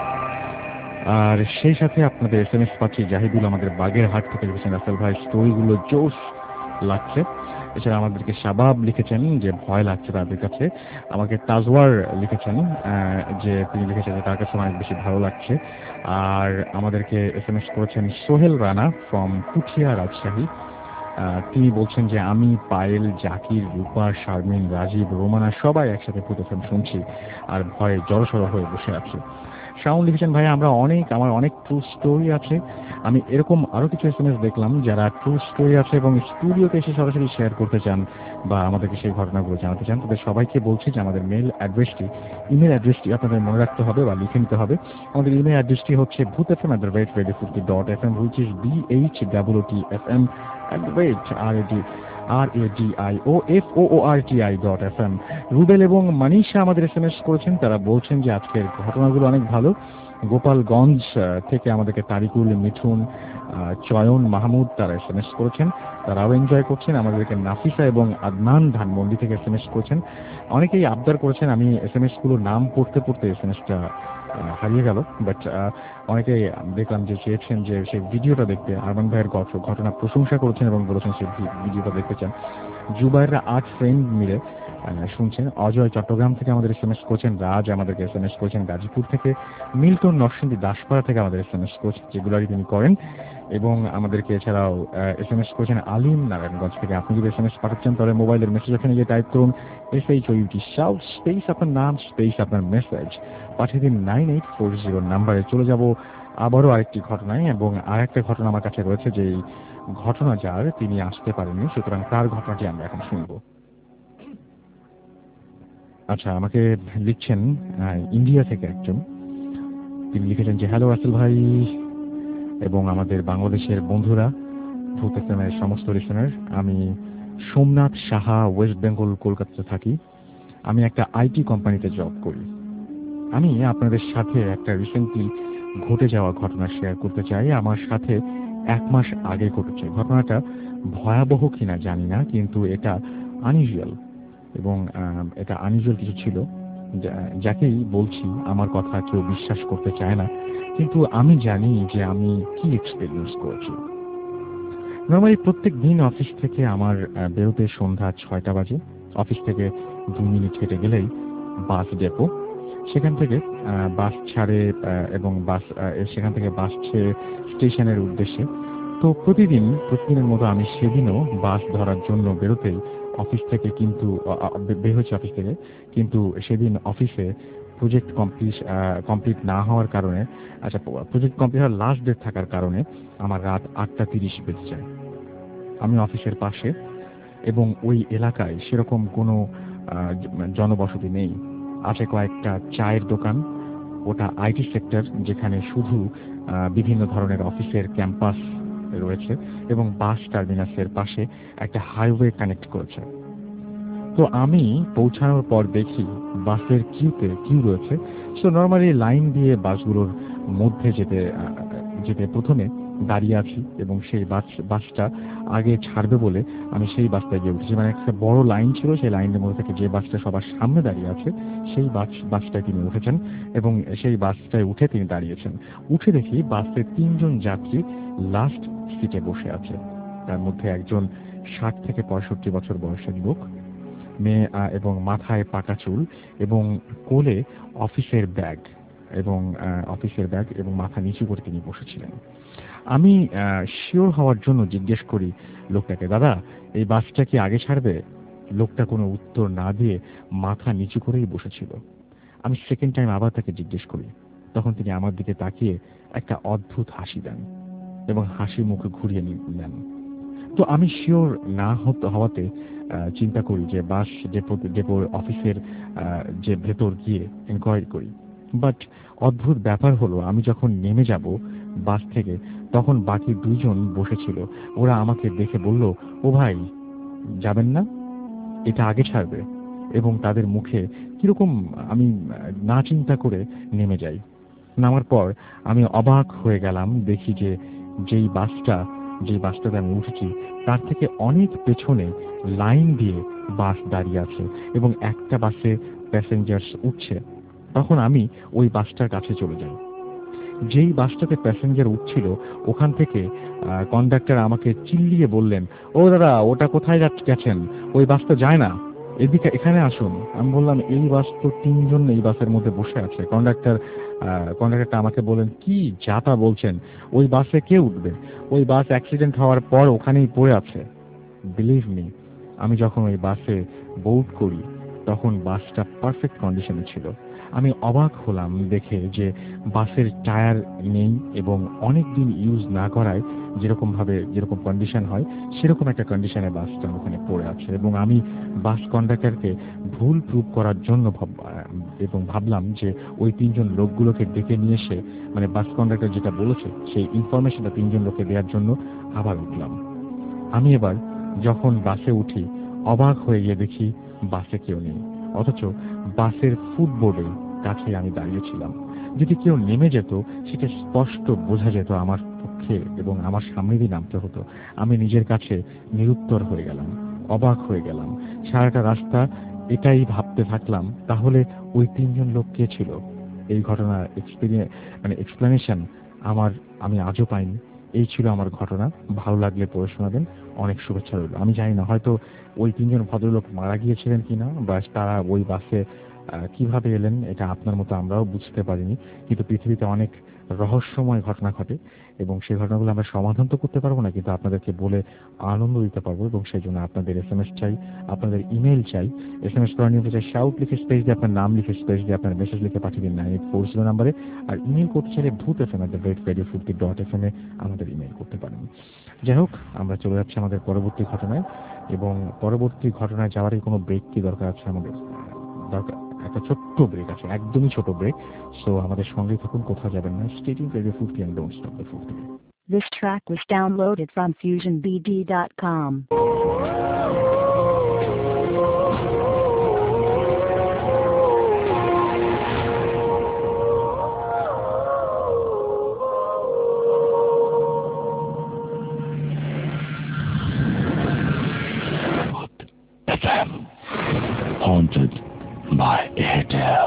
আর সেই সাথে আপনাদের এস এম এস পাচ্ছি জাহিদুল আমাদের বাগেরহাট থেকে লিখেছেন, রাসেল ভাই স্টোরিগুলো জোশ লাগছে। এছাড়া আমাদেরকে শাবাব লিখেছেন যে ভয় লাগছে তাদের কাছে। আমাকে তাজওয়ার লিখেছেন আহ, যে তিনি লিখেছেন যে তার কাছে অনেক বেশি ভালো লাগছে। আর আমাদেরকে এস এম এস করেছেন সোহেল রানা ফ্রম পুঠিয়া রাজশাহী। আহ, তিনি বলছেন যে আমি পায়েল, জাকির, রূপা, শারমিন, রাজীব, রোমানা সবাই একসাথে ভূত এফ এম শুনছি আর ভয়ে জড়সড় হয়ে বসে আছি। শাওন লিখেছেন, ভাই আমরা অনেক আমার অনেক ট্রু স্টোরি আছে। আমি এরকম আরো কিছু এস এম এস দেখলাম যারা ট্রু স্টোরি আছে এবং স্টুডিওতে এসে সরাসরি শেয়ার করতে চান বা আমাদেরকে সেই ঘটনাগুলো জানাতে চান। তাদের সবাইকে বলছি যে আমাদের মেল অ্যাড্রেসটি ইমেল অ্যাড্রেসটি আপনাদের মনে রাখতে হবে বা লিখে নিতে হবে। আমাদের ইমেল অ্যাড্রেসটি হচ্ছে Bhoot F M at the rate radio Foorti dot F M, which is B H W T F M at the rate R A D R A D I O F O O R T I dot F M. Rubel এবং মানিশা আমাদের S M S করেছেন, তারা বলছেন যে আজকের ঘটনাগুলো অনেক ভালো। গোপালগঞ্জ থেকে আমাদেরকে তারিকুল, মিঠুন, চয়ন, মাহমুদ তারা এস এম এস করেছেন, তারাও এনজয় করছেন। আমাদেরকে নাফিসা এবং আদনান ধানমন্ডি থেকে এস এম এস করেছেন। অনেকেই আবদার করেছেন, আমি এস এম এস গুলো নাম পড়তে পড়তে এস এম এসটা হারিয়ে গেল, বাট অনেকেই দেখলাম যে চেয়েছেন যে সেই ভিডিওটা দেখতে। আরমান ভাইয়ের ঘটনা প্রশংসা করেছেন এবং বলেছেন সেই ভিডিওটা দেখতে চান। জুবাইররা আট ফ্রেন্ড মিলে শুনছেন। অজয় চট্টগ্রাম থেকে আমাদের এস এম এস করছেন। রাজ আমাদেরকে এস এম এস করেছেন গাজীপুর থেকে। মিল্টন নরসিংদী দাসপাড়া থেকে আমাদের এস এম এস করছেন, যেগুলোই তিনি করেন। এবং আমাদেরকে এছাড়াও এস এম এস করেছেন আলিম নারায়ণগঞ্জ থেকে। আপনি যদি এস এম এস পাঠাচ্ছেন তাহলে মোবাইলের মেসেজ ওখানে গিয়ে টাইপ করুন S H O UT shout space আপনার নাম স্পেস আপনার মেসেজ পাঠিয়ে দিন নাইন এইট ফোর জিরো নাম্বারে। চলে যাব আবারও আরেকটি ঘটনায়, এবং আরেকটা ঘটনা আমার কাছে রয়েছে যে ঘটনা যার তিনি আসতে পারেননি, সুতরাং তার ঘটনাটি আমরা এখন শুনবো। আচ্ছা, আমাকে লিখছেন আহ, ইন্ডিয়া থেকে একজন। তিনি লিখেছেন যে হ্যালো রাসেল ভাই এবং আমাদের বাংলাদেশের বন্ধুরা, ভূত এফএমের সমস্ত লিসেনার। আমি সোমনাথ সাহা, ওয়েস্ট বেঙ্গল, কলকাতাতে থাকি। আমি একটা আইটি কোম্পানিতে জব করি। আমি আপনাদের সাথে একটা রিসেন্টলি ঘটে যাওয়া ঘটনা শেয়ার করতে চাই। আমার সাথে এক মাস আগে ঘটেছে। ঘটনাটা ভয়াবহ কিনা জানি না, কিন্তু এটা আনইউজুয়াল এবং আহ, এটা আনইউজুয়াল কিছু ছিল যা- যাকেই বলছি আমার কথা কেউ বিশ্বাস করতে চায় না, কিন্তু আমি জানি যে আমি কি এক্সপিরিয়েন্স করেছি। নর্মালি প্রত্যেক দিন অফিস থেকে আমার আহ, বেরোতে সন্ধ্যা ছয়টা বাজে। অফিস থেকে দুই মিনিট হেঁটে গেলেই বাস ডেপো। সেখান থেকে আহ, বাস ছাড়ে আহ, এবং বাস আহ, সেখান থেকে বাস ছেড়ে স্টেশনের উদ্দেশ্যে। তো প্রতিদিন প্রতিদিনের মতো আমি সেদিনও বাস ধরার জন্য বেরোতেই অফিস থেকে কিন্তু আ, আ, বে- বের হয়েছে অফিস থেকে, কিন্তু সেদিন অফিসে প্রজেক্ট কমপ্লিট কমপ্লিট না হওয়ার কারণে, আচ্ছা প্রজেক্ট কমপ্লিট হওয়ার লাস্ট ডেট থাকার কারণে আমার রাত আটটা তিরিশ বেজে যায়। আমি অফিসের পাশে এবং ওই এলাকায় সেরকম কোনো আহ, জ- জনবসতি নেই। আছে কয়েকটা চায়ের দোকান। ওটা আইটি সেক্টর, যেখানে শুধু আহ, বিভিন্ন ধরনের অফিসের ক্যাম্পাস রয়েছে এবং বাস টার্মিনাসের পাশে একটা হাইওয়ে কানেক্ট করেছে। তো আমি পৌঁছানোর পর দেখি বাসের কিউতে কিউ রয়েছে। সো নর্মালি লাইন দিয়ে বাসগুলোর মধ্যে যেতে আহ, যেতে প্রথমে দাঁড়িয়ে আছি এবং সেই বাস বাসটা আগে ছাড়বে বলে আমি সেই বাসটায় গিয়ে উঠেছি। মানে একটা বড় লাইন ছিল, সেই লাইনের মধ্যে থেকে যে বাসটা সবার সামনে দাঁড়িয়ে আছে সেই বাস বাসটায় তিনি উঠেছেন এবং সেই বাসটায় উঠে তিনি দাঁড়িয়েছেন। উঠে দেখি বাসে তিনজন যাত্রী লাস্ট সিটে বসে আছে। তার মধ্যে একজন ষাট থেকে পঁয়ষট্টি বছর বয়সের লোক, মেয়ে আহ, এবং মাথায় পাকা চুল এবং কোলে অফিসের ব্যাগ এবং আহ, অফিসের ব্যাগ এবং মাথা নিচু করে তিনি বসেছিলেন। আমি শিওর হওয়ার জন্য জিজ্ঞেস করি লোকটাকে, দাদা এই বাসটা কি আগে ছাড়বে? লোকটা কোনো উত্তর না দিয়ে মাথা নিচু করেই বসেছিল। আমি সেকেন্ড টাইম আবার তাকে জিজ্ঞেস করি। তখন তিনি আমার দিকে তাকিয়ে একটা অদ্ভুত হাসি দেন এবং হাসি মুখে ঘুরিয়ে নি- নেন। তো আমি শিওর না হতে হওয়াতে আহ, চিন্তা করি যে বাস ডেপো ডেপোর অফিসের আহ, যে ভেতর গিয়ে এনকোয়ারি করি। বাট অদ্ভুত ব্যাপার হলো, আমি যখন নেমে যাব বাস থেকে তখন বাকি দুইজন বসেছিল। ওরা আমাকে দেখে বলল, ও ভাই যাবেন না, এটা আগে ছাড়বে। এবং তাদের মুখে কিরকম আমি আহ, না চিন্তা করে নেমে যাই। নামার পর আমি অবাক হয়ে গেলাম, দেখি যে যেই বাসটা যেই বাসটাতে আমি উঠেছি তার থেকে অনেক পেছনে লাইন দিয়ে বাস দাঁড়িয়ে আছে এবং একটা বাসে প্যাসেঞ্জার্স উঠছে। তখন আমি ওই বাসটার কাছে চলে যাই। যেই বাসটাতে প্যাসেঞ্জার উঠছিল ওখান থেকে কন্ডাক্টর আমাকে চিল্লিয়ে বললেন, ও দাদা ওটা কোথায় যাচ্ছ- গেছেন, ওই বাস তো যায় না, এদিকে এখানে আসুন। আমি বললাম এই বাস তো তিনজন এই বাসের মধ্যে বসে আছে। কন্ডাক্টর কন্ডাক্টরটা আমাকে বলেন, কি যাতা বলছেন, ওই বাসে কে উঠবে? ওই বাস অ্যাক্সিডেন্ট হওয়ার পর ওখানেই পড়ে আছে। বিলিভ মি, আমি যখন ওই বাসে বোর্ড করি তখন বাসটা পারফেক্ট কন্ডিশনে ছিল। আমি অবাক হলাম দেখে যে বাসের টায়ার নেই এবং অনেক দিন ইউজ না করায় যেরকম ভাবে যেরকম কন্ডিশন হয় সেরকম একটা কন্ডিশনে বাসটা ওখানে পড়ে আছে। এবং আমি বাস কন্ডাক্টরকে ভুল প্রুভ করার জন্য ভাব- এবং ভাবলাম যে ওই তিনজন লোকগুলোকে ডেকে নিয়ে এসে, মানে বাস কন্ডাক্টর যেটা বলেছে সেই ইনফরমেশনটা তিনজন লোককে দেওয়ার জন্য আবার উঠলাম। আমি এবার যখন বাসে উঠি অবাক হয়ে গিয়ে দেখি বাসে কেউ নেই, অথচ বাসের ফুটবোর্ডে কাছে আমি দাঁড়িয়েছিলাম। যদি কেউ নেমে যেত সেটা স্পষ্ট বোঝা যেত আমার পক্ষে এবং আমার সামনে দিয়ে নামতে হতো। আমি নিজের কাছে নিরুত্তর হয়ে গেলাম, অবাক হয়ে গেলাম। সারাটা রাস্তা এটাই ভাবতে থাকলাম, তাহলে ওই তিনজন লোক কে ছিল? এই ঘটনার এক্সপিরিয়েন্স মানে এক্সপ্লেনেশন আমার আমি আজও পাইনি। এই ছিল আমার ঘটনা। ভালো লাগলে পড়ে শোনাবেন। অনেক শুভেচ্ছা রইল। আমি জানি না হয়তো ওই তিনজন ভদ্রলোক মারা গিয়েছিলেন কিনা বা তারা ওই বাসে আহ, কিভাবে এলেন এটা আপনার মতো আমরাও বুঝতে পারিনি, কিন্তু পৃথিবীতে অনেক রহস্যময় ঘটনা ঘটে এবং সেই ঘটনাগুলো আমরা সমাধান তো করতে পারবো না, কিন্তু আপনাদেরকে বলে আনন্দ দিতে পারবো। এবং সেই জন্য আপনাদের এস এম এস চাই, আপনাদের ইমেল চাই। এস এম এস করার নিয়ম হচ্ছে শাউট লিখে স্পেস দিয়ে আপনার নাম লিখে স্পেস দিয়ে আপনার মেসেজ লিখে পাঠিয়ে দিন নাইন এইট ফোর জিরো নাম্বারে। আর ইমেল করতে চাইলে Bhoot F M at the rate radio fifty dot F M এ আমাদের ইমেল করতে পারেন। যাই হোক, আমরা চলে যাচ্ছি আমাদের পরবর্তী ঘটনায় এবং পরবর্তী ঘটনায় যাওয়ারই কোনো ব্রেক কি দরকার আছে আমাদের? দরকার একটা ছোট্ট ব্রেক আছে, একদমই ছোট ব্রেক। সো আমাদের সঙ্গে থাকুন, কোথাও যাবেন না। Stay tuned radio Foorti and don't stop the Foorti. This track was downloaded from fusion b d dot com. F M Haunted by Airtel.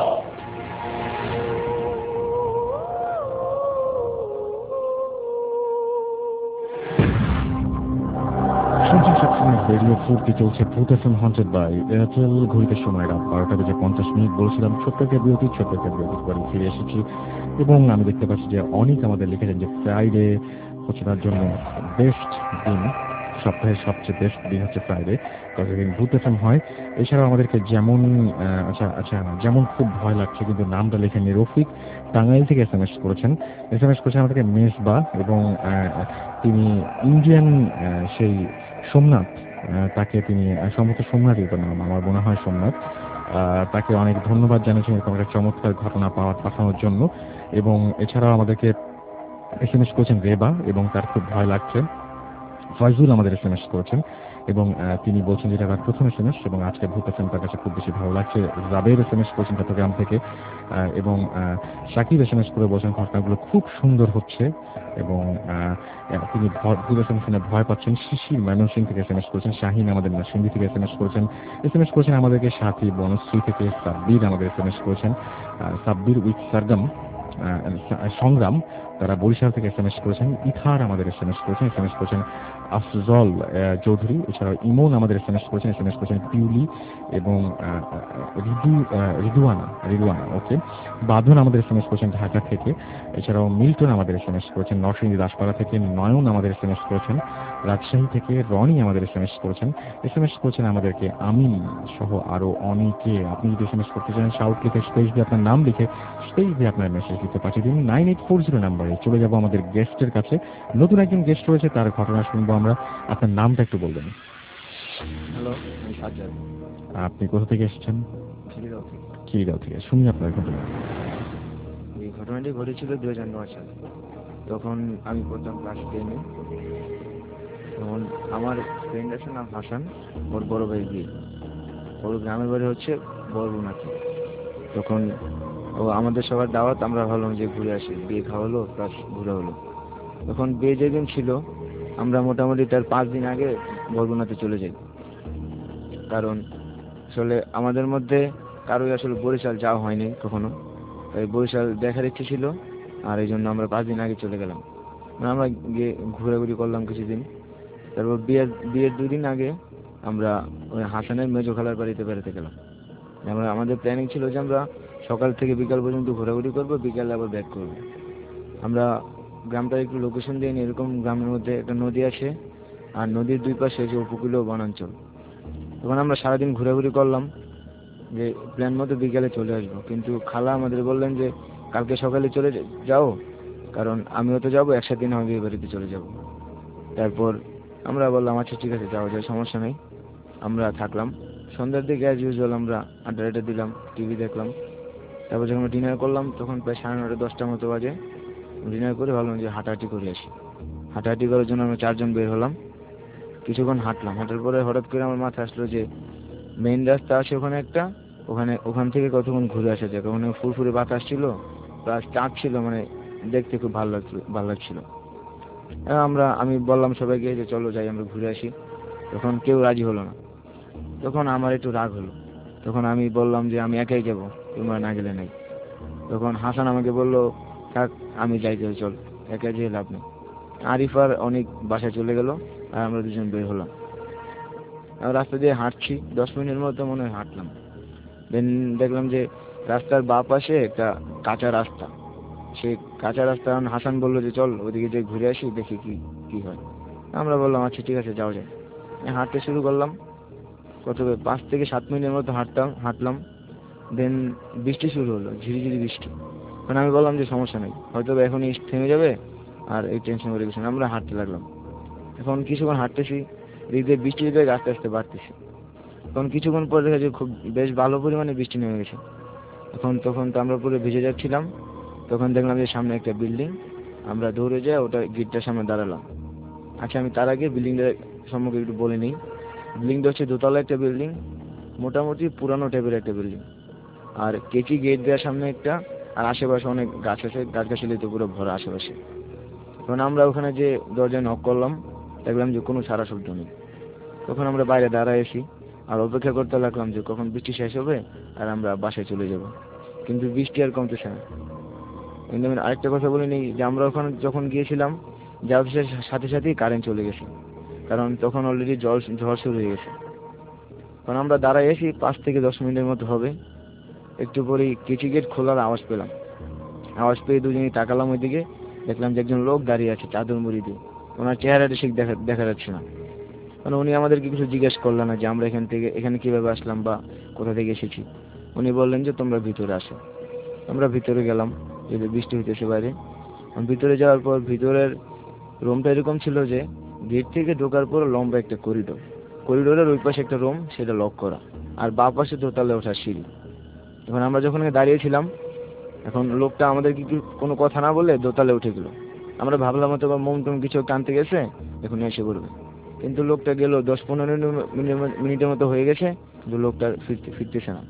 Radio Foorti চলছে Bhoot F M haunted by Airtel. ঘড়িতে সময় রাত বারোটা বেজে পঞ্চাশ মিনিট। বলছিলাম ছোট্ট একটা বিরতি, ছোট্ট একটা বিরতি পরে ফিরে এসেছি এবং আমি দেখতে পাচ্ছি যে অনেক আমাদের লিখেছেন যে ফ্রাইডে হচ্ছে তার জন্য বেস্ট দিন, সপ্তাহের সবচেয়ে বেস্ট দিন হচ্ছে ফ্রাইডে, কতদিন ভূত এফ এম হয়। এছাড়াও আমাদেরকে যেমন আচ্ছা আচ্ছা যেমন খুব ভয় লাগছে কিন্তু নামটা লেখেননি, রফিক টাঙ্গাইল থেকে এস এম এস করেছেন। এস এম এস করেছেন আমাদেরকে মেজবা এবং তিনি ইন্ডিয়ান সেই সোমনাথ, তাকে তিনি সম্ভবত সোমনাথই তো নাম, আমার মনে হয় সোমনাথ। তাকে অনেক ধন্যবাদ জানিয়েছেন এরকম একটা চমৎকার ঘটনা পাওয়ার পাঠানোর জন্য। এবং এছাড়াও আমাদেরকে এস এম এস করেছেন রেবা এবং তার খুব ভয় লাগছে। ফয়জুল আমাদের এস এম এস করেছেন এবং তিনি বলছেন যেটা তার প্রথম এস এম এস এবং আজকে ভূত এফ এম তার কাছে খুব বেশি ভালো লাগছে। জাবের এস এম এস করেছেন চট্টগ্রাম থেকে এবং সাকিব এস এম এস করে বলছেন ঘটনাগুলো খুব সুন্দর হচ্ছে এবং তিনি ভূত এফ এম শুনে ভয় পাচ্ছেন। শিশির ময়মনসিং থেকে এস এম এস করেছেন। শাহিন আমাদের নরসিংদী থেকে এস এম এস করেছেন। এস এম এস করেছেন আমাদেরকে সাথী বনশ্রী থেকে। সাব্বির আমাদের এস এম এস করেছেন। সাব্বির উইথ সারগাম সংগ্রাম তারা বরিশাল থেকে এস এম এস করেছেন। ইথার আমাদের এস এম এস করেছেন। এস এম এস করেছেন আফজল চৌধুরী। এছাড়াও ইমন আমাদের এস এম এস করেছেন। এস এম এস করেছেন পিউলি এবং রিদু রিদুয়ানা রিদুয়ানা ওকে বাঁধন আমাদের এস এম এস করেছেন ঢাকা থেকে। এছাড়াও মিল্টন আমাদের এস এম এস করেছেন নরসিংদী দাসপাড়া থেকে। নয়ন আমাদের এস এম এস করেছেন রাজশাহী থেকে। রনি আমাদের এস এম এস করেছেন। এস এম এস করেছেন আমাদেরকে আমিন সহ আরো অনেকে। আপনি যদি এস এম এস করতে চান শাউট লিখে স্পেস দিয়ে আপনার নাম লিখে স্পেস দিয়ে আপনার মেসেজ দিতে পাঠিয়ে দিন নাইন এইট ফোর জিরো নাম্বারে। চলে যাবো আমাদের গেস্টের কাছে। নতুন একজন গেস্ট রয়েছে, তার ঘটনা শুনবো আমরা। আপনার নামটা একটু বলবেন। হ্যালো, আমি সাজ্জাদ। আপনি কোথা থেকে এসেছেন? খিরিগাঁও থেকে। খিরিগাঁও থেকে। শুনি আপনার ঘটনা। এই ঘটনাটি ঘটেছিল দুই হাজার নয় সালে। তখন আমি পড়তাম ক্লাস টেনে। তখন আমার ফ্রেন্ড আছে নাম হাসান, ওর বড় ভাই বিয়ে। ওর গ্রামের বাড়ি হচ্ছে বরগুনাতে। তখন ও আমাদের সবার দাওয়াত, আমরা ভাবলাম যে ঘুরে আসি, বিয়ে খাওয়া হলো প্লাস ঘুরে হলো। তখন বিয়ে যেদিন ছিল আমরা মোটামুটি তার পাঁচ দিন আগে বরগুনাতে চলে যাই, কারণ আসলে আমাদের মধ্যে কারোই আসলে বরিশাল যাওয়া হয়নি কখনো, তাই বরিশাল দেখার ইচ্ছে ছিল আর এই জন্য আমরা পাঁচ দিন আগে চলে গেলাম। আমরা গিয়ে ঘোরাঘুরি করলাম কিছুদিন। তারপর বিয়ের বিয়ের দুদিন আগে আমরা ওই হাসানের মেজো খালার বাড়িতে বেড়াতে গেলাম। আমরা আমাদের প্ল্যানিং ছিল যে আমরা সকাল থেকে বিকাল পর্যন্ত ঘোরাঘুরি করবো, বিকালে আবার ব্যাক করবো। আমরা গ্রামটার একটু লোকেশন দিয়ে নিই, এরকম গ্রামের মধ্যে একটা নদী আছে আর নদীর দুই পাশে যে উপকূলীয় বনাঞ্চল। তখন আমরা সারাদিন ঘোরাঘুরি করলাম যে প্ল্যান মতো বিকালে চলে আসবো, কিন্তু খালা আমাদের বললেন যে কালকে সকালে চলে যাও, কারণ আমিও তো যাবো, একসাথে না বিয়ে বাড়িতে চলে যাব। তারপর আমরা বললাম আচ্ছা ঠিক আছে যাওয়া যায়, সমস্যা নেই। আমরা থাকলাম। সন্ধ্যার দিকে অ্যাজ ইউজুয়াল আমরা আড্ডা আড্ডা দিলাম, টিভি দেখলাম। তারপর যখন ডিনার করলাম তখন প্রায় সাড়ে নটা দশটার মতো বাজে। ডিনার করে ভাবলাম যে হাঁটাহাঁটি করে আসি। হাঁটাহাঁটি করার জন্য আমরা চারজন বের হলাম। কিছুক্ষণ হাঁটলাম, হাঁটার পরে হঠাৎ করে আমার মাথায় আসলো যে মেইন রাস্তা আছে ওখানে একটা, ওখানে ওখান থেকে কতক্ষণ ঘুরে আসা যায়। ওখানে ফুরফুরে বাতাস ছিল, প্লাস চাঁদ ছিল, মানে দেখতে খুব ভালো লাগছিল ভালো লাগছিল আমরা আমি বললাম সবাইকে যে চলো যাই আমরা ঘুরে আসি। তখন কেউ রাজি হলো না। তখন আমার একটু রাগ হলো। তখন আমি বললাম যে আমি একাই যাব, তোমরা না গেলে নাই। তখন হাসান আমাকে বললো থাক আমি যাই, যাই চল, একা যেয়ে লাভ নেই। আরিফার অনেক বাসায় চলে গেল আর আমরা দুজন বের হলাম। রাস্তা দিয়ে হাঁটছি, দশ মিনিটের মতো মনে হয় হাঁটলাম। দেন দেখলাম যে রাস্তার বাঁ পাশে একটা কাঁচা রাস্তা। সেই কাঁচা রাস্তা হাসান বললো যে চল ওদিকে যে ঘুরে আসি, দেখি কি কি হয়। আমরা বললাম আচ্ছা ঠিক আছে যাও যায়। হাঁটতে শুরু করলাম। কত পাঁচ থেকে সাত মিনিটের মতো হাঁটতাম হাঁটলাম দেন বৃষ্টি শুরু হলো, ঝিরিঝিরি বৃষ্টি। মানে আমি বললাম যে সমস্যা নেই, হয়তো এখনই থেমে যাবে, আর এই টেনশন করে কিছু না। আমরা হাঁটতে লাগলাম। এখন কিছুক্ষণ হাঁটতেছি, এদিকে বৃষ্টির বেগ আস্তে আস্তে বাড়তেছে। তখন কিছুক্ষণ পর দেখা যায় খুব বেশ ভালো পরিমাণে বৃষ্টি নেমে গেছে। এখন তখন তো আমরা পুরো ভিজে যাচ্ছিলাম। তখন দেখলাম যে সামনে একটা বিল্ডিং, আমরা দৌড়ে যাই ওটা গেটটার সামনে দাঁড়ালাম। আচ্ছা, আমি তার আগে বিল্ডিংটার সম্পর্কে একটু বলে নিই। বিল্ডিংটা হচ্ছে দোতলা একটা বিল্ডিং, মোটামুটি পুরানো টাইপের একটা বিল্ডিং। আর কেচি গেট দেওয়ার সামনে একটা, আর আশেপাশে অনেক গাছ আছে, গাছগাছালিতে পুরো ভরা আশেপাশে। তখন আমরা ওখানে যে দরজায় নক করলাম, দেখলাম যে কোনো সারা শব্দ নেই। তখন আমরা বাইরে দাঁড়াইছি আর অপেক্ষা করতে লাগলাম যে কখন বৃষ্টি শেষ হবে আর আমরা বাসায় চলে যাব। কিন্তু বৃষ্টি আর কমতেছে না। কিন্তু আমি আরেকটা কথা বলে নিই যে আমরা ওখানে যখন গিয়েছিলাম, যাওয়ার সাথে সাথেই কারেন্ট চলে গেছে, কারণ তখন অলরেডি জল ঝড় শুরু হয়ে গেছে। কারণ আমরা দাঁড়াই আছি পাঁচ থেকে দশ মিনিটের মতো হবে। একটু পরেই কেচি গেট খোলার আওয়াজ পেলাম। আওয়াজ পেয়ে দুজনেই তাকালাম ওইদিকে, দেখলাম যে একজন লোক দাঁড়িয়ে আছে চাদর মুড়ি দিয়ে। ওনার চেহারাটা ঠিক দেখা দেখা যাচ্ছে না। মানে উনি আমাদেরকে কিছু জিজ্ঞেস করলেন না যে আমরা এখান থেকে এখানে কিভাবে আসলাম বা কোথা থেকে এসেছি। উনি বললেন যে তোমরা ভিতরে আসো। আমরা ভিতরে গেলাম, যদি বৃষ্টি হইতেছে বাইরে। ভিতরে যাওয়ার পর ভিতরের রুমটা এরকম ছিল যে গেট থেকে ঢোকার পর লম্বা একটা করিডোর, করিডোরের ওই পাশে একটা রুম, সেটা লক করা, আর বাঁ পাশে দোতলায় ওঠার সিঁড়ি। এখন আমরা যখন দাঁড়িয়েছিলাম, এখন লোকটা আমাদেরকে কোনো কথা না বলে দোতলায় উঠে গেল। আমরা ভাবলাম হয়তো বা মোম টোম কিছু টানতে গেছে, এখন এসে পড়বে। কিন্তু লোকটা গেল দশ পনেরো মিনিটের মতো হয়ে গেছে, কিন্তু লোকটা ফিরতে ফিরতেছে না।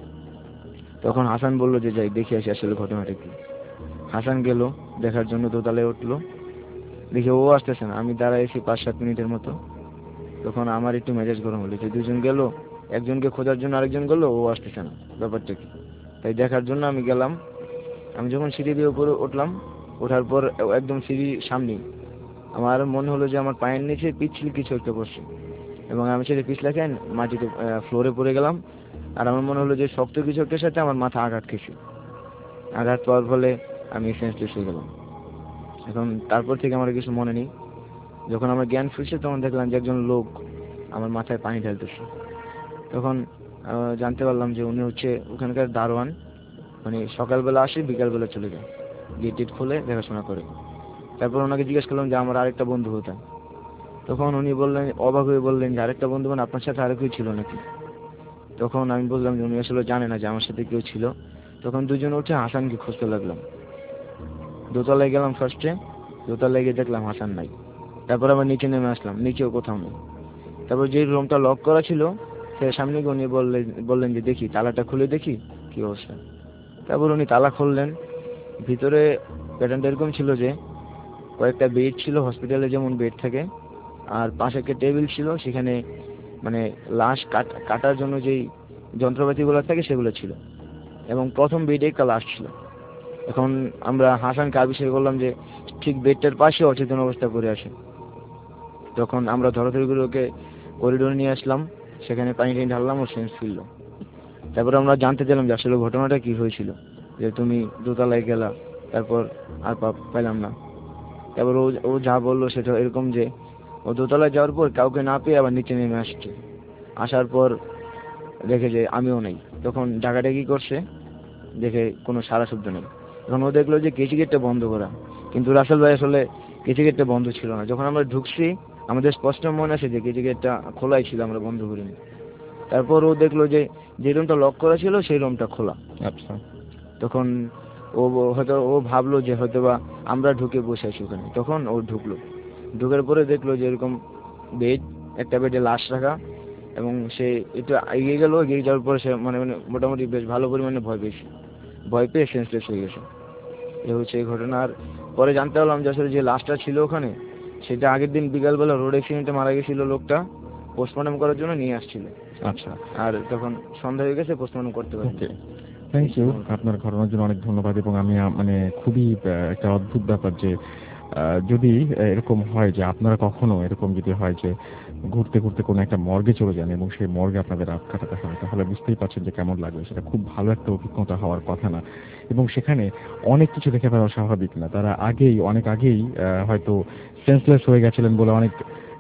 তখন হাসান বললো যে যাই দেখে আসি আসলে ঘটনাটা কি। হাসান গেল দেখার জন্য, দোতলায় উঠলো, দেখে ও আসতেছে না। আমি দাঁড়াইছি পাঁচ সাত মিনিটের মতো। তখন আমার একটু মেজাজ গরম হলো যে দুজন গেল, একজনকে খোঁজার জন্য আরেকজন গেল, ও আসতেছে না, ব্যাপারটা কি। তাই দেখার জন্য আমি গেলাম। আমি যখন সিঁড়ি দিয়ে উপরে উঠলাম, ওঠার পর একদম সিঁড়ি সামনে আমার মনে হলো যে আমার পায়ের নিচে পিছল কিছু একটা পড়ছে, এবং আমি সেটা পিছলা খেয়ে মাটিতে ফ্লোরে পড়ে গেলাম। আর আমার মনে হলো যে শক্ত কিছু একটার সাথে আমার মাথা আঘাত খেয়েছে। আঘাত পাওয়ার ফলে আমি সেন্সলেস হয়ে গেলাম। এখন তারপর থেকে আমার কিছু মনে নেই। যখন আমার জ্ঞান ফিরছে তখন দেখলাম যে একজন লোক আমার মাথায় পানি ঢালতেছে। তখন জানতে পারলাম যে উনি হচ্ছে ওখানকার দারোয়ান, মানে সকালবেলা আসে বিকালবেলা চলে যায়, গেট টেট খুলে দেখাশোনা করে। তারপর ওনাকে জিজ্ঞেস করলাম যে আমার আরেকটা বন্ধু কোথায়। তখন উনি বললেন, অবাক হয়ে বললেন যে আরেকটা বন্ধু মানে আপনার সাথে আরো কেউ ছিল নাকি। তখন আমি বললাম যে উনি আসলে জানে না যে আমার সাথে কেউ ছিল। তখন দুজন উঠে হাসানকে খুঁজতে লাগলাম। দোতলায় গেলাম ফার্স্টে, দোতলায় গিয়ে দেখলাম হাসান নাই। তারপর আবার নিচে নেমে আসলাম, নিচেও কোথাও নেই। তারপর যে রুমটা লক করা ছিল সে সামনে গিয়ে উনি বললেন বললেন যে দেখি তালাটা খুলে দেখি কি অবস্থা। তারপর উনি তালা খুললেন। ভিতরে প্যাটার্নটা এরকম ছিল যে কয়েকটা বেড ছিল, হসপিটালে যেমন বেড থাকে, আর পাশে একটা টেবিল ছিল, সেখানে মানে লাশ কাটার জন্য যেই যন্ত্রপাতিগুলো থাকে সেগুলো ছিল, এবং প্রথম বেডে একটা লাশ ছিল। এখন আমরা হাসানকে আবিষ্কার করলাম যে ঠিক বেডটার পাশে অচেতন অবস্থা পড়ে আছে। তখন আমরা ধরাধরিগুলোকে করিডোরে নিয়ে আসলাম, সেখানে পানি টানি ঢাললাম, ও সেন্স ফিরল। তারপর আমরা জানতে চাইলাম যে আসলে ঘটনাটা কি হয়েছিল, যে তুমি দোতলায় গেলা তারপর আর পেলাম না। তারপর ও ও যা বললো সেটা এরকম যে ও দোতলায় যাওয়ার পর কাউকে না পেয়ে আবার নিচে নেমে আসছে। আসার পর দেখে যে আমিও নেই। তখন ডাকাডাকি করছে, দেখে কোনো সারা শব্দ নেই। তখন ও দেখলো যে কেচি গেটটা বন্ধ করা, কিন্তু রাসেল ভাই আসলে কেচি গেটটা বন্ধ ছিল না। যখন আমরা ঢুকছি আমাদের স্পষ্ট মনে আছে যে কেচি গেটটা খোলাই ছিল, আমরা বন্ধ করিনি। তারপর ও দেখলো যে যে রুমটা লক করা ছিল সেই রুমটা খোলা। আচ্ছা, তখন ও হয়তো ও ভাবলো যে হয়তো বা আমরা ঢুকে বসে আছি ওখানে। তখন ও ঢুকলো, ঢুকার পরে দেখলো যে এরকম বেড, একটা বেডে লাশ রাখা, এবং সে একটু এগিয়ে গেল। এগিয়ে যাওয়ার পরে সে মানে মানে মোটামুটি বেশ ভালো পরিমাণে ভয় পেয়েছে, ভয় পেয়ে সেন্সলেস হয়ে গেছে। এ হচ্ছে এই ঘটনার। পরে জানতে পারলাম যে আসলে যে লাশটা ছিল ওখানে সেটা আগের দিন বিকালবেলা রোড অ্যাক্সিডেন্টে মারা গেছিল লোকটা, পোস্টমর্টম করার জন্য নিয়ে আসছিল। আচ্ছা, আর তখন সন্ধ্যা হয়ে গেছে, পোস্টমর্টম করতে পারি। Okay, thank you. আপনার ঘটনার জন্য অনেক ধন্যবাদ। এবং আমি মানে খুবই একটা অদ্ভুত ব্যাপার যে যদি এরকম হয় যে আপনারা কখনো এরকম যদি হয় যে ঘুরতে ঘুরতে কোনো একটা মর্গে চলে যান এবং সেই মর্গে আপনাদের রাত কাটাতে হয়, তাহলে বুঝতেই পারছেন যে কেমন লাগবে। সেটা খুব ভালো একটা অভিজ্ঞতা হওয়ার কথা না। এবং সেখানে অনেক কিছু দেখে ফেলা স্বাভাবিক না। তারা আগেই অনেক আগেই হয়তো সেন্সলেস হয়ে গেছিলেন বলে অনেক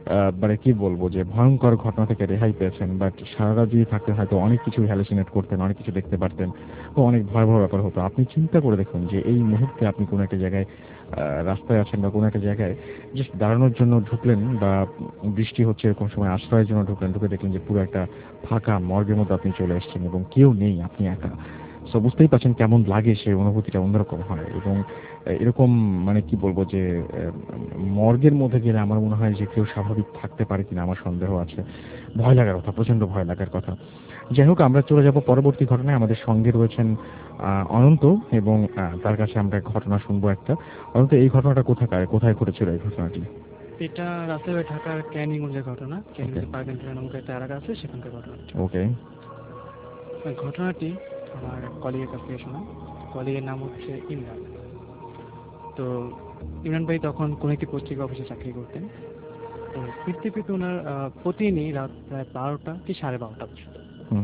আহ, মানে কি বলবো যে ভয়ঙ্কর ঘটনা থেকে রেহাই পেয়েছেন, বাট সারা রাত যদি থাকতে হয়তো অনেক কিছু হ্যালুসিনেট করতেন, অনেক কিছু দেখতে পারতেন, তো অনেক ভয়াবহ ব্যাপার হতো। আপনি চিন্তা করে দেখুন যে এই মুহূর্তে আপনি কোনো একটা জায়গায় আহ, রাস্তায় আছেন বা কোনো একটা জায়গায় জাস্ট দাঁড়ানোর জন্য ঢুকলেন, বা বৃষ্টি হচ্ছে এরকম সময় আশ্রয়ের জন্য ঢুকলেন, ঢুকে দেখলেন যে পুরো একটা ফাঁকা মর্গের মধ্যে আপনি চলে এসেছেন এবং কেউ নেই, আপনি একা। সো বুঝতেই পারছেন কেমন লাগে, সেই অনুভূতিটা অন্যরকম হয়। এবং এরকম মানে কি বলবো যে মর্গের মধ্যে গেলে আমার মনে হয় যে কেউ স্বাভাবিক থাকতে পারে কিনা আমার সন্দেহ আছে। ভয় লাগার কথা, প্রচন্ড ভয় লাগার কথা। যাই হোক, আমরা চলে যাব পরবর্তী ঘটনায়। আমাদের সঙ্গে রয়েছেন আহ, অনন্ত, এবং আহ, তার কাছে আমরা ঘটনা শুনবো একটা। অনন্ত, এই ঘটনাটা কোথাকার, কোথায় ঘটেছিল এই ঘটনাটি? এটা রাজশাহী ঢাকার ক্যানিগঞ্জের ঘটনা। ক্যানিগঞ্জের পার্কেন্টার নামক একটা এলাকা আছে, সেখানকার ঘটনা। ওকে। ঘটনাটি আমার কলিগের কাছ থেকে শোনা। কলিগের নাম হচ্ছে ইমরান। তো ইমরান ভাই তখন কোন একটি পত্রিকা অফিসে চাকরি করতেন। তো ফিরতে ফিরতে ওনার আহ, প্রতিদিনই রাত প্রায় বারোটা কি সাড়ে বারোটা পর্যন্ত।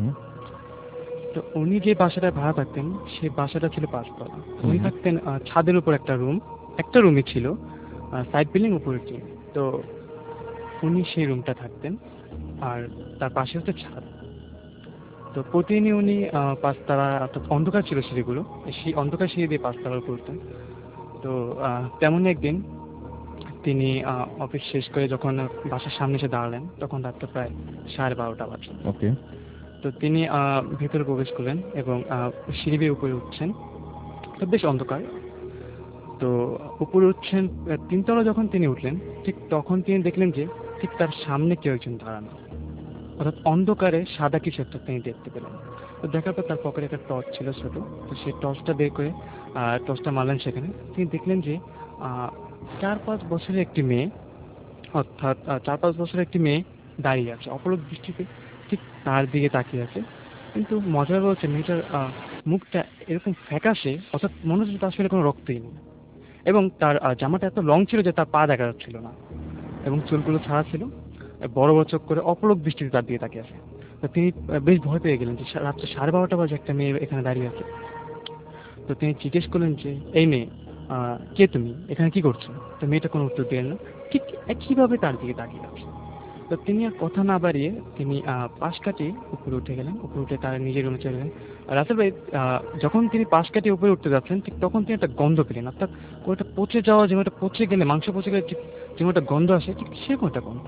তো উনি যে বাসাটায় ভাড়া থাকতেন সেই বাসাটা ছিল পাঁচতলা। উনি থাকতেন আহ, ছাদের উপর একটা রুম, একটা রুমই ছিল, সাইড বিল্ডিং উপরের টিম। তো উনি সেই রুমটা থাকতেন, আর তার পাশে হচ্ছে ছাদ। তো প্রতিদিনই উনি আহ, পাঁচতলা, অর্থাৎ অন্ধকার ছিল সিঁড়িগুলো, সেই অন্ধকার সিঁড়ি দিয়ে পাঁচতলার উপর উঠতেন। তো আহ, তেমনই একদিন তিনি আহ, অফিস শেষ করে যখন বাসার সামনে এসে দাঁড়ালেন, তখন রাতটা প্রায় সাড়ে বারোটা বাজে। ওকে। তো তিনি আহ, ভেতরে প্রবেশ করলেন এবং আহ, সিঁড়ি বেয়ে উপরে উঠছেন। তো বেশ অন্ধকার। তো উপরে উঠছেন, আহ, তিনতলা যখন তিনি উঠলেন, ঠিক তখন তিনি দেখলেন যে ঠিক তার সামনে কেউ একজন দাঁড়ানো, অর্থাৎ অন্ধকারে সাদা কিছু একটা তিনি দেখতে পেলেন। তো দেখার পর তার পকেটে একটা টর্চ ছিল ছোট। তো সেই টর্চটা বের করে আহ, টর্চটা মারলেন সেখানে। তিনি দেখলেন যে আহ, চার পাঁচ বছরের একটি মেয়ে, অর্থাৎ আহ, চার পাঁচ বছরের একটি মেয়ে দাঁড়িয়ে আছে অপলক দৃষ্টিতে, ঠিক তার দিকে তাকিয়ে আছে। কিন্তু মজার ব্যাপার হচ্ছে মেয়েটার আহ, মুখটা এরকম ফ্যাকাশে, অর্থাৎ মনে হচ্ছে তার শরীরে কোনো রক্তই নেই, এবং তার আহ, জামাটা এত লং ছিল যে তার পা দেখা যাচ্ছিল না, এবং চুলগুলো ছাড়া ছিল, বড় বড় চোখ করে অপলক দৃষ্টিতে তার দিকে তাকিয়ে আছে। তো তিনি আহ, বেশ ভয় পেয়ে গেলেন যে সা- রাত্রে সাড়ে বারোটা বাজে একটা মেয়ে এখানে দাঁড়িয়ে আছে। তো তিনি জিজ্ঞেস করলেন যে এই মেয়ে, আহ, কে তুমি, এখানে কি করছো? তো মেয়েটা কোনো উত্তর দিলেন না, ঠিক একইভাবে তার দিকে তাকিয়ে আছে। তো তিনি আর কথা না বাড়িয়ে তিনি আহ, পাশ কাটিয়ে উপরে উঠে গেলেন। উপরে উঠে তার নিজের রুমে চলে গেলেন। রাসেল ভাই, আহ, যখন তিনি পাশ কাটিয়ে উপরে উঠতে যাচ্ছেন, ঠিক তখন তিনি একটা গন্ধ পেলেন, অর্থাৎ ওটা পচে যাওয়া, যেমন একটা পচে গেলে, মাংস পচে গেলে ঠিক যেমন একটা গন্ধ আসে, ঠিক সেরকম একটা গন্ধ।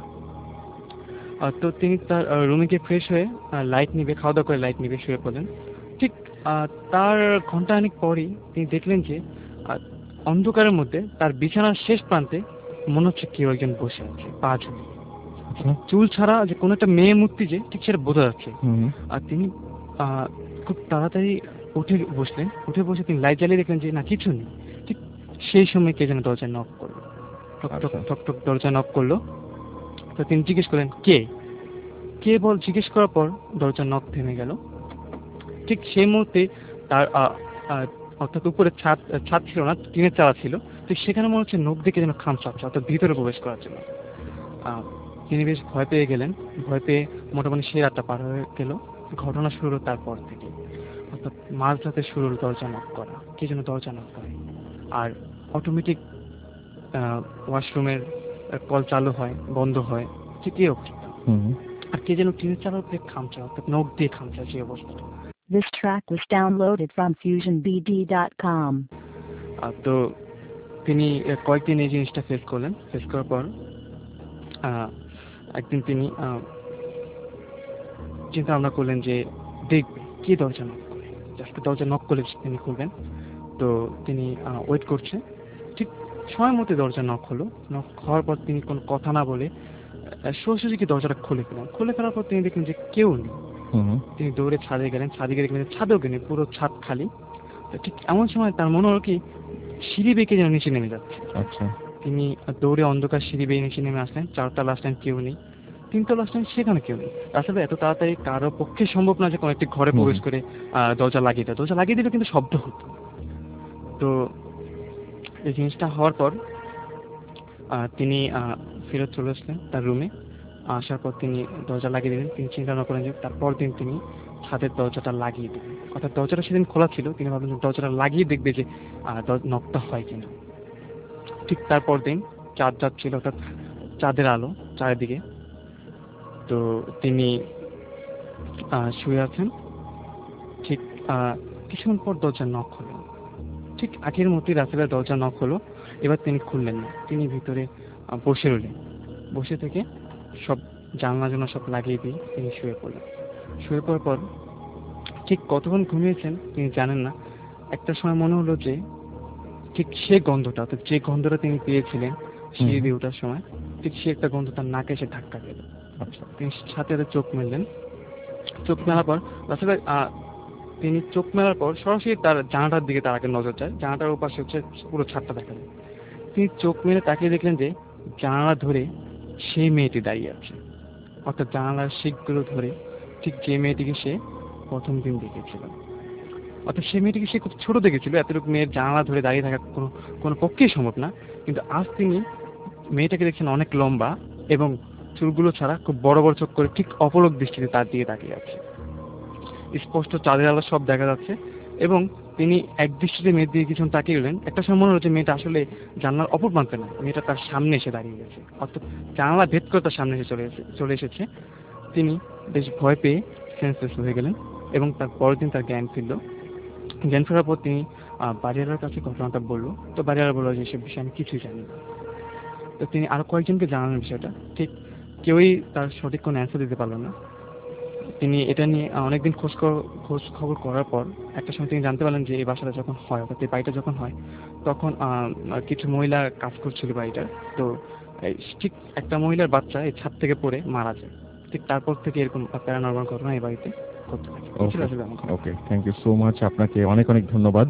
আহ, তো তিনি তার রুমে গিয়ে ফ্রেশ হয়ে লাইট নিবে, খাওয়া দাওয়া করে লাইট নিবে, শুয়ে পড়লেন। ঠিক আহ, তার ঘন্টাখানিক পরই তিনি দেখলেন যে আহ, অন্ধকারের মধ্যে তার বিছানার শেষ প্রান্তে মনে হচ্ছে কেউ একজন বসে আছে, পা ঝুলিয়ে। চুল ছাড়া যে কোনো একটা মেয়ে মূর্তি, যে ঠিক সেটা বোঝা যাচ্ছে। আর তিনি আহ, খুব তাড়াতাড়ি উঠে বসলেন। উঠে বসে তিনি লাইট জ্বালিয়ে দেখলেন যে না, কিছু নেই। ঠিক সেই সময় কে যেন দরজায় নক করলো, ঠক ঠক ঠক ঠক দরজায় নক করলো। তো তিনি জিজ্ঞেস করলেন কে কে বল। জিজ্ঞেস করার পর দরজার নক থেমে গেল। ঠিক সেই মুহূর্তে তার আহ, আহ, অর্থাৎ উপরে ছাদ, ছাদ ছিল না, টিনের চালা ছিল। ঠিক সেখানে মনে হচ্ছে নখ দেখে যেন খামচাচ্ছে, অর্থাৎ ভিতরে প্রবেশ করার জন্য। আহ, তিনি বেশ ভয় পেয়ে গেলেন। ভয় পেয়ে মোটামুটি সে রাতটা পার হয়ে গেল। ঘটনা শুরু হলো তারপর থেকে, অর্থাৎ মাঝরাতে শুরু হলো দরজা নক করা, কে যেন দরজা নক করে, আর অটোমেটিক ওয়াশরুমের কল চালু হয়, বন্ধ হয়, ঠিক এই অবস্থা। আর কে যেন টিনের চালার উপরে খামচা, অর্থাৎ নখ দিয়ে খামচা, সেই অবস্থা। This track was downloaded from fusion b d dot com. আর তো তিনি আহ, কয়েকদিন এই জিনিসটা ফেস করলেন। ফেস করার পর আহ, একদিন তিনি আহ, চিন্তা ভাবনা করলেন যে দেখবে কে দরজা নক করে, জাস্ট দরজা নক করলে তিনি খুলবেন। তো তিনি ওয়েট করছেন। ঠিক সময় মতো দরজা নক হলো। নক হওয়ার পর তিনি কোনো কথা না বলে সোজাসুজি কি দরজাটা খুলে ফেলেন। খুলে ফেলার পর তিনি দেখলেন যে কেউ নেই। তিনি দৌড়ে ছাদে গেলেন। ছাদে গিয়ে দেখলেন ছাদেও কেউ নেই, পুরো ছাদ খালি। তো ঠিক এমন সময় তার মনে হলো কি সিঁড়ি বেঁকে যেন নিচে নেমে যাচ্ছে। আচ্ছা। তিনি দৌড়ে অন্ধকার সিঁড়ি বেয়ে নিচে নেমে আসলেন। চারতলা আসলেন, কেউ নেই। তিনতলা আসলেন, সেখানে কেউ নেই। আসলে এত তাড়াতাড়ি কারো পক্ষে সম্ভব না যে কোনো একটি ঘরে প্রবেশ করে আহ দরজা লাগিয়ে দেয়। দরজা লাগিয়ে দিলে কিন্তু শব্দ হতো। তো এই জিনিসটা হওয়ার পর আহ, তিনি আহ, ফেরত চলে আসলেন তার রুমে। আসার পর তিনি দরজা লাগিয়ে দিলেন। তিনি চিন্তা না করেন যে তারপর দিন তিনি ছাদের দরজাটা লাগিয়ে দেবেন, অর্থাৎ দরজাটা সেদিন খোলা ছিল। তিনি ভাবলেন যে দরজাটা লাগিয়ে দেখবে যে নকটা হয় কিনা। ঠিক তারপর দিন চাঁদ রাত ছিল, অর্থাৎ চাঁদের আলো চারিদিকে। তো তিনি আহ, শুয়ে আছেন। ঠিক আহ, কিছুক্ষণ পর দরজার নখ হলো, ঠিক আগের মতোই রাসেলের দরজা নখ হলো। এবার তিনি খুললেন না, তিনি ভিতরে আহ, বসে রইলেন। বসে থেকে সব জানলা জানলা সব লাগিয়ে দিয়ে তিনি শুয়ে পড়লেন। শুয়ে পড়ার পর ঠিক কতক্ষণ ঘুমিয়েছেন তিনি জানেন না। একটা সময় মনে হলো যে ঠিক সে গন্ধটা, অর্থাৎ যে গন্ধটা তিনি পেয়েছিলেন সিঁড়ি দিয়ে ওঠার সময়, ঠিক সে একটা গন্ধ তার নাকে এসে ধাক্কা দিল। আচ্ছা, তিনি সাথে সাথে চোখ মেললেন। চোখ মেলার পর আসলে তিনি চোখ মেলার পর সরাসরি তার জানাটার দিকে তার আগে নজর যায়। জানাটার ওপাশে হচ্ছে পুরো ছাদটা দেখা যায়। তিনি চোখ মেলে তাকিয়ে দেখলেন যে জানালা ধরে সেই মেয়েটি দাঁড়িয়ে আছে, অর্থাৎ জানালার শিকগুলো ধরে ঠিক যে মেয়েটিকে সে প্রথম দিন দেখেছিল। অর্থাৎ সেই মেয়েটিকে সে খুব ছোট দেখেছিল, এতটুকু মেয়ের জানালা ধরে দাঁড়িয়ে থাকা কোনো কোনো পক্ষেই সম্ভব না। কিন্তু আজ তিনি মেয়েটাকে দেখছেন অনেক লম্বা এবং চুলগুলো ছাড়া খুব বড় বড় চোখ করে ঠিক অপলক দৃষ্টিতে তার দিকে তাকিয়ে আছে। স্পষ্ট চাঁদের আলো সব দেখা যাচ্ছে এবং তিনি এক দৃষ্টিতে মেয়ের দিকে কিছুক্ষণ তাকিয়ে গেলেন। একটা সময় মনে হচ্ছে মেয়েটা আসলে জানালার অপর প্রান্তে না, মেয়েটা তার সামনে এসে দাঁড়িয়ে গেছে, অর্থাৎ জানালা ভেদ করে তার সামনে এসে চলে এসে চলে এসেছে। তিনি বেশ ভয় পেয়ে সেন্সলেস হয়ে গেলেন এবং তার পরের দিন তার জ্ঞান ফিরল। জ্ঞান ফেরার পর তিনি বাড়িওয়ালার কাছে ঘটনাটা বললো। তো বাড়িওয়ালা বললো যে এসব বিষয়ে আমি কিছুই জানি না। তো তিনি আরো কয়েকজনকে জানালেন বিষয়টা, ঠিক কেউই তার সঠিক কোনো অ্যান্সার দিতে পারলো না। তিনি এটা নিয়ে অনেকদিন খোঁজ খোঁজ খবর করার পর একটা সময় তিনি জানতে পারলেন যে এই বাসাটা যখন হয়, অর্থাৎ এই বাড়িটা যখন হয়, তখন কিছু মহিলা কাজ করছিল বাড়িটার। তো ঠিক একটা মহিলার বাচ্চা এই ছাদ থেকে পড়ে মারা যায়। ঠিক তারপর থেকে এরকম প্যারানরমাল ঘটনা এই বাড়িতে ঘটতে থাকে। Okay, thank you so much, আপনাকে অনেক অনেক ধন্যবাদ।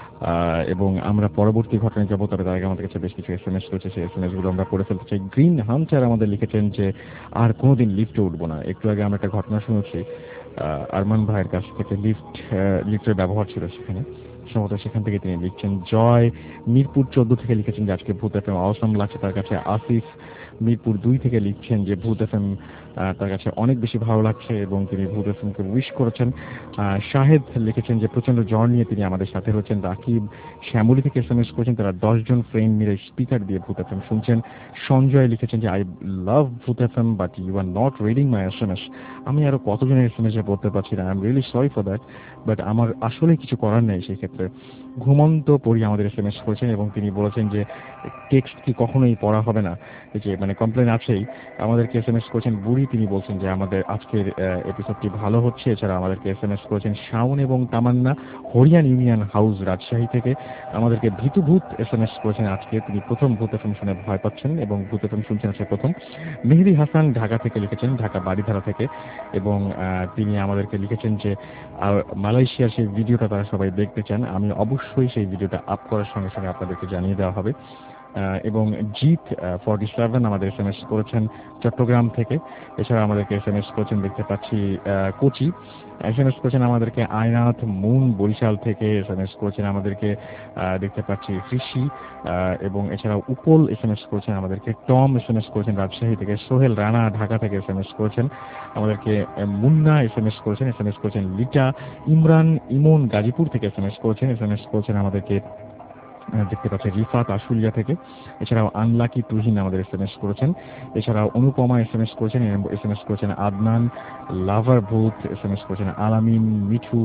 এবং আমরা পরবর্তী ঘটনায় যাবো, তবে তার আগে আমাদের কাছে বেশ কিছু এস এম এস রয়েছে, সেই এস এম এস গুলো আমরা পড়ে ফেলতে চাই। গ্রিন হান্টার আমাদের লিখেছেন যে আর কোনোদিন লিফটে উঠবো না। একটু আগে আমরা একটা ঘটনা শুনেছি, আরমান ভাইয়ের কাছ থেকে লিফট লিফটের ব্যবহার ছিল সেখানে, সম্ভবত সেখান থেকে তিনি লিখছেন। জয় মিরপুর চোদ্দ থেকে লিখেছেন যে আজকে ভূত এফ এম অসম লাগছে তার কাছে। আসিফ মিরপুর দুই থেকে লিখছেন যে ভূত এফ এম তার কাছে অনেক বেশি ভালো লাগছে এবং তিনি ভূত এফ এমকে উইশ করেছেন। শাহেদ লিখেছেন যে প্রচন্ড জ্বর নিয়ে তিনি আমাদের সাথে রয়েছেন। রাকিব শ্যামলী থেকে এস এম এস করেছেন, তারা দশজন ফ্রেন্ড মিলে স্পিকার দিয়ে ভূত এফ এম শুনছেন। সঞ্জয় লিখেছেন যে I love Bhoot F M but you are not reading my S M S. আমি আরো কতজনের এস এম এস এ পড়তে পারছি না, I am really sorry for that, but আমার আসলে কিছু করার নেই সেই ক্ষেত্রে। ঘুমন্ত পড়ি আমাদের এস এম এস করেছেন এবং তিনি বলেছেন যে টেক্সট কি কখনোই পড়া হবে না, যে মানে কমপ্লেন আছেই। আমাদেরকে এস এম এস করেছেন বুড়ি, তিনি বলছেন যে আমাদের আজকের এপিসোডটি ভালো হচ্ছে। এছাড়া আমাদেরকে এস এম এস করেছেন শাওন এবং তামান্না হরিয়ান ইউনিয়ন হাউস রাজশাহী থেকে। আমাদেরকে ভীতু ভূত এস এম এস করেছেন আজকে, তিনি প্রথম ভূত এফ এম শুনে ভয় পাচ্ছেন এবং ভূত এফ এম শুনছেন সে প্রথম। মেহেদি হাসান ঢাকা থেকে লিখেছেন, ঢাকা বাড়িধারা থেকে, এবং তিনি আমাদেরকে লিখেছেন যে মালয়েশিয়ার সেই ভিডিওটা তারা সবাই দেখতে চান। আমি অবশ্যই সেই ভিডিওটা আপ করার সঙ্গে সঙ্গে আপনাদেরকে জানিয়ে দেওয়া হবে। এবং জিত ফর্টি সেভেন আমাদের এস এম এস করেছেন চট্টগ্রাম থেকে। এছাড়া আমাদেরকে এস এম এস করেছেন দেখতে পাচ্ছি কোচি, এস এম এস করেছেন আমাদেরকে আয়নাথ মুন বরিশাল থেকে, এস এম এস করেছেন আমাদেরকে দেখতে পাচ্ছি ঋষি, এবং এছাড়া উপল এস এম এস করেছেন আমাদেরকে। টম এস এম এস করেছেন রাজশাহী থেকে। সোহেল রানা ঢাকা থেকে এস এম এস করেছেন আমাদেরকে। মুন্না এস এম এস করেছেন, এস এম এস করেছেন লিটা। ইমরান ইমন গাজীপুর থেকে এস এম এস করেছেন, এস এম এস করেছেন আমাদেরকে দেখতে পাচ্ছি রিফাত আশুলিয়া থেকে। এছাড়াও আনলাকি তুহিন আমাদের এস এম এস করেছেন। এছাড়াও অনুপমা এস এম এস করেছেন, এস এম এস করেছেন আদনান লাভার ভূত, এস এম এস করেছেন আলামিন, মিঠু,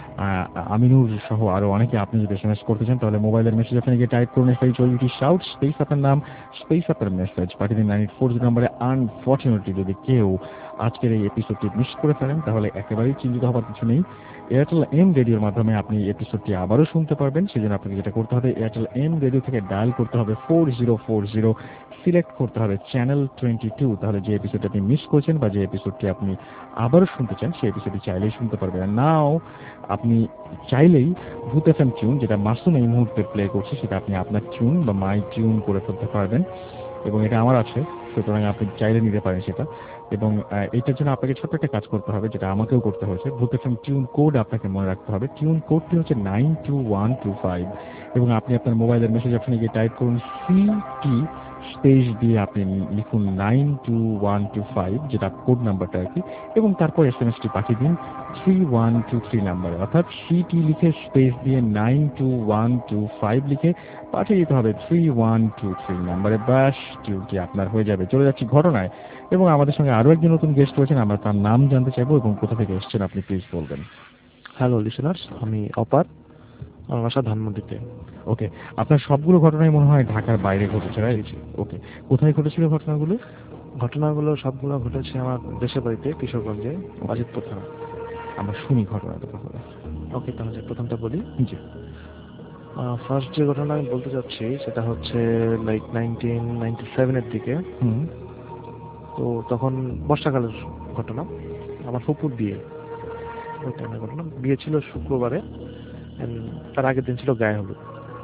আমিনুর সহ আরো অনেকে। আপনি যদি এস এম এস করতে চান তাহলে মোবাইলের মেসেজ আপনি গিয়ে টাইপ করুন এফআই চৌধুরী শাউট স্পেস আপনার নাম স্পেস আপনার মেসেজ পাঠিয়ে দিন নাইন এইট ফোর জিরো নম্বরে। আনফর্চুনেটলি যদি কেউ আজকের এই এপিসোডটি মিস করে ফেলেন তাহলে একেবারেই চিন্তিত হবার কিছু নেই। এয়ারটেল এম রেডিওর মাধ্যমে আপনি এপিসোডটি আবারও শুনতে পারবেন। সেজন্য আপনাকে যেটা করতে হবে, এয়ারটেল এম রেডিও থেকে ডায়াল করতে হবে four zero four zero, select করতে হবে চ্যানেল টোয়েন্টি টু। তাহলে যে এপিসোডটি আপনি মিস করেছেন বা যে এপিসোডটি আপনি আবারও শুনতে চান সেই এপিসোডটি চাইলেই শুনতে পারবেন। নাও আপনি চাইলেই ভূত এফ এম টিউন, যেটা মাসুম এই মুহূর্তে প্লে করছে, সেটা আপনি আপনার টিউন বা মাই টিউন করে ফেলতে পারবেন, এবং এটা আমার আছে, সুতরাং আপনি চাইলে নিতে পারেন সেটা। এবং এইটার জন্য আপনাকে ছোট্ট একটা কাজ করতে হবে, যেটা আমাকেও করতে হয়েছে। ভূত এফ এম টিউন কোড আপনাকে মনে রাখতে হবে। টিউন কোডটি হচ্ছে nine two one two five. এবং আপনি আপনার মোবাইলের মেসেজ অপশনে গিয়ে টাইপ করুন সিটি স্পেস দিয়ে আপনি লিখুন nine two one two five, যেটা কোড নাম্বারটা আর কি, এবং তারপর এস এম এসটি পাঠিয়ে দিন থ্রি ওয়ান টু থ্রি নাম্বারে, অর্থাৎ সিটি লিখে স্পেস দিয়ে nine two one two five লিখে পাঠিয়ে দিতে হবে থ্রি ওয়ান টু থ্রি নাম্বারে। ব্যাস ডিউটি আপনার হয়ে যাবে। চলে যাচ্ছি ঘটনায়, এবং আমাদের সঙ্গে আরো একজন নতুন গেস্ট রয়েছেন, আমরা তার নাম জানতে চাইবো এবং কোথা থেকে এসেছেন আপনি প্লিজ বলবেন। হ্যালো লিসেনার্স, আমি অপার, আমার বাসা ধানমন্ডিতে। ওকে, আপনার সবগুলো ঘটনাই মনে হয় ঢাকার বাইরে ঘটেছে, রাইট? ওকে, কোথায় ঘটেছিল ঘটনাগুলো? ঘটনাগুলো সবগুলো ঘটেছে আমার দেশের বাড়িতে কিশোরগঞ্জে, বাজিতপুর থানা। আমরা শুনি ঘটনাটা তাহলে। ওকে, তাহলে প্রথমটা বলি। জি। ফার্স্ট যে ঘটনা আমি বলতে চাচ্ছি সেটা হচ্ছে লাইক নাইনটিন নাইনটি সেভেনের দিকে। হুম। তো তখন বর্ষাকালের ঘটনা, আমার ফুপুর বিয়ে, ওই টাইমের ঘটনা। বিয়ে ছিল শুক্রবারে, তার আগের দিন ছিল গায়ে হলুদ।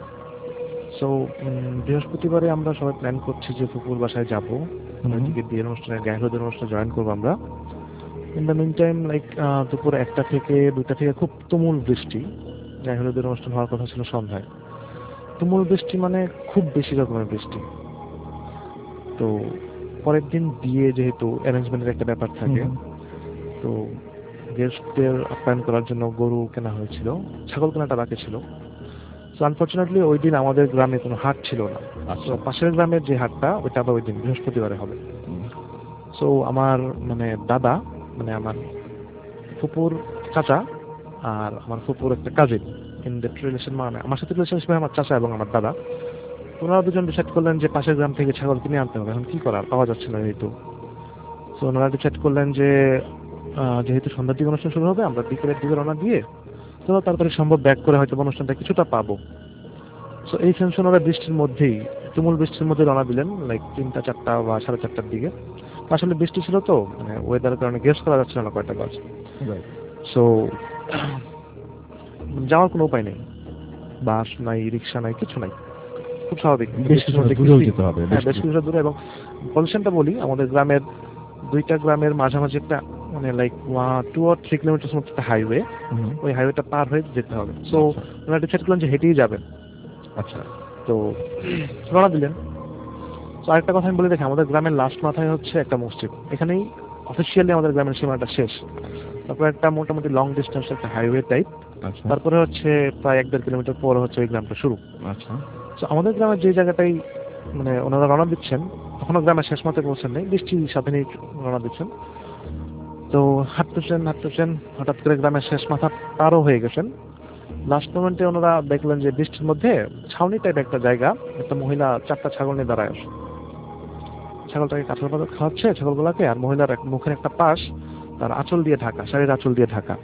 সো বৃহস্পতিবারে আমরা সবাই প্ল্যান করছি যে ফুপুর বাসায় যাবো, ওইদিকে বিয়ের অনুষ্ঠানে গায়ে হলুদের অনুষ্ঠানে জয়েন করবো আমরা। In the meantime like দুপুর একটা থেকে দুইটা থেকে খুব তুমুল বৃষ্টি। গায়ে হলুদের অনুষ্ঠান হওয়ার কথা ছিল সন্ধ্যায়। তুমুল বৃষ্টি মানে খুব বেশি রকমের বৃষ্টি। তো পরের দিন বিয়ে, যেহেতু অ্যারেঞ্জমেন্টের একটা ব্যাপার থাকে, তো গেস্টদের আপ্যায়ন করার জন্য গরু কেনা হয়েছিল, ছাগল কেনাটা বাকি ছিল। সো আনফর্চুনেটলি ওই দিন আমাদের গ্রামে কোনো হাট ছিল না। তো পাশের গ্রামের যে হাটটা, ওইটা আবার ওই দিন বৃহস্পতিবারে হবে। সো আমার মানে দাদা, মানে আমার ফুপুর চাচা আর আমার ফুপুর একটা কাজিন, ইন দ্যাট রিলেশন, মানে আমার সাথে রিলেশন হিসেবে আমার চাচা এবং আমার দাদা, ওনারা দুজন ডিসাইড করলেন যে পাশের গ্রাম থেকে ছাগল কিনে আনতে হবে। এখন কি করার, পাওয়া যাচ্ছে না যেহেতু। সো ওনারা ডিসাইড করলেন যে যেহেতু সন্ধ্যার দিকে অনুষ্ঠান শুরু হবে, আমরা বিকেলের দিকে রওনা দিয়ে তো তাড়াতাড়ি সম্ভব ব্যাক করে হয়তো অনুষ্ঠানটা কিছুটা পাবো। সো এই সেন্স ওনারা বৃষ্টির মধ্যেই, তুমুল বৃষ্টির মধ্যে রওনা দিলেন লাইক তিনটা চারটা বা সাড়ে চারটার দিকে। আসলে বৃষ্টি ছিল তো, মানে ওয়েদারের কারণে গেস করা যাচ্ছে না কয়টা বাজে। সো যাওয়ার কোনো উপায় নেই, বাস নাই, রিক্সা নাই, কিছু নাই, খুব স্বাভাবিক। বেশ কিছুটা দূরে, এবং পজিশনটা বলি, আমাদের গ্রামের দুইটা গ্রামের মাঝামাঝি একটা মানে লাইক টু আর থ্রি কিলোমিটার মতো একটা হাইওয়ে, ওই হাইওয়েটা পার হয়ে যেতে হবে। সো ওনারা ডিসাইড করলেন যে হেঁটেই যাবেন। আচ্ছা, তো রওনা দিলেন। তো আরেকটা কথা আমি বলে দেখি, আমাদের গ্রামের লাস্ট মাথায় হচ্ছে একটা মসজিদ, এখানেই অফিসিয়ালি আমাদের গ্রামের সীমাটা শেষ। তারপরে একটা মোটামুটি লং ডিস্টেন্স একটা হাইওয়ে টাইপ, তারপরে হচ্ছে প্রায় এক দেড় কিলোমিটার পর হচ্ছে ওই গ্রামটা শুরু। আচ্ছা, তো আমাদের গ্রামের যে জায়গাটাই মানে ওনারা রওনা দিচ্ছেন, তখনও গ্রামের শেষ মাথায় পৌঁছেন নেই, বৃষ্টির সাথে নিয়ে রওনা দিচ্ছেন। তো হাঁটতেছেন হাঁটতেছেন হঠাৎ করে গ্রামের শেষ মাথা পারও হয়ে গেছেন। লাস্ট মোমেন্টে ওনারা দেখলেন যে বৃষ্টির মধ্যে ছাউনি টাইপ একটা জায়গা, একটা মহিলা চারটা ছাগল নিয়ে দাঁড়ায় আসে। ছাগলটাকে কাঁঠাল পাতা খাওয়াচ্ছে ছাগলগুলাকে, আর মহিলার মুখের একটা পাশ তার আঁচল দিয়ে ঢাকা, শাড়ির আঁচল দিয়ে ঢাকা।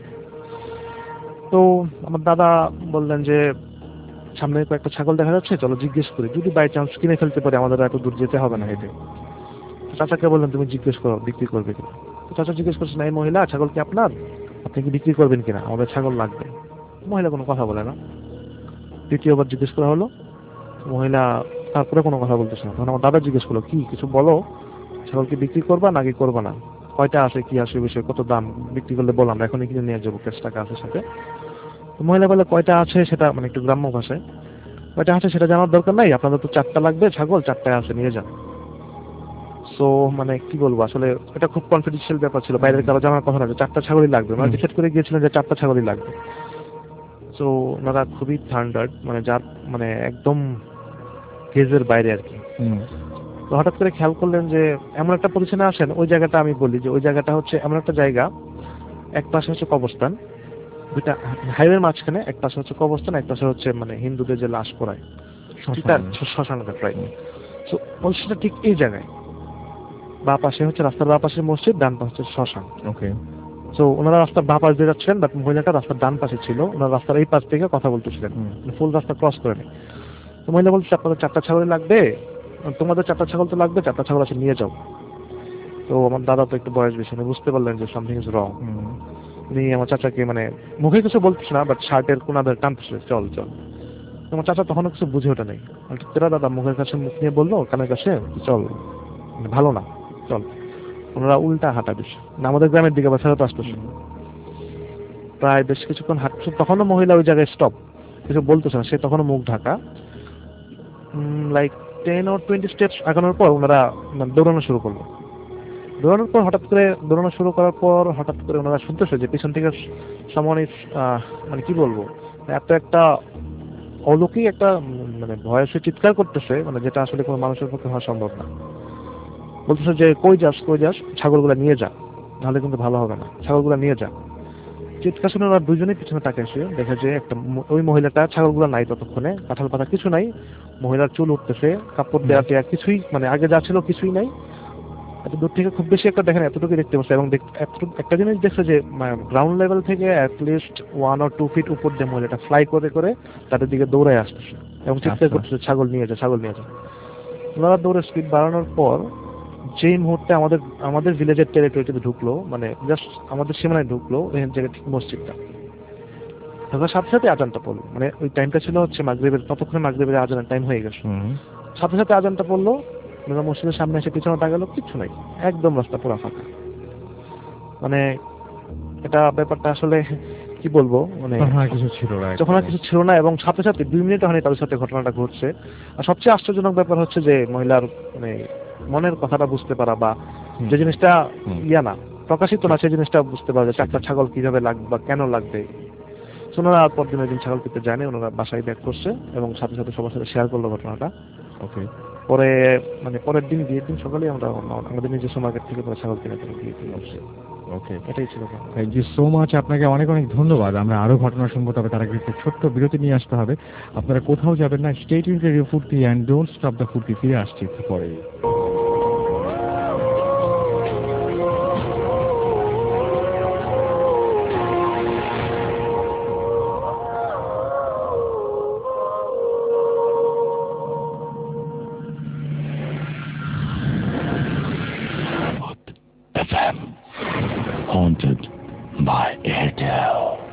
তো আমার দাদা বললেন যে সামনে কয়েকটা ছাগল দেখা যাচ্ছে, চলো জিজ্ঞেস করি, যদি বাই চান্স কিনে ফেলতে পারে আমাদের এত দূর যেতে হবে না হেঁটে। চাচাকে বললেন তুমি জিজ্ঞেস করো বিক্রি করবে কিনা। চাচা জিজ্ঞেস করছেন, এই মহিলা ছাগল কি আপনার, আপনি কি বিক্রি করবেন কিনা, আমাদের ছাগল লাগবে। মহিলা কোনো কথা বলে না। দ্বিতীয়বার জিজ্ঞেস করা হলো, মহিলা তারপরে কোনো কথা বলতেছে না। তখন আমার দাদা জিজ্ঞেস করলো, কি কিছু বলো, ছাগল কি বিক্রি করবা নাকি করবা না, কয়টা আছে, কি আসে বিষয়, কত দাম, বিক্রি করলে বললাম এখনই কিনে নিয়ে যাবো, ক্যাশ টাকা আছে সাথে। মহিলা বলে কয়টা আছে সেটা, মানে একটু গ্রাম্য ভাষায়, কয়টা আছে সেটা জানার দরকার নাই, আপনাদের তো চারটা লাগবে ছাগল, চারটায় আছে নিয়ে যান। সো মানে কি বলবো, আসলে এটা খুব কনফিডেন্সিয়াল ব্যাপার ছিল, বাইরের কারো জানার কথা না, চারটা ছাগলই লাগবে। মানে ডিসাইড করে গিয়েছিলেন যে চারটা ছাগলই লাগবে। সো ওনারা খুবই থান্ডার্ড, মানে যার মানে একদম গেজের বাইরে আর কি। তো হঠাৎ করে খেয়াল করলেন যে এমন একটা পজিশনে আসেন, ওই জায়গাটা আমি বলি যে ওই জায়গাটা হচ্ছে এমন একটা জায়গা, এক পাশে হচ্ছে কবরস্থান, দুইটা হাইওয়ের মাঝখানে, এক পাশে হচ্ছে কবরস্থান, এক পাশে হচ্ছে মানে হিন্দুদের যে লাশ পোড়ায় শ্মশানটা প্রায়। তো পজিশনটা ঠিক এই জায়গায়, বা পাশে হচ্ছে রাস্তার বা পাশে মসজিদ, ডান পাশে হচ্ছে শ্মশান। ওকে। তো ওনারা রাস্তার বা পাশ দিয়ে যাচ্ছেন, বাট মহিলাটা রাস্তার ডান পাশে ছিল, ওনারা রাস্তার এই পাশ থেকে কথা বলতেছিলেন, ফুল রাস্তা ক্রস করে নেই। তো মহিলা বলছে আপনাদের চারটা ছাগল লাগবে, তোমাদের চারটা ছাগল তো লাগবে, চারটা ছাগল আছে নিয়ে যাও। তো আমার দাদা তো একটু বয়স বেশি, বুঝতে পারলেন যে সামথিং ইজ রং। উনি আমার চাচাকে মানে মুখে কিছু বলতেছে না, বাট শার্টের কোনা ধরে টানতেছে, চল চল। তোমার চাচা তখনও কিছু বুঝে ওঠে নাই, তেরা দাদা মুখের কাছে মুখ নিয়ে বললো কানের কাছে, চল ভালো না চল। ওনারা উল্টা হাঁটা বেশি না আমাদের গ্রামের দিকে বা ফেরত আসতেছে, প্রায় বেশ কিছুক্ষণ হাঁটছে, তখনও মহিলা ওই জায়গায় স্টপ। কিছু বলতেছে না, সে তখনও মুখ ঢাকা। লাইক টেন ওর টোয়েন্টি স্টেপস আগানোর পর ওনারা মানে দৌড়ানো শুরু করলো। দৌড়ানোর পর হঠাৎ করে দৌড়ানো শুরু করার পর হঠাৎ করে ওনারা শুনতেছে যে পিছন থেকে সামনে মানে কি বলবো, এত একটা অলৌকিক একটা উম, মানে ভয়েসে চিৎকার করতেছে, মানে যেটা আসলে কোনো মানুষের পক্ষে হওয়া সম্ভব না। বলতেছে যে কই যাস কই যাস, ছাগলগুলা নিয়ে যা, নাহলে কিন্তু ভালো হবে না, ছাগলগুলা নিয়ে যা। চিৎকার শুনে ওরা দুজনেই পিছনে তাকে এসে দেখে যে একটা ম- ওই মহিলাটা, ছাগলগুলো নাই ততক্ষণে, কাঁঠাল পাতা কিছু নাই, মহিলার চুল উঠতেছে, কাপড় দেওয়া টেয়া কিছুই মানে আগে যা ছিল কিছুই নাই। এত দূর থেকে খুব বেশি একটা দেখেন, এতটুকু দেখতে পাচ্ছে। এবং দেখ- এতটুকু একটা জিনিস দেখছে যে গ্রাউন্ড লেভেল থেকে at least one or two feet উপর দিয়ে মহিলাটা ফ্লাই করে করে তাদের দিকে দৌড়ায় আসতেছে এবং চিৎকার আচ্ছা। করতেছে ছাগল নিয়ে যা, ছাগল নিয়ে যা। ওনারা দৌড়ে স্পিড বাড়ানোর পর যেই মুহূর্তে আমাদের আমাদের ভিলেজের টেরিটরিতে ঢুকলো, মানে জাস্ট আমাদের সীমানায় ঢুকলো, ওই জায়গায় ঠিক মসজিদটা, ঢোকার সাথে সাথে আজানটা পড়লো। মানে ওই টাইমটা ছিল হচ্ছে মাগরিবের, ততক্ষণে মাগরিবের আজানের টাইম হয়ে গেছে। হুম। সাথে সাথে আজানটা পড়লো, ওনারা মসজিদের সামনে এসে পিছনে তাকালো, কিচ্ছু নাই, একদম রাস্তা পুরো ফাঁকা। মানে এটা ব্যাপারটা আসলে কি বলবো, মানে তখন আর কিছু ছিল না যখন আর কিছু ছিল না, এবং সাথে সাথে দুই মিনিট হয়নি তাদের সাথে ঘটনাটা ঘটছে। আর সবচেয়ে আশ্চর্যজনক ব্যাপার হচ্ছে যে মহিলার মানে মনের কথাটা বুঝতে পারা, বা হুম। যে জিনিসটা হুম। ইয়া না প্রকাশিত না, সেই জিনিসটা বুঝতে পারা, যে চারটা ছাগল কিভাবে লাগবে বা কেন লাগবে। So, ওনারা আর পরদিন ওই দিন ছাগল কিনতে যায়নি, ওনারা বাসায় ব্যাক করছে এবং সাথে সাথে সবার সাথে শেয়ার করলো ঘটনাটা। ওকে। পরে মানে পরের দিন বিয়ের দিন সকালে আমরা আমাদের নিজস্ব মার্কেট থেকে পরে ছাগল কিনে কিনে বিয়ে কিনে আসছি। ওকে, এটাই ছিল। থ্যাংক ইউ সো মাচ, আপনাকে অনেক অনেক ধন্যবাদ। আমরা আরো ঘটনা শুনবো, তবে তার আগে একটু ছোট্ট বিরতি নিয়ে আসতে হবে। আপনারা কোথাও যাবেন না, stay tuned radio Foorti and don't stop the Foorti. ফিরে আসছি একটু পরে। F M haunted by Airtel.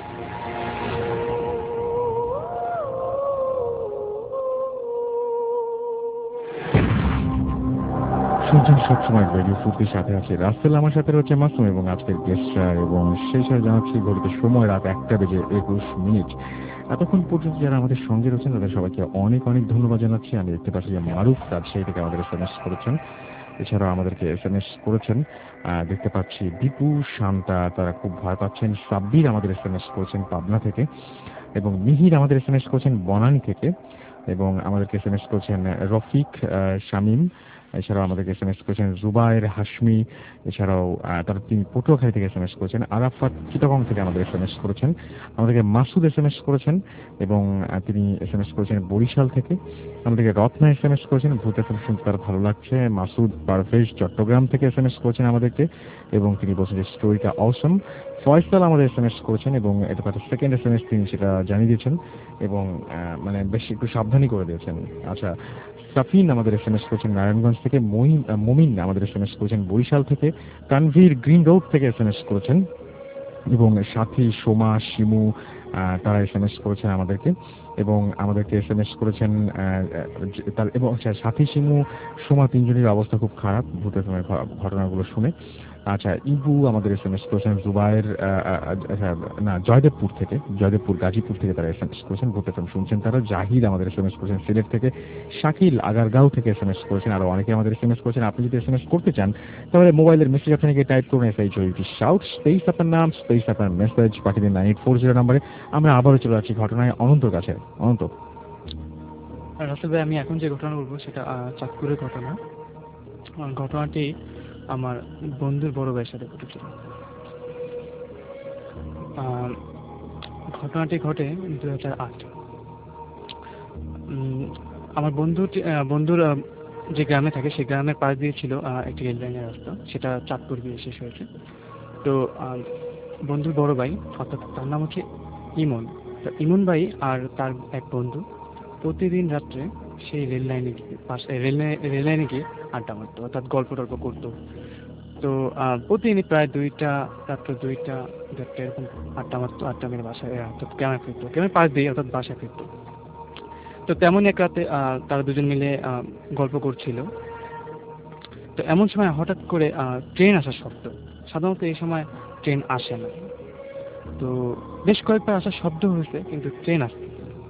শুনছেন সবসময় রেডিও ফুর্তির সাথে আছে রাসেল, আমার সাথে রয়েছে মাসুম এবং আজকের গেস্টরা, এবং শেষে জানাচ্ছি ঘড়িতে সময় রাত একটা বেজে একুশ মিনিট। এতক্ষণ পর্যন্ত যারা আমাদের সঙ্গে রয়েছেন তাদের সবাইকে অনেক অনেক ধন্যবাদ জানাচ্ছি। আমি দেখতে পাচ্ছি যে মারুফ রাজশাহী থেকে আমাদের এস এম এস করেছেন, এছাড়াও আমাদেরকে এস এম এস করেছেন আহ, দেখতে পাচ্ছি দীপু, শান্তা, তারা খুব ভয় পাচ্ছেন। সাব্বির আমাদের এস এম এস করেছেন পাবনা থেকে, এবং মিহির আমাদের এস এম এস করেছেন বনানী থেকে, এবং আমাদেরকে এস এম এস করেছেন রফিক আহ, শামীম, এছাড়াও আমাদেরকে এস এম এস করেছেন জুবায়ের হাশমি, এছাড়াও আহ, তারা তিনি পটুয়াখালী থেকে এস এম এস করেছেন। আরাফাত চিটাগং থেকে আমাদের এস এম এস করেছেন। আমাদেরকে মাসুদ এস এম এস করেছেন, এবং আহ, তিনি এস এম এস করেছেন বরিশাল থেকে। আমাদেরকে রত্না এস এম এস করেছেন, ভূত এফ এম শুনতে তার ভালো লাগছে। মাসুদ পারভেজ চট্টগ্রাম থেকে এস এম এস করেছেন আমাদেরকে, এবং তিনি বলছেন যে স্টোরিটা অসম। ফয়সাল আমাদের এস এম এস করেছেন, এবং এটা তার সেকেন্ড এস এম এস, তিনি সেটা জানিয়ে দিয়েছেন এবং আহ, মানে বেশ একটু সাবধানী করে দিয়েছেন। আচ্ছা, সাফিন আমাদের এস এম এস করেছেন নারায়ণগঞ্জ থেকে, মহিন আহ, মমিন আমাদের এস এম এস করেছেন বরিশাল থেকে, তানভীর গ্রিন রোড থেকে এস এম এস করেছেন, এবং সাথী, সোমা, শিমু আহ, তারা এস এম এস করেছেন আমাদেরকে, এবং আমাদেরকে এস এম এস করেছেন আহ, আহ, তার এবং আচ্ছা, সাথী, শিমু, সোমা তিনজনের অবস্থা খুব খারাপ ভূতের ঘটনাগুলো শুনে। আচ্ছা, ইবু আমাদের এস এম এস করেছেন জুবায়ের আহ, আহ, আচ্ছা, না জয়দেবপুর থেকে, জয়দেবপুর গাজীপুর থেকে তারা এস এম এস করেছেন, ভূত এফ এম শুনছেন তারা। জাহিদ আমাদের এস এম এস করেছেন সিলেট থেকে, শাকিল আগারগাঁও থেকে এস এম এস করেছেন, আরো অনেকে আমাদের এস এম এস করেছেন। আপনি যদি এস এম এস করতে চান তাহলে মোবাইলের মেসেজ অপশনে গিয়ে টাইপ করুন S H O U T shout, space আপনার নাম, স্পেস আপনার মেসেজ পাঠিয়ে দিন নাইন এইট ফোর জিরো নাম্বারে। আমরা আবারও চলে যাচ্ছি ঘটনায় অনন্তর কাছে। অনন্ত। রাসেল ভাই, আমি এখন যে ঘটনা বলবো সেটা আহ, চাঁদপুরের ঘটনা। আহ, ঘটনাটি আমার বন্ধুর বড় ভাইয়ের সাথে ঘটেছিল। আহ, ঘটনাটি ঘটে দুই হাজার আট। আমার বন্ধুটি আহ, বন্ধুর আহ, যে গ্রামে থাকে সেই গ্রামের পাশ দিয়ে ছিল আহ, একটি রেল লাইনের রাস্তা, সেটা চাঁদপুর গিয়ে শেষ হয়েছে। তো আহ, বন্ধুর বড় ভাই, অর্থাৎ তার নাম হচ্ছে ইমন। তো ইমন ভাই আর তার এক বন্ধু প্রতিদিন রাত্রে সেই রেল লাইনে গিয়ে পাশে রেল রেল লাইনে গিয়ে আড্ডা মারতো, অর্থাৎ গল্প টল্প করতো। তো আহ, প্রতিদিনই প্রায় দুইটা রাত্র দুইটা দেড়টা এরকম আড্ডা মারতো, আড্ডা মেরে বাসায় আহ, অর্থাৎ ক্যামেরা ফিরতো, ক্যামেরা পাশ দিয়ে অর্থাৎ বাসায় ফিরতো। তো তেমনই এক রাতে আহ, তারা দুজন মিলে আহ, গল্প করছিল। তো এমন সময় হঠাৎ করে আহ, ট্রেন আসার শব্দ। সাধারণত এই সময় ট্রেন আসে না, তো বেশ কয়েকবার আসার শব্দ হয়েছে কিন্তু ট্রেন আসছে না।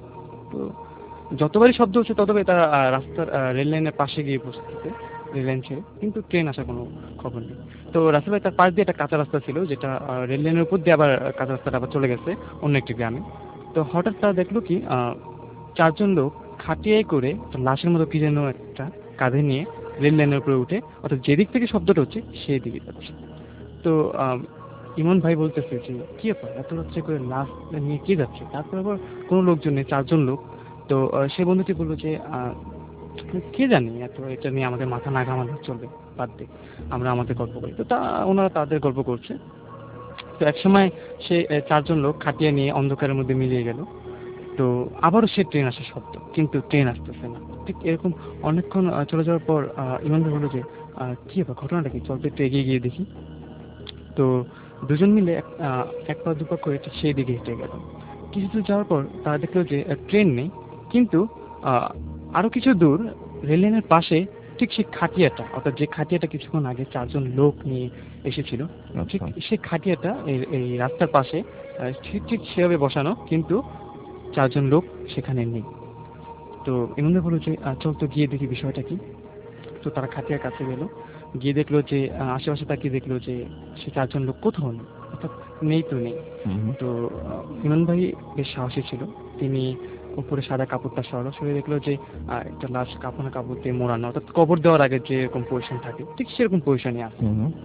তো যতবারই শব্দ হচ্ছে ততবারই তারা আহ, রাস্তার রেল লাইনের পাশে গিয়ে বসতেছে, রেল লাইন ছেড়ে, কিন্তু ট্রেন আসার কোনো খবর নেই। তো রাসেল ভাই তার পাশ দিয়ে একটা কাঁচা রাস্তা ছিল, যেটা আহ, রেল লাইনের উপর দিয়ে আবার কাঁচা রাস্তাটা আবার চলে গেছে অন্য একটি গ্রামে। তো হঠাৎ তারা দেখলো কি আহ, চারজন লোক খাটিয়ায় করে একটা লাশের মতো কি যেন একটা কাঁধে নিয়ে রেল লাইনের উপরে উঠে, অর্থাৎ যেদিক থেকে শব্দটা হচ্ছে সেই দিকে যাচ্ছে। তো আহ, ইমন ভাই বলতেছে যে কি ব্যাপার, এত রাত্রে করে লাশ নিয়ে কে যাচ্ছে? তারপর আবার কোনো লোকজন নেই, চারজন লোক। তো আহ, সে বন্ধুটি বললো যে আহ, কে জানি, এত এটা নিয়ে আমাদের মাথা না ঘামানো চলবে, বাদ দে, আমরা আমাদের গল্প করি। তো তা ওনারা তাদের গল্প করছে। তো একসময় সে আহ, চারজন লোক খাটিয়ে নিয়ে অন্ধকারের মধ্যে মিলিয়ে গেল। তো আবারও সে ট্রেন আসার শব্দ, কিন্তু ট্রেন আসতেছে না। ঠিক এরকম অনেকক্ষণ আহ, চলে যাওয়ার পর আহ, ইমন ভাই বললো যে আহ, কি ব্যাপার, ঘটনাটা কি, চল তো একটু এগিয়ে গিয়ে দেখি। তো দুজন মিলে এক আহ, এক পা দুপা করে ঠিক সেই দিকে হেঁটে গেল। কিছু দূর যাওয়ার পর তারা দেখলো যে আহ, ট্রেন নেই, কিন্তু আহ, আরো কিছু দূর রেল লাইনের পাশে ঠিক সেই খাটিয়াটা, অর্থাৎ যে খাটিয়াটা কিছুক্ষণ আগে চারজন লোক নিয়ে এসেছিল, ঠিক সেই খাটিয়াটা এই এই রাস্তার পাশে আহ, ঠিক ঠিক সেভাবে বসানো, কিন্তু চারজন লোক সেখানে নেই। তো এমনি বললো যে আহ, চল তো গিয়ে দেখি বিষয়টা কি। তো তারা খাটিয়ার কাছে গেল, গিয়ে দেখলো যে আহ, আশেপাশে তাকিয়ে দেখলো যে সে চারজন লোক কোথাও নেই, অর্থাৎ নেই তো নেই। তো আহ, ইমন ভাই বেশ সাহসী ছিল, তিনি উপরে সাদা কাপড়টা সরালো, সরে দেখলো যে আহ, একটা লাশ কাপড় কাপড় দিয়ে মোড়ানো, অর্থাৎ কবর দেওয়ার আগে যেরকম পজিশন থাকে ঠিক সেরকম পজিশনে আছে।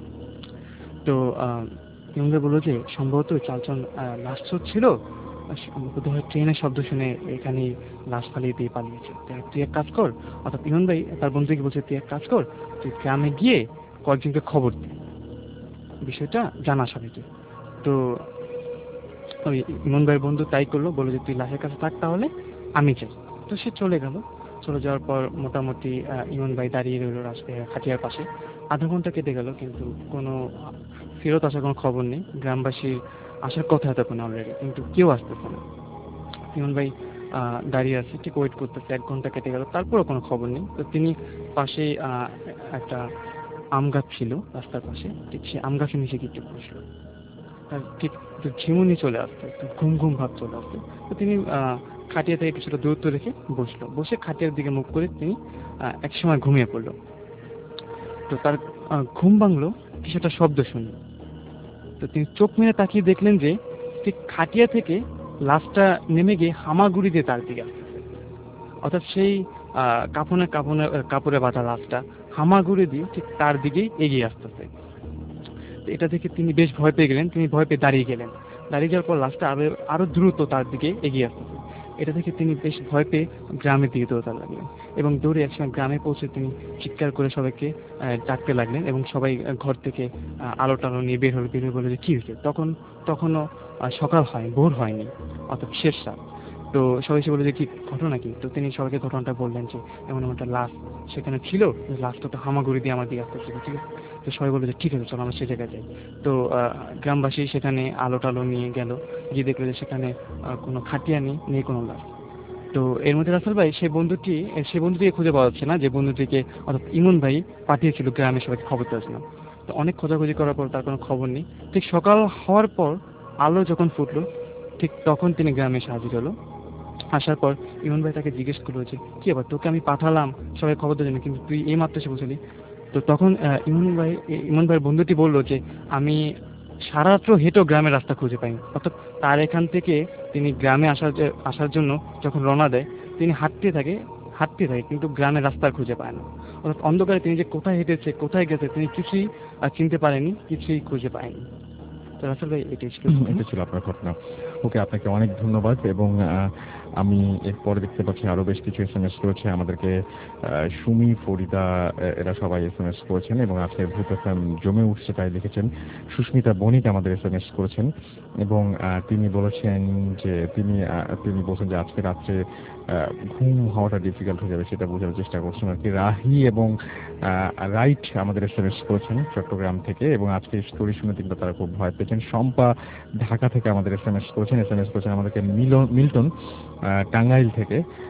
তো আহ, ইমন ভাই বললো যে সম্ভবত ওই চারজন আহ, লাশ চোর ছিল, বোধহয় ট্রেনের শব্দ শুনে এখানে লাশ ফালিয়ে দিয়ে পালিয়েছে। তো তুই এক কাজ কর, অর্থাৎ ইমন ভাই তার বন্ধুকে বলছে, তুই এক কাজ কর, তুই গ্রামে গিয়ে কয়েকজনকে খবর দে, বিষয়টা জানা সবাইকে। তো ওই ইমন ভাইয়ের বন্ধু তাই করলো, বললো যে তুই লাশের কাছে থাক, তাহলে আমি যাই। তো সে চলে গেল। চলে যাওয়ার পর মোটামুটি আহ, ইমন ভাই দাঁড়িয়ে রইল রাস্তায় খাটিয়ার পাশে। আধা ঘন্টা কেটে গেল, কিন্তু কোনো ফেরত আসার কোনো খবর নেই। গ্রামবাসীর আসার কথা তখন অলরেডি, কিন্তু কেউ আসতেছে না। ইমন ভাই আহ, দাঁড়িয়ে আছে, ঠিক ওয়েট করতেছে। এক ঘন্টা কেটে গেল, তারপরও কোনো খবর নেই। তো তিনি পাশে আহ, একটা আম গাছ ছিল রাস্তার পাশে, ঠিক সে আম গাছের নিচে গিয়ে বসলো। তার ঠিক একটু ঝিমুনি চলে আসতো, একটু ঘুম ঘুম ভাব চলে আসতো। তো তিনি আহ, খাটিয়া থেকে কিছুটা দূরত্ব রেখে বসলো, বসে খাটিয়ার দিকে মুখ করে তিনি আহ, এক সময় ঘুমিয়ে পড়লো। তো তার আহ, ঘুম ভাঙলো কিছুটা শব্দ শুনে। তো তিনি চোখ মেরে তাকিয়ে দেখলেন যে ঠিক খাটিয়া থেকে লাশটা নেমে গিয়ে হামাগুড়ি দিয়ে তার দিকে আসতেছে, অর্থাৎ সেই আহ, কাফনের কাফনের কাপড়ে বাঁধা লাশটা হামাগুড়ি দিয়ে ঠিক তার দিকেই এগিয়ে আসতেছে। তো এটা দেখে তিনি বেশ ভয় পেয়ে গেলেন, তিনি ভয় পেয়ে দাঁড়িয়ে গেলেন। দাঁড়িয়ে যাওয়ার পর লাশটা আরো আরো দ্রুত তার দিকে এগিয়ে আসতেছে। এটা দেখে তিনি বেশ ভয় পেয়ে গ্রামের দিকে দৌড়াতে লাগলেন, এবং দৌড়ে একসময় গ্রামে পৌঁছে তিনি চিৎকার করে সবাইকে আহ, ডাকতে লাগলেন, এবং সবাই আহ, ঘর থেকে আহ, আলো টালো নিয়ে বের হলো, বের হয়ে বললো যে কি হয়েছে। তখন তখনও আহ, সকাল হয়, ভোর হয়নি, অর্থাৎ শেষ রাত। তো সবাই এসে বলে যে কি ঘটনা কি। তো তিনি সবাইকে ঘটনাটা বললেন যে এমন এমন একটা লাশ সেখানে ছিল, লাশটা তো হামাগুড়ি দিয়ে আমার দিকে আসতেছিল, ঠিক আছে। তো সবাই বললো যে ঠিক আছে, চলো আমরা সে জায়গায় যাই। তো আহ, গ্রামবাসী সেখানে আলো টালো নিয়ে গেল, গিয়ে দেখলো যে সেখানে আহ, কোনো খাটিয়া নেই, নেই কোনো লাশ। তো এর মধ্যে রাসেল ভাই সেই বন্ধুটি সেই বন্ধুটিকে খুঁজে পাওয়া যাচ্ছে না, যে বন্ধুটিকে অর্থাৎ ইমন ভাই পাঠিয়েছিল গ্রামে সবাইকে খবর দেওয়ার জন্য। তো অনেক খোঁজাখুঁজি করার পর তার কোনো খবর নেই। ঠিক সকাল হওয়ার পর আলো যখন ফুটলো, ঠিক তখন তিনি গ্রামে এসে হাজির হলো। আসার পর ইমন ভাই তাকে জিজ্ঞেস করলো যে কি আবার, তোকে আমি পাঠালাম সবাই খবর দেওয়ার জন্য, কিন্তু তুই এই মাত্র এসে বসলি। তো তখন আহ, ইমন ভাই ইমন ভাইয়ের বন্ধুটি বললো যে আমি সারা রাত্র হেঁটেও গ্রামের রাস্তা খুঁজে পাইনি, অর্থাৎ তার এখান থেকে তিনি গ্রামে আসার যে- আসার জন্য যখন রওনা দেয়, তিনি হাঁটতে থাকে হাঁটতে থাকে কিন্তু গ্রামের রাস্তা আর খুঁজে পায় না। অর্থাৎ অন্ধকারে তিনি যে কোথায় হেঁটেছে, কোথায় গেছে, তিনি কিছুই আহ, চিনতে পারেনি, কিছুই খুঁজে পায়নি। তো আসলে ভাই এটাই ছিল ঘটনা। এটা ছিল আপনার ঘটনা। ওকে, আপনাকে অনেক ধন্যবাদ। এবং আহ, আমি এরপরে দেখতে পাচ্ছি আরো বেশ কিছু এস এম এস করেছে আমাদেরকে। আহ, সুমি, ফরিদা আহ, এরা সবাই এস এম এস করেছেন, এবং আজকে ভূত এফএম জমে উঠছে তাই লিখেছেন। সুস্মিতা বণিক আমাদের এস এম এস করেছেন, এবং আহ, তিনি বলেছেন যে তিনি আহ, তিনি বলছেন যে আজকে রাত্রে আহ, ঘুম হওয়াটা ডিফিকাল্ট হয়ে যাবে, সেটা বোঝার চেষ্টা করছেন আর কি। রাহি এবং আহ, রাইট আমাদের এস এম এস করেছেন চট্টগ্রাম থেকে, এবং আজকে স্টোরি শুনে কিন্তু তারা খুব ভয় পেয়েছেন। শম্পা ঢাকা থেকে আমাদের এস এম এস করেছেন, এস এম এস করেছেন আমাদেরকে মিলন মিল্টন আহ, টাঙ্গাইল থেকে,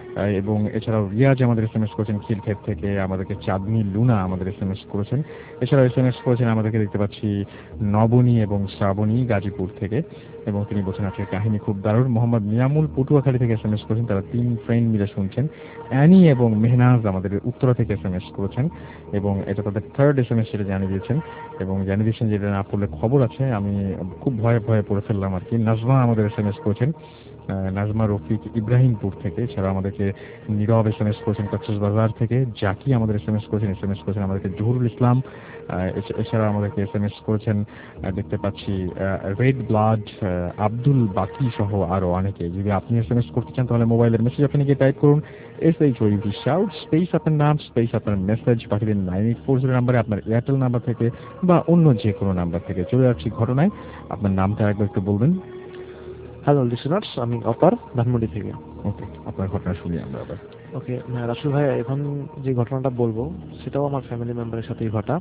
এবং এছাড়াও রিয়াজ আমাদের এস এম এস করেছেন খিলক্ষেত থেকে, আমাদেরকে চাঁদনি লুনা আমাদের এস এম এস করেছেন, এছাড়াও এস এম এস করেছেন আমাদেরকে দেখতে পাচ্ছি নবনী এবং শ্রাবণী গাজীপুর থেকে, এবং তিনি বলছেন আজকের কাহিনী খুব দারুণ। মোহাম্মদ মিয়ামুল পটুয়াখালী থেকে এস এম এস করেছেন, তারা তিন ফ্রেন্ড মিলে শুনছেন। অ্যানি এবং মেহনাজ আমাদের উত্তরা থেকে এস এম এস করেছেন, এবং এটা তাদের থার্ড এস এম এস সেটা জানিয়ে দিয়েছেন, এবং জানিয়ে দিয়েছেন যেটা না পড়লে খবর আছে, আমি খুব ভয়ে ভয়ে পড়ে ফেললাম আর কি। নাজমা আমাদের এস এম এস করেছেন, নাজমা রফিক ইব্রাহিমপুর থেকে, এছাড়া আমাদেরকে নীরব এস এম এস করেছেন কক্সবাজার থেকে, জাকি আমাদের এস এম এস করেছেন, এস এম এস করেছেন আমাদেরকে জহুরুল ইসলাম, এছাড়া আমাদেরকে এস এম এস করেছেন দেখতে পাচ্ছি রেড ব্লাড, আব্দুল বাকি সহ আরো অনেকে। যদি আপনি এস এম এস করতে চান তাহলে মোবাইলের মেসেজ আপনি গিয়ে টাইপ করুন S H O U shout space আপনার নাম স্পেস আপনার মেসেজ পাঠিয়ে দিন নাইন এইট ফোর জিরো নাম্বারে, আপনার এয়ারটেল নাম্বার থেকে বা অন্য যে কোনো নাম্বার থেকে। চলে যাচ্ছি ঘটনায়, আপনার নামটা একবার একটু বলবেন। হ্যালো লিসেনার্স, আমি অপার ধানমন্ডি থেকে। ওকে, আপনার ঘটনা শুনি আমরা আবার। ওকে রাসুল ভাই, এখন যে ঘটনাটা বলবো সেটাও আমার ফ্যামিলি মেম্বারের সাথেই ঘটা।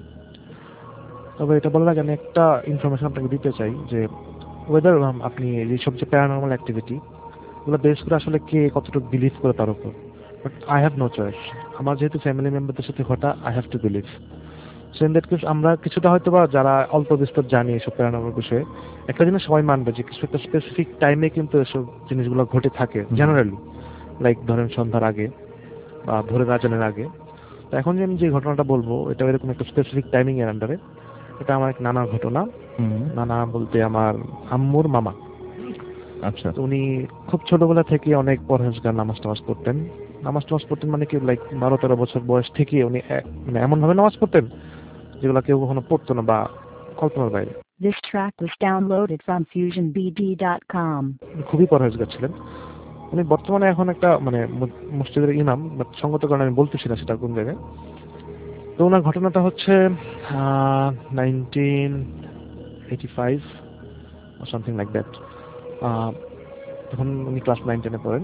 তবে এটা বলার আগে আমি একটা ইনফরমেশন আপনাকে দিতে চাই যে ওয়েদার আপনি এইসব যে প্যারানর্মাল অ্যাক্টিভিটি ওগুলো বেস করে আসলে কে কতটুকু বিলিভ করে তার উপর, but I have no choice. আমার যেহেতু ফ্যামিলি মেম্বারদের সাথে ঘটা, I have to believe. So in that case আমরা কিছুটা হয়তো বা যারা অল্প বিস্তর জানি এসব প্যারানর্মাল বিষয়ে, একটা জিনিস সবাই মানবে যে কিছু একটা স্পেসিফিক টাইমে কিন্তু এসব জিনিসগুলো ঘটে থাকে জেনারেলি, লাইক ধরেন সন্ধ্যার আগে বা ভোরের আজানের আগে। তো এখন যে আমি যে ঘটনাটা বলবো এটা এরকম একটা স্পেসিফিক টাইমিং এর আন্ডারে। এটা আমার এক নানার ঘটনা। নানা বলতে আমার আম্মুর মামা। আচ্ছা। তো উনি খুব ছোটবেলা থেকে অনেক পরহেজগার, নামাজ টামাজ পড়তেন। নামাজ টামাজ পড়তেন মানে কি লাইক বারো তেরো বছর বয়স থেকে উনি মানে এমন ভাবে নামাজ পড়তেন যেগুলো কেউ কখনো পড়তো না বা কল্পনার বাইরে। This track was downloaded from fusion b d dot com. খুবই পরহেজগার ছিলেন উনি। বর্তমানে এখন একটা মানে মসজিদের ইমাম, বাট সঙ্গত কারণে আমি বলতেছি না সেটা কোন জায়গায়। তো ওনার ঘটনাটা হচ্ছে nineteen eighty five something like that. তখন উনি ক্লাস নাইন টেনে পড়েন।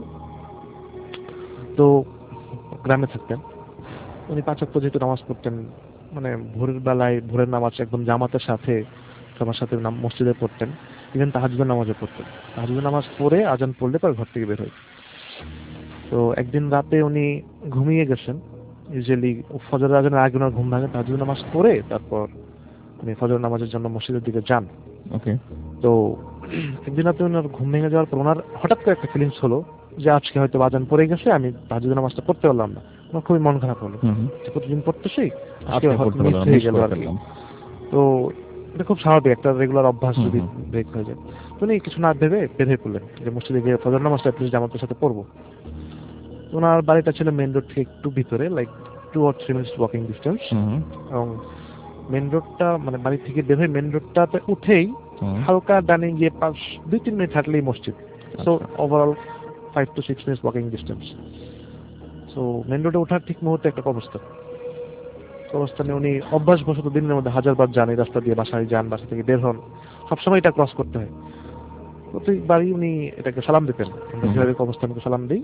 তো গ্রামে থাকতেন উনি। পাঁচ ওয়াক্ত যেহেতু নামাজ পড়তেন, মানে ভোরের বেলায় ভোরের নামাজ একদম জামাতের সাথে সবার সাথে মসজিদে পড়তেন, ইভেন তাহাজ্জুদের নামাজও পড়তেন। তাহাজ্জুদের নামাজ পড়ে আজান পড়লে পর ঘর থেকে বের হয়। তো একদিন রাতে উনি ঘুমিয়ে গেছেন, ইউজুয়ালি ফজরের আজানের আগে ওনার ঘুম ভাঙে, তাহাজ্জুদের নামাজ পড়ে তারপর উনি ফজর নামাজের জন্য মসজিদের দিকে যান। ওকে। তো একদিন রাতে ওনার ঘুম ভেঙে যাওয়ার পর ওনার হঠাৎ করে একটা ফিলিংস হলো যে আজকে হয়তো আজান পড়ে গেছে, আমি তাহাজ্জুদের নামাজটা পড়তে পারলাম না। আমার খুবই মন খারাপ হলো, প্রতিদিন পড়তেছি আজকে মিস হয়ে গেল আর কি। তো এটা খুব স্বাভাবিক, একটা রেগুলার অভ্যাস যদি ব্রেক হয়ে যায়। তো উনি কিছু না ভেবে বেঁধে পড়লেন যে মসজিদে গিয়ে ফজর নামাজটা প্লিজ জামাতের সাথে পড়বো। ওনার বাড়িটা ছিল মেন রোড থেকে একটু ভিতরে, like two or three minutes walking distance. এবং মেন রোডটা মানে বাড়ি থেকে বের হয়ে মেন রোডটাতে উঠেই হালকা ডানে গিয়ে পাঁচ দুই তিন মিনিট হাঁটলেই মসজিদ। So overall five to six minutes walking distance. So main রোডে ওঠার ঠিক মুহূর্তে একটা কবরস্থান। কবরস্থানে উনি অভ্যাসবশত দিনের মধ্যে হাজারবার যান, এই রাস্তা দিয়ে বাসায় যান, বাসা থেকে বের হন, সবসময় এটা ক্রস করতে হয়। প্রত্যেকবারই উনি এটাকে সালাম দিতেন, আমরা কবরস্থানকে সালাম দিই,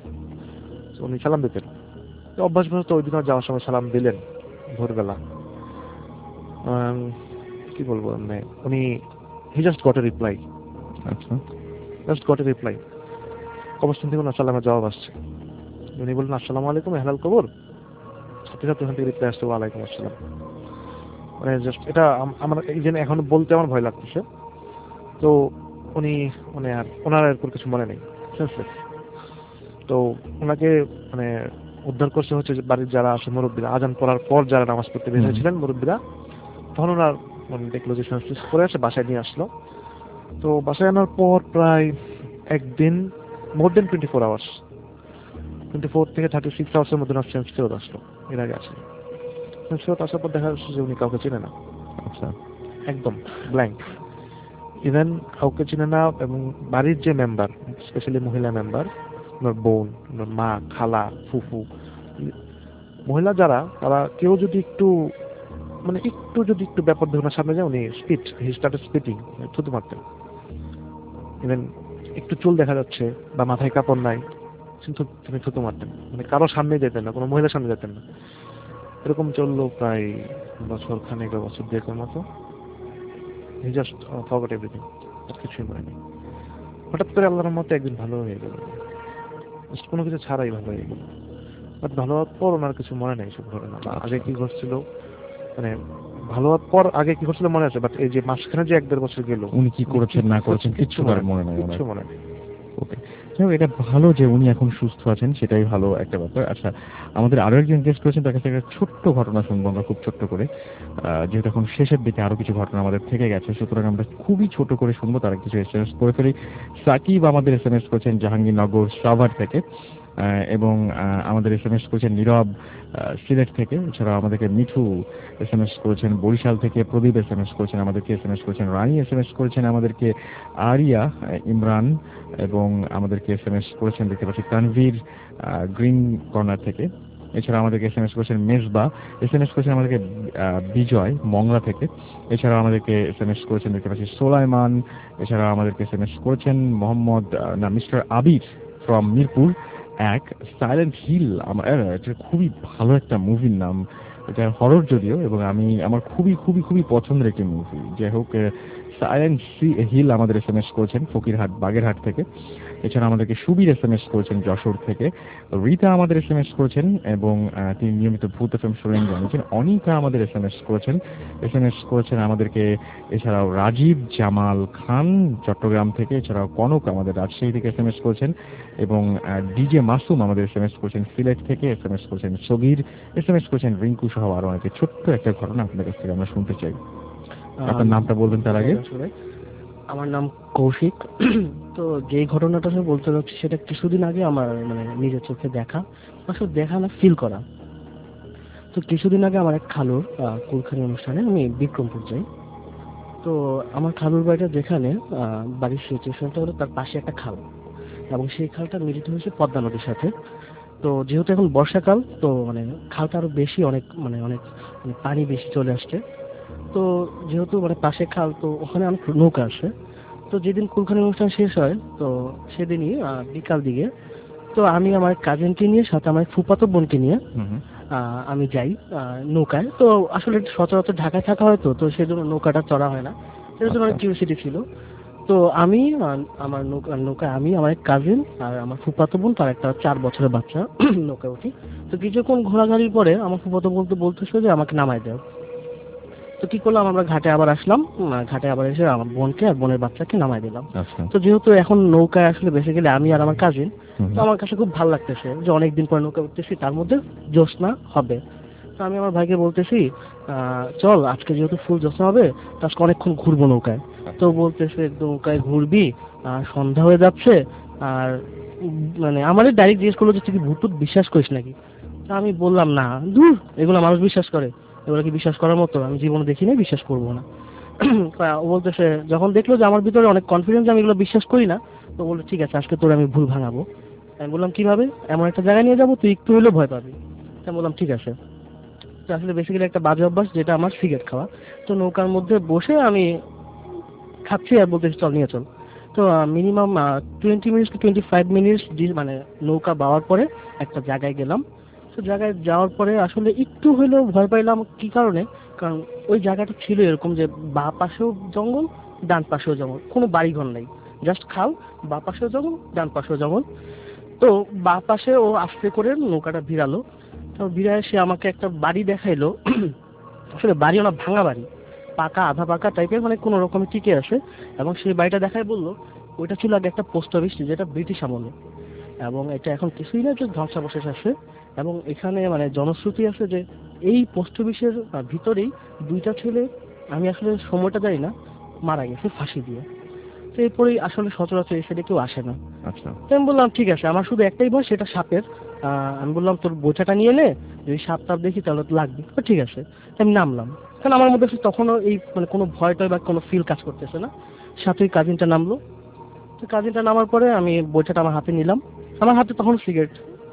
উনি সালাম দিতেন। অভ্যাসবশত ওই দিন যাওয়ার সময় সালাম দিলেন ভোরবেলা। কি বলবো মানে উনি he just got a reply. আচ্ছা, জাস্ট গট এ রিপ্লাই। কবরস্থান থেকে ওনার সালামের জবাব আসছে। উনি বললেন আসসালামু আলাইকুম হেলাল কবর। সাথে সাথে ওখান থেকে রিপ্লাই আসছে ওয়ালাইকুম আসসালাম। মানে জাস্ট এটা আমার এই জন্য এখন বলতে আমার ভয় লাগতেছে। তো উনি মানে আর ওনার এরপর কিছু মনে নেই, সেন্সলেস। তো ওনাকে মানে উদ্ধার করছে হচ্ছে বাড়ির যারা আসে মুরব্বীরা, আজান পড়ার পর যারা নামাজ পড়তে বের হয়েছিলেন মুরব্বীরা, তখন ওনার মানে দেখলো যে সেন্সলেস করে আসে, বাসায় নিয়ে আসলো। তো বাসায় আনার পর প্রায় একদিন more than twenty four hours twenty four থেকে থার্টি সিক্স আওয়ার্সের মধ্যে ওনার সেন্স ফেরত আসলো। এর আগে আসে সেন্স ফেরত আসার পর দেখা যাচ্ছে যে উনি কাউকে চেনে না। আচ্ছা, একদম ব্ল্যাঙ্ক। ইভেন কাউকে চিনে না। এবং বাড়ির যে মেম্বার, স্পেশালি মহিলা মেম্বার, ওনার বোন, ওনার মা, খালা, ফুফু, মহিলা যারা, তারা কেউ যদি একটু মানে একটু যদি একটু ব্যাপার ধরে ওনার সামনে যায় উনি স্পিট হি স্টার্টেড স্পিটিং, থুতু মারতেন। ইভেন একটু চুল দেখা যাচ্ছে বা মাথায় কাপড় নাই কিন্তু তিনি থুতু মারতেন, মানে কারো সামনে যেতেন না, কোনো মহিলার সামনে যেতেন না। এরকম চললো প্রায় বছর খানেক বা বছর দুয়েকের মতো। হি জাস্ট ফরগট এভরিথিং, কিছুই মনে নেই। হঠাৎ করে আল্লাহর মতে একদিন ভালো হয়ে গেল। Just কোনো কিছু ছাড়াই ভালো হয়ে গেল। বাট ভালো হওয়ার পর ওনার কিছু মনে নেই সব ঘটনা, বা আগে কি ঘটছিল, মানে ভালো হওয়ার পর আগে কি ঘটছিল মনে আছে, বাট এই যে মাঝখানে যে এক দেড় বছর গেল উনি কি করেছেন না করেছেন কিচ্ছু তার মনে নাই ওনার। কিচ্ছু মনে নেই। ওকে, যাই হোক, এটা ভালো যে উনি এখন সুস্থ আছেন, সেটাই ভালো একটা ব্যাপার। আচ্ছা, আমাদের আরো একজন গেস্ট করেছেন, তার কাছে একটা ছোট্ট ঘটনা শুনবো আমরা, খুব ছোট্ট করে, আহ, যেহেতু এখন শেষের দিকে আরো কিছু ঘটনা আমাদের থেকে গেছে, সুতরাং আমরা খুবই ছোট করে শুনবো, তার কিছু এস এম এস করে ফেলি। সাকিব আমাদের এস এম এস করেছেন জাহাঙ্গীরনগর সাভার থেকে, আহ, এবং আহ, আমাদের এস এম এস করেছেন নীরব আহ, সিলেট থেকে। এছাড়াও আমাদেরকে মিঠু এস এম এস করেছেন বরিশাল থেকে, প্রদীপ এস এম এস করেছেন আমাদেরকে, এস এম এস করেছেন রানী, এস এম এস করেছেন আমাদেরকে আরিয়া, আহ, ইমরান, এবং আমাদেরকে এস এম এস করেছেন দেখতে পাচ্ছি তানভীর গ্রিন কর্নার থেকে। এছাড়া আমাদেরকে এস এম এস করেছেন মেজবা, এস এম এস করেছেন আমাদেরকে আহ, বিজয় মংলা থেকে। এছাড়াও আমাদেরকে এস এম এস করেছেন দেখতে পাচ্ছি সোলাইমান। এছাড়া আমাদেরকে এস এম এস করেছেন মোহাম্মদ আহ, না মিস্টার আবির ফ্রম মিরপুর এক। সাইলেন্ট হিল, আমার এটা খুবই ভালো একটা মুভির নাম, এটা হরর যদিও, এবং আমি আমার খুবই খুবই খুবই পছন্দের একটি মুভি। যাই হোক, সাইলেন্ট হিল আমাদের এস এম এস করেছেন ফকিরহাট বাগেরহাট থেকে। এছাড়া আমাদেরকে সুবীর এস এম এস করেছেন যশোর থেকে। রীতা আমাদের এস এম এস করেছেন, এবং আহ, তিনি নিয়মিত ভূত এফ এম শুনেন জানিয়েছেন। অনিকা আমাদের এস এম এস করেছেন, এস এম এস করেছেন আমাদেরকে। এছাড়াও রাজীব জামাল খান চট্টগ্রাম থেকে। এছাড়াও কনক আমাদের রাজশাহী থেকে এস এম এস করেছেন, এবং ডিজে মাসুম আমাদের এস এম এস করেছেন সিলেট থেকে। এস এম এস করেছেন সগির, এস এম এস করেছেন রিঙ্কু সহ আরো অনেকে। ছোট্ট একটা ঘটনা আপনাদের কাছ থেকে আমরা শুনতে চাই। আপনার নামটা বলবেন তার আগে। আমার নাম কৌশিক। তো যে ঘটনাটা আমি বলতে যাচ্ছি সেটা কিছুদিন আগে আমার মানে নিজের চোখে দেখা, আসলে দেখা না ফিল করা। তো কিছুদিন আগে আমার এক খালুর কুলখানি অনুষ্ঠানে আমি বিক্রমপুর যাই। তো আমার খালুর বাড়িটা যেখানে বাড়ির সিচুয়েশনটা হলো তার পাশে একটা খাল, এবং সেই খালটা মিলিত হয়েছে পদ্মা নদীর সাথে। তো যেহেতু এখন বর্ষাকাল, তো মানে খালটা আরো বেশি অনেক মানে অনেক মানে পানি বেশি চলে আসছে। তো যেহেতু মানে পাশে খাল, তো ওখানে অনেক নৌকা আসে। তো যেদিন কুলখানি অনুষ্ঠান শেষ হয়, তো সেদিনই আহ, বিকাল দিকে, তো আমি আমার কাজিনকে নিয়ে, সাথে আমার ফুফাতো বোনকে নিয়ে আহ, আমি যাই আহ, নৌকায়। তো আসলে সচরাচর ঢাকায় থাকা হয়তো, তো সেজন্য নৌকাটা চড়া হয় না, সেটার জন্য অনেক কিউরিওসিটি ছিল। তো আমি আহ, আমার নৌকা নৌকায় আমি, আমার এক কাজিন আর আমার ফুফাতো বোন, তার একটা চার বছরের বাচ্চা, নৌকায় উঠি। তো কিছুক্ষণ ঘোরাঘুরির পরে আমার ফুফাতো বোন তো বলতেছে যে আমাকে নামাই দাও। তো কি করলাম, আমরা ঘাটে আবার আসলাম, উম, ঘাটে আবার এসে আমার বোনকে আর বোনের বাচ্চাকে নামাই দিলাম। তো যেহেতু এখন নৌকায় আসলে বেসিক্যালি আমি আর আমার কাজিন, তো আমার কাছে খুব ভালো লাগতেছে যে অনেকদিন পর নৌকা উঠতেছি, তার মধ্যে জ্যোৎস্না হবে। তো আমি আমার ভাইকে বলতেছি আহ চল আজকে যেহেতু ফুল জ্যোৎস্না হবে, তো আজকে অনেকক্ষণ ঘুরবো নৌকায়। তো বলতেছে নৌকায় ঘুরবি, আহ সন্ধ্যা হয়ে যাচ্ছে, আর উম, মানে আমাদের ডাইরেক্ট জিজ্ঞেস করলো যে তুই কি ভূত টুত বিশ্বাস করিস নাকি। তো আমি বললাম না, দূর, এগুলো মানুষ বিশ্বাস করে, এগুলো কি বিশ্বাস করার মতো, আমি জীবনে দেখিনি, বিশ্বাস করবো না। ও বলতেছে, যখন দেখলো যে আমার ভিতরে অনেক কনফিডেন্স, আমি এগুলো বিশ্বাস করি না, তো বললো ঠিক আছে আজকে তোর আমি ভুল ভাঙাবো। আমি বললাম কিভাবে, এমন একটা জায়গায় নিয়ে যাবো তুই একটু হলেও ভয় পাবি। আমি বললাম ঠিক আছে। তো আসলে বেসিক্যালি একটা বাজে অভ্যাস, যেটা আমার সিগারেট খাওয়া। তো নৌকার মধ্যে বসে আমি খাচ্ছি আর বলতেছি চল নিয়ে চল। তো minimum twenty minutes to twenty five minutes মানে নৌকা বাওয়ার পরে একটা জায়গায় গেলাম। তো জায়গায় যাওয়ার পরে আসলে একটু হলেও ভয় পাইলাম। কি কারণে? কারণ ওই জায়গাটা ছিল এরকম যে বা পাশেও জঙ্গল, ডান পাশেও জঙ্গল, কোনো বাড়িঘর নাই, জাস্ট খাল, বা পাশেও জঙ্গল, ডান পাশেও জঙ্গল। তো বা পাশে ও আস্তে করে নৌকাটা ভিড়ালো। তো ভিড়ায় সে আমাকে একটা বাড়ি দেখাইলো। আসলে বাড়ি না, ভাঙা বাড়ি, পাকা আধা পাকা টাইপের, মানে কোনো রকমে টিকে আছে। এবং সেই বাড়িটা দেখায় বললো ওইটা ছিল আগে একটা পোস্ট অফিস, যেটা ব্রিটিশ আমলে, এবং এটা এখন কিছুই না, যে ধ্বংসাবশেষ আছে। এবং এখানে মানে জনশ্রুতি আছে যে এই পোস্ট অফিসের ভিতরেই দুইটা ছেলে, আমি আসলে সময়টা জানি না, মারা গেছে ফাঁসি দিয়ে। তো এরপরেই আসলে সচরাচর এসে কেউ আসে না। আচ্ছা, তো আমি বললাম ঠিক আছে, আমার শুধু একটাই ভয়, সেটা সাপের। আহ, আমি বললাম তোর বোঝাটা নিয়ে নে, যদি সাপ টাপ দেখি তাহলে তো লাগবে। তো ঠিক আছে, তো আমি নামলাম, কারণ আমার মধ্যে তখনও এই মানে কোনো ভয় টয় বা কোনো ফিল কাজ করতেছে না। সাথে ওই কাজিনটা নামলো। তো কাজিনটা নামার পরে আমি বইটাটা আমার হাতে নিলাম, আমার হাতে তখন সিগারেট।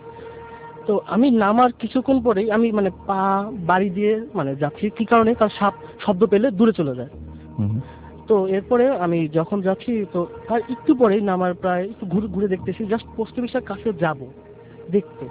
তো আমি নামার কিছুক্ষণ পরেই আমি মানে পা বাড়ি দিয়ে মানে যাচ্ছি, কি কারণে, কারণ সাপ শব্দ পেলে দূরে চলে যায়। তো এরপরে আমি যখন যাচ্ছি, তো তার একটু পরেই নামার প্রায় একটু ঘুরে ঘুরে দেখতেছি, জাস্ট পোস্ট অফিসের কাছে যাব দেখতে,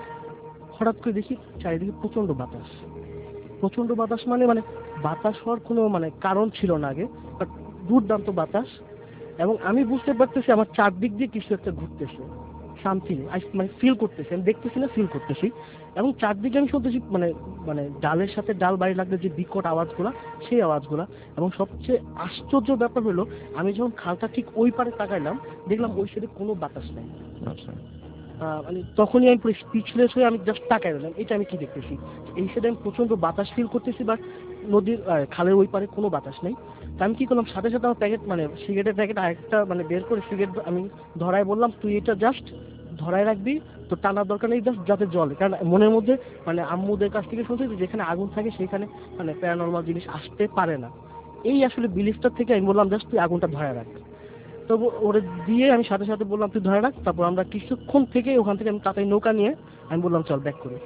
হঠাৎ করে দেখি চারিদিকে প্রচন্ড বাতাস। প্রচন্ড বাতাস মানে মানে বাতাস হওয়ার কোনো মানে কারণ ছিল না আগে, বাট দুর্দান্ত বাতাস। এবং আমি বুঝতে পারতেছি আমার চারদিক দিয়ে কিছু একটা ঘুরতেছে। শান্তি নেই, I- মানে ফিল করতেছি, আমি দেখতেছি না, ফিল করতেছি। এবং চারদিকে আমি শুনতেছি মানে মানে ডালের সাথে ডাল বাড়ি লাগলে যে বিকট আওয়াজগুলা, সেই আওয়াজগুলা। এবং সবচেয়ে আশ্চর্য ব্যাপার হলো, আমি যখন খালটা ঠিক ওই পারে তাকাইলাম, দেখলাম ওই সাইডে কোনো বাতাস নেই। আচ্ছা আহ, মানে তখনই আমি স্পিচলেস হয়ে আমি জাস্ট তাকাই রইলাম, এটা আমি কি দেখতেছি। এই সাইডে আমি প্রচন্ড বাতাস ফিল করতেছি, বাট নদীর আহ, খালের ওই পারে কোনো বাতাস নেই। তা আমি কি করলাম, সাথে সাথে আমার প্যাকেট মানে সিগারেটের প্যাকেট আরেকটা মানে বের করে সিগারেট আমি ধরায় বললাম, তুই এটা জাস্ট ধরায় রাখবি, তো টানার দরকার নেই, জাস্ট যাতে জলে। কারণ মনের মধ্যে মানে আম্মুদের কাছ থেকে শুনছি যে যেখানে আগুন থাকে সেখানে মানে প্যারানর্মাল জিনিস আসতে পারে না। এই আসলে বিলিফটার থেকে আমি বললাম জাস্ট তুই আগুনটা ধরায় রাখ। তো ওরে দিয়ে আমি সাথে সাথে বললাম তুই ধরে রাখ। তারপর আমরা কিছুক্ষণ থেকে ওখান থেকে আমি তাড়াতাড়ি নৌকা নিয়ে আমি বললাম চল ব্যাক করি।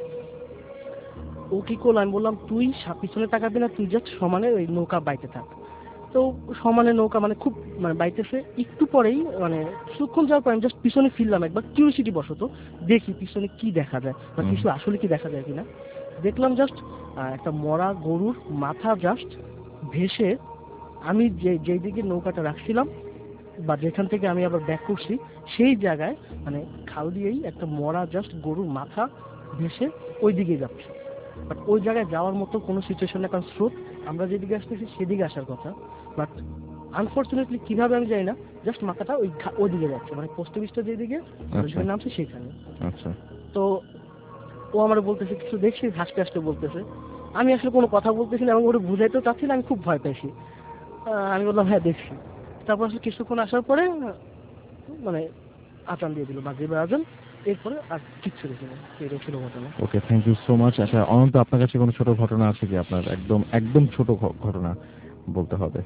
ও কি করলো, আমি বললাম তুই সা- পিছনে তাকাবি না, তুই জাস্ট সমানে ওই নৌকা বাইতে থাক। তো সমানে নৌকা মানে খুব মানে বাইতেছে। একটু পরেই মানে কিছুক্ষণ যাওয়ার পর আমি জাস্ট পিছনে ফিরলাম একবার, কিউরিসিটি বশত দেখি পিছনে কি দেখা যায় বা কিছু আসলে কি দেখা যায় কিনা। দেখলাম জাস্ট একটা মরা গরুর মাথা জাস্ট ভেসে, আমি যে যেই দিকে নৌকাটা রাখছিলাম বা যেখান থেকে আমি আবার ব্যাক করছি সেই জায়গায় মানে খাল দিয়েই একটা মরা জাস্ট গরুর মাথা ভেসে ওই দিকে যাচ্ছে। বাট ওই জায়গায় যাওয়ার মতো কোনো সিচুয়েশন না, কারণ স্রোত আমরা যেদিকে আসতেছি সেদিকে আসার কথা। বাট আনফর্চুনেটলি কিভাবে আমি জানি না, জাস্ট মাথাটা ওই ঘা- ওই দিকে যাচ্ছে, মানে পোস্ট অফিসটা যেদিকে যেখানে নামছে সেখানে। আচ্ছা তো ও আমার বলতেছে কিছু দেখছিস, হাসতে হাসতে বলতেছে। আমি আসলে কোনো কথা বলতেছি না এবং ওটা বুঝাইতেও চাচ্ছি না, আমি খুব ভয় পেয়েছি। আহ, আমি বললাম হ্যাঁ দেখছি। তারপর আসলে কিছুক্ষণ আসার পরে মানে আজান দিয়ে দিল, মাগরিবের আজান। এরপরে আর কিচ্ছু দেখি না, এটাই ছিল ঘটনা। Okay, thank you so much. আচ্ছা অনন্ত, আপনার কাছে কোনো ছোট ঘটনা আছে কি? আপনার একদম একদম ছোট ঘ- ঘটনা বলতে হবে।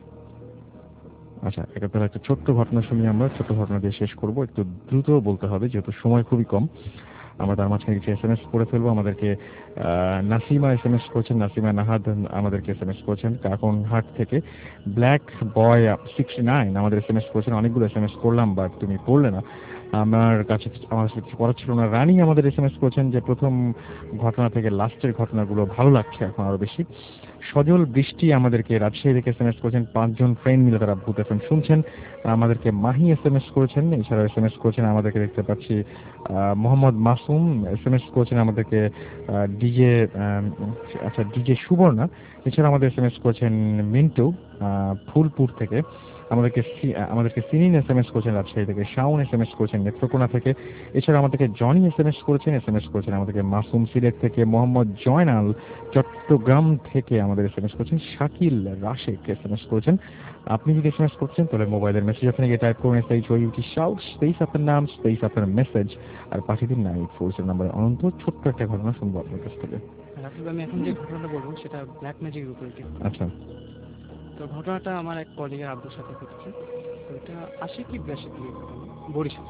আচ্ছা, এটা তাহলে একটা ছোট্ট ঘটনা শুনি আমরা, ছোট্ট ঘটনা দিয়ে শেষ করব। একটু দ্রুত বলতে হবে যেহেতু সময় খুবই কম। আমরা তার মাঝখানে কিছু এস এম এস করে ফেলবো। আমাদেরকে আহ, নাসিমা এস এম এস করছেন, নাসিমা নাহাদ আমাদেরকে এস এম এস করছেন কাকনহাট থেকে। ব্ল্যাক বয় সিক্সটি নাইন আমাদের এস এম এস করছেন। অনেকগুলো এস এম এস করলাম বাট তুমি পড়লে না, আমার কাছে কিছু- আমার কাছে কিছু করার ছিল না। রানী আমাদের এস এম এস করছেন যে প্রথম ঘটনা থেকে লাস্টের ঘটনাগুলো ভালো লাগছে এখন আরো বেশি। সজল বৃষ্টি আমাদেরকে রাজশাহী থেকে এস এম এস করেছেন, পাঁচজন ফ্রেন্ড মিলে তারা ভূত এফ এম শুনছেন। আমাদেরকে মাহি এস এম এস করেছেন, এছাড়াও এস এম এস করেছেন আমাদেরকে দেখতে পাচ্ছি আহ, Mohammad Masum S M S করেছেন আমাদেরকে, ডিজে আচ্ছা ডিজে সুবর্ণা। এছাড়া আমাদের এস এম এস করেছেন মিন্টু আহ, ফুলপুর থেকে। আমাদেরকে সি- আহ, আমাদেরকে সিনিন এস এম এস করেছেন রাজশাহী থেকে। শাওন এস এম এস করেছেন নেত্রকোনা থেকে। এছাড়া আমাদেরকে জনি এস এম এস করেছেন, এস এম এস করেছেন আমাদেরকে মাসুম সিলেট থেকে। মোহাম্মদ জয়নাল চট্টগ্রাম থেকে আমাদের এস এম এস করেছেন। Shakil Rashek S M S করেছেন। আপনি যদি এস এম এস করছেন তাহলে মোবাইলের মেসেজ ওখানে গিয়ে টাইপ করুন S H O U T shout, space আপনার নাম, স্পেস আপনার মেসেজ, আর পাঠিয়ে দিন নাইন এইট ফোর সেভেন নাম্বারে। অনন্ত ছোট্ট একটা ঘটনা শুনবো আপনার কাছ থেকে। রাকিব, আমি এখন যে ঘটনাটা বলবো সেটা ব্ল্যাক ম্যাজিকের উপরে ভিত্তি। আচ্ছা তো ঘটনাটা আমার এক কলিগের আব্বুর সাথে ঘটেছে। তো এটা আশি কি বিরাশি কি ঘটনা, বরিশাল।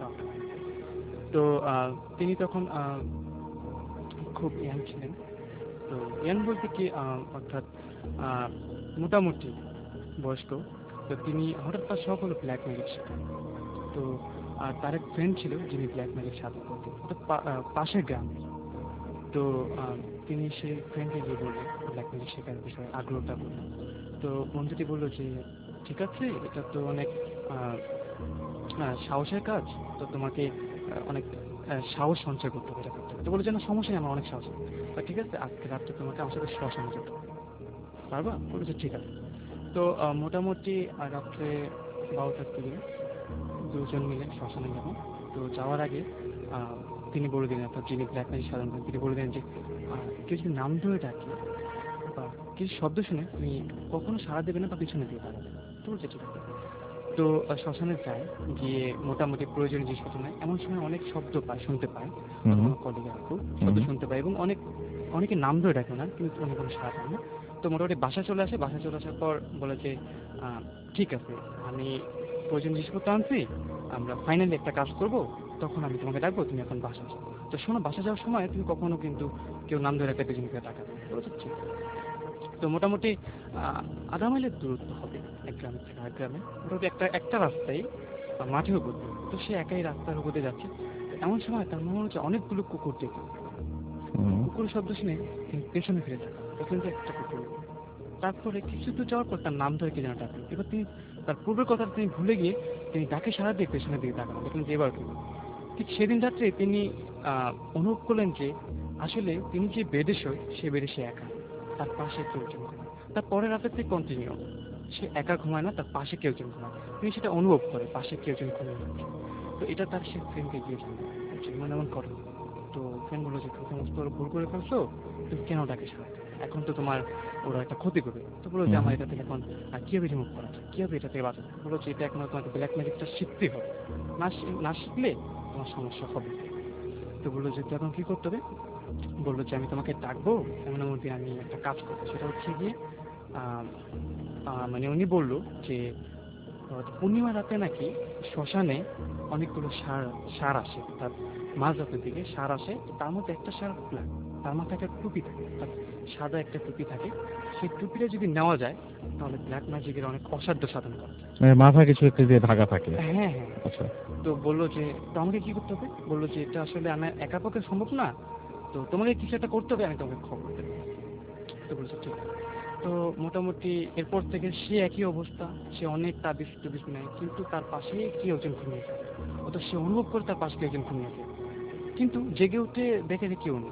তো আহ, তিনি তখন আহ, খুব ইয়াং ছিলেন। তো ইয়াং বলতে কি আহ, অর্থাৎ আহ, মোটামুটি বয়স্ক। তো তিনি হঠাৎ তার শখ হলো ব্ল্যাক ম্যাজিক শেখা। তো আর তার এক ফ্রেন্ড ছিল যিনি ব্ল্যাক ম্যাজিক সাথে করতেন, ওটা পা- আহ, পাশের গ্রামে। তো আহ, তিনি সেই ফ্রেন্ডকে গিয়ে বললেন ব্ল্যাক ম্যাজিক শেখার বিষয়ে আগ্রহটা বললেন। তো বন্ধুটি বললো যে ঠিক আছে, এটা তো অনেক আহ, আহ, সাহসের কাজ, তো তোমাকে আহ, অনেক আহ, সাহস সঞ্চয় করতে হবে, এটা করতে হবে। তো বলে যে না সমস্যা নেই, আমার অনেক সাহস আছে। তা ঠিক আছে, আজকে রাত্রে তোমাকে আমার সাথে শ্মশানে যেতে হবে, পারবা? বলেছে ঠিক আছে। তো আহ, মোটামুটি আহ, রাত্রে বারোটার দিকে দুজন মিলে শ্মশানে যাবো। তো যাওয়ার আগে আহ, তিনি বলে দিলেন, অর্থাৎ যিনি ব্ল্যাক ম্যাজিক সাধন করেন তিনি বলে দিলেন যে আহ, কেউ যদি নাম ধরে ডাকে বা কিছু শব্দ শুনে তুমি কখনো সাড়া দেবে না বা পিছনে দিয়ে দাঁড়াবে না। তো বলছে ঠিক আছে। তো আহ, শ্মশানে যায়, গিয়ে মোটামুটি প্রয়োজনীয় জিনিসপত্র নেয়। এমন সময় অনেক শব্দ পায়, শুনতে পায়, হুম কোনো কলিগের আপু শব্দ শুনতে পায় এবং অনেক অনেকে নাম ধরে ডাকে না, কিন্তু অনেক কোনো সাড়া পায় না। তো মোটামুটি বাসা চলে আসে। বাসা চলে আসার পর বলে যে আহ, ঠিক আছে, আমি প্রয়োজনীয় জিনিসপত্র আনছি, আমরা ফাইনালি একটা কাজ করব, তখন আমি তোমাকে ডাকবো, তুমি এখন বাসা যাও। তো শোনো, বাসা যাওয়ার সময় তুমি কখনো কিন্তু কেউ নাম ধরে একটা পেছনে টাকাবে। বলেছে ঠিক আছে। তো মোটামুটি আহ, আধা মাইলের দূরত্ব হবে এক গ্রাম থেকে আরেক গ্রামে। মোটামুটি একটা একটা রাস্তায় আহ, মাঠের উপর দিয়ে। তো সে একাই রাস্তার উপর দিয়ে যাচ্ছে। তো এমন সময় তার মনে হচ্ছে অনেকগুলো কুকুর দেখে। হুম কুকুরের শব্দ শুনে তিনি পেছনে ফিরে যান, দেখলেন যে একটা কুকুর। তারপরে কিছু দূর যাওয়ার পর তার নাম ধরে কে যেন ডাকলো। এবার তিনি তার পূর্বের কথা তিনি ভুলে গিয়ে তিনি ডাকে সারা দিয়ে পেছনের দিকে তাকান, দেখলেন যে এবার কেউ। ঠিক সেদিন রাত্রে তিনি আহ, অনুভব করলেন যে আসলে তিনি যে বেডে শোয় সে বেডে সে একা, তার পাশে কেউ জন ঘুমায়। তার পরের রাতে থেকে কন্টিনিউ সে একা ঘুমায় না, তার পাশে কেউ জন ঘুমায়। তিনি সেটা অনুভব করে পাশে কেউ জন ঘুমিয়ে যাচ্ছে। তো এটা তার সে ফ্রেন্ডকে গিয়ে জানায় যে এমন এমন করে। তো ফ্রেন্ড বললো যে তুমি সমস্ত ভুল করে ফেলছো, তুমি কেন ডাকে সারাতে, এখন তো তোমার ওরা একটা ক্ষতি করবে। তো বললো যে আমার এটা থেকে এখন আর কিভাবে রিমুভ করা যায়, কিভাবে এটা থেকে বাঁচাতে। বললো যে এটা এখন তোমাকে ব্ল্যাক ম্যাজিকটা শিখতেই হবে, না শি- না শিখলে তোমার সমস্যা হবে। তো বললো যে তো এখন কি করতে হবে। বললো যে আমি তোমাকে ডাকবো, এমন এমন দিন আমি একটা কাজ করবো, সেটা হচ্ছে গিয়ে আহ, আহ, মানে উনি বললো যে আহ, পূর্ণিমা রাতে নাকি শ্মশানে অনেকগুলো সার সার আসে, তার মাঝ রাতের দিকে সার আসে। তার মধ্যে একটা সার ব্ল্যাক, তার মাথায় একটা টুপি থাকে, তার সাদা একটা টুপি থাকে। সেই টুপিটা যদি নেওয়া যায় তাহলে ব্ল্যাক ম্যাজিকের অনেক অসাধ্য সাধন করা যায়। মানে মাথায় কিছু একটা দিয়ে ঢাকা থাকে। হ্যাঁ হ্যাঁ। আচ্ছা। তো বললো যে তো আমাকে কি করতে হবে। বললো যে এটা আসলে আমার একা পক্ষে সম্ভব না, তো তোমাকে কিছু একটা করতে হবে, আমি তোমাকে খবর দেবো। তো বলছে ঠিক আছে। তো মোটামুটি এরপর থেকে সে একই অবস্থা, সে অনেক তাবিজ টুবিজ নেয়, কিন্তু তার পাশে কি একজন ঘুমিয়ে থাকে। অত সে অনুভব করে তার পাশে একজন ঘুমিয়ে থাকে, কিন্তু জেগে উঠে দেখে যে কেউ নেই।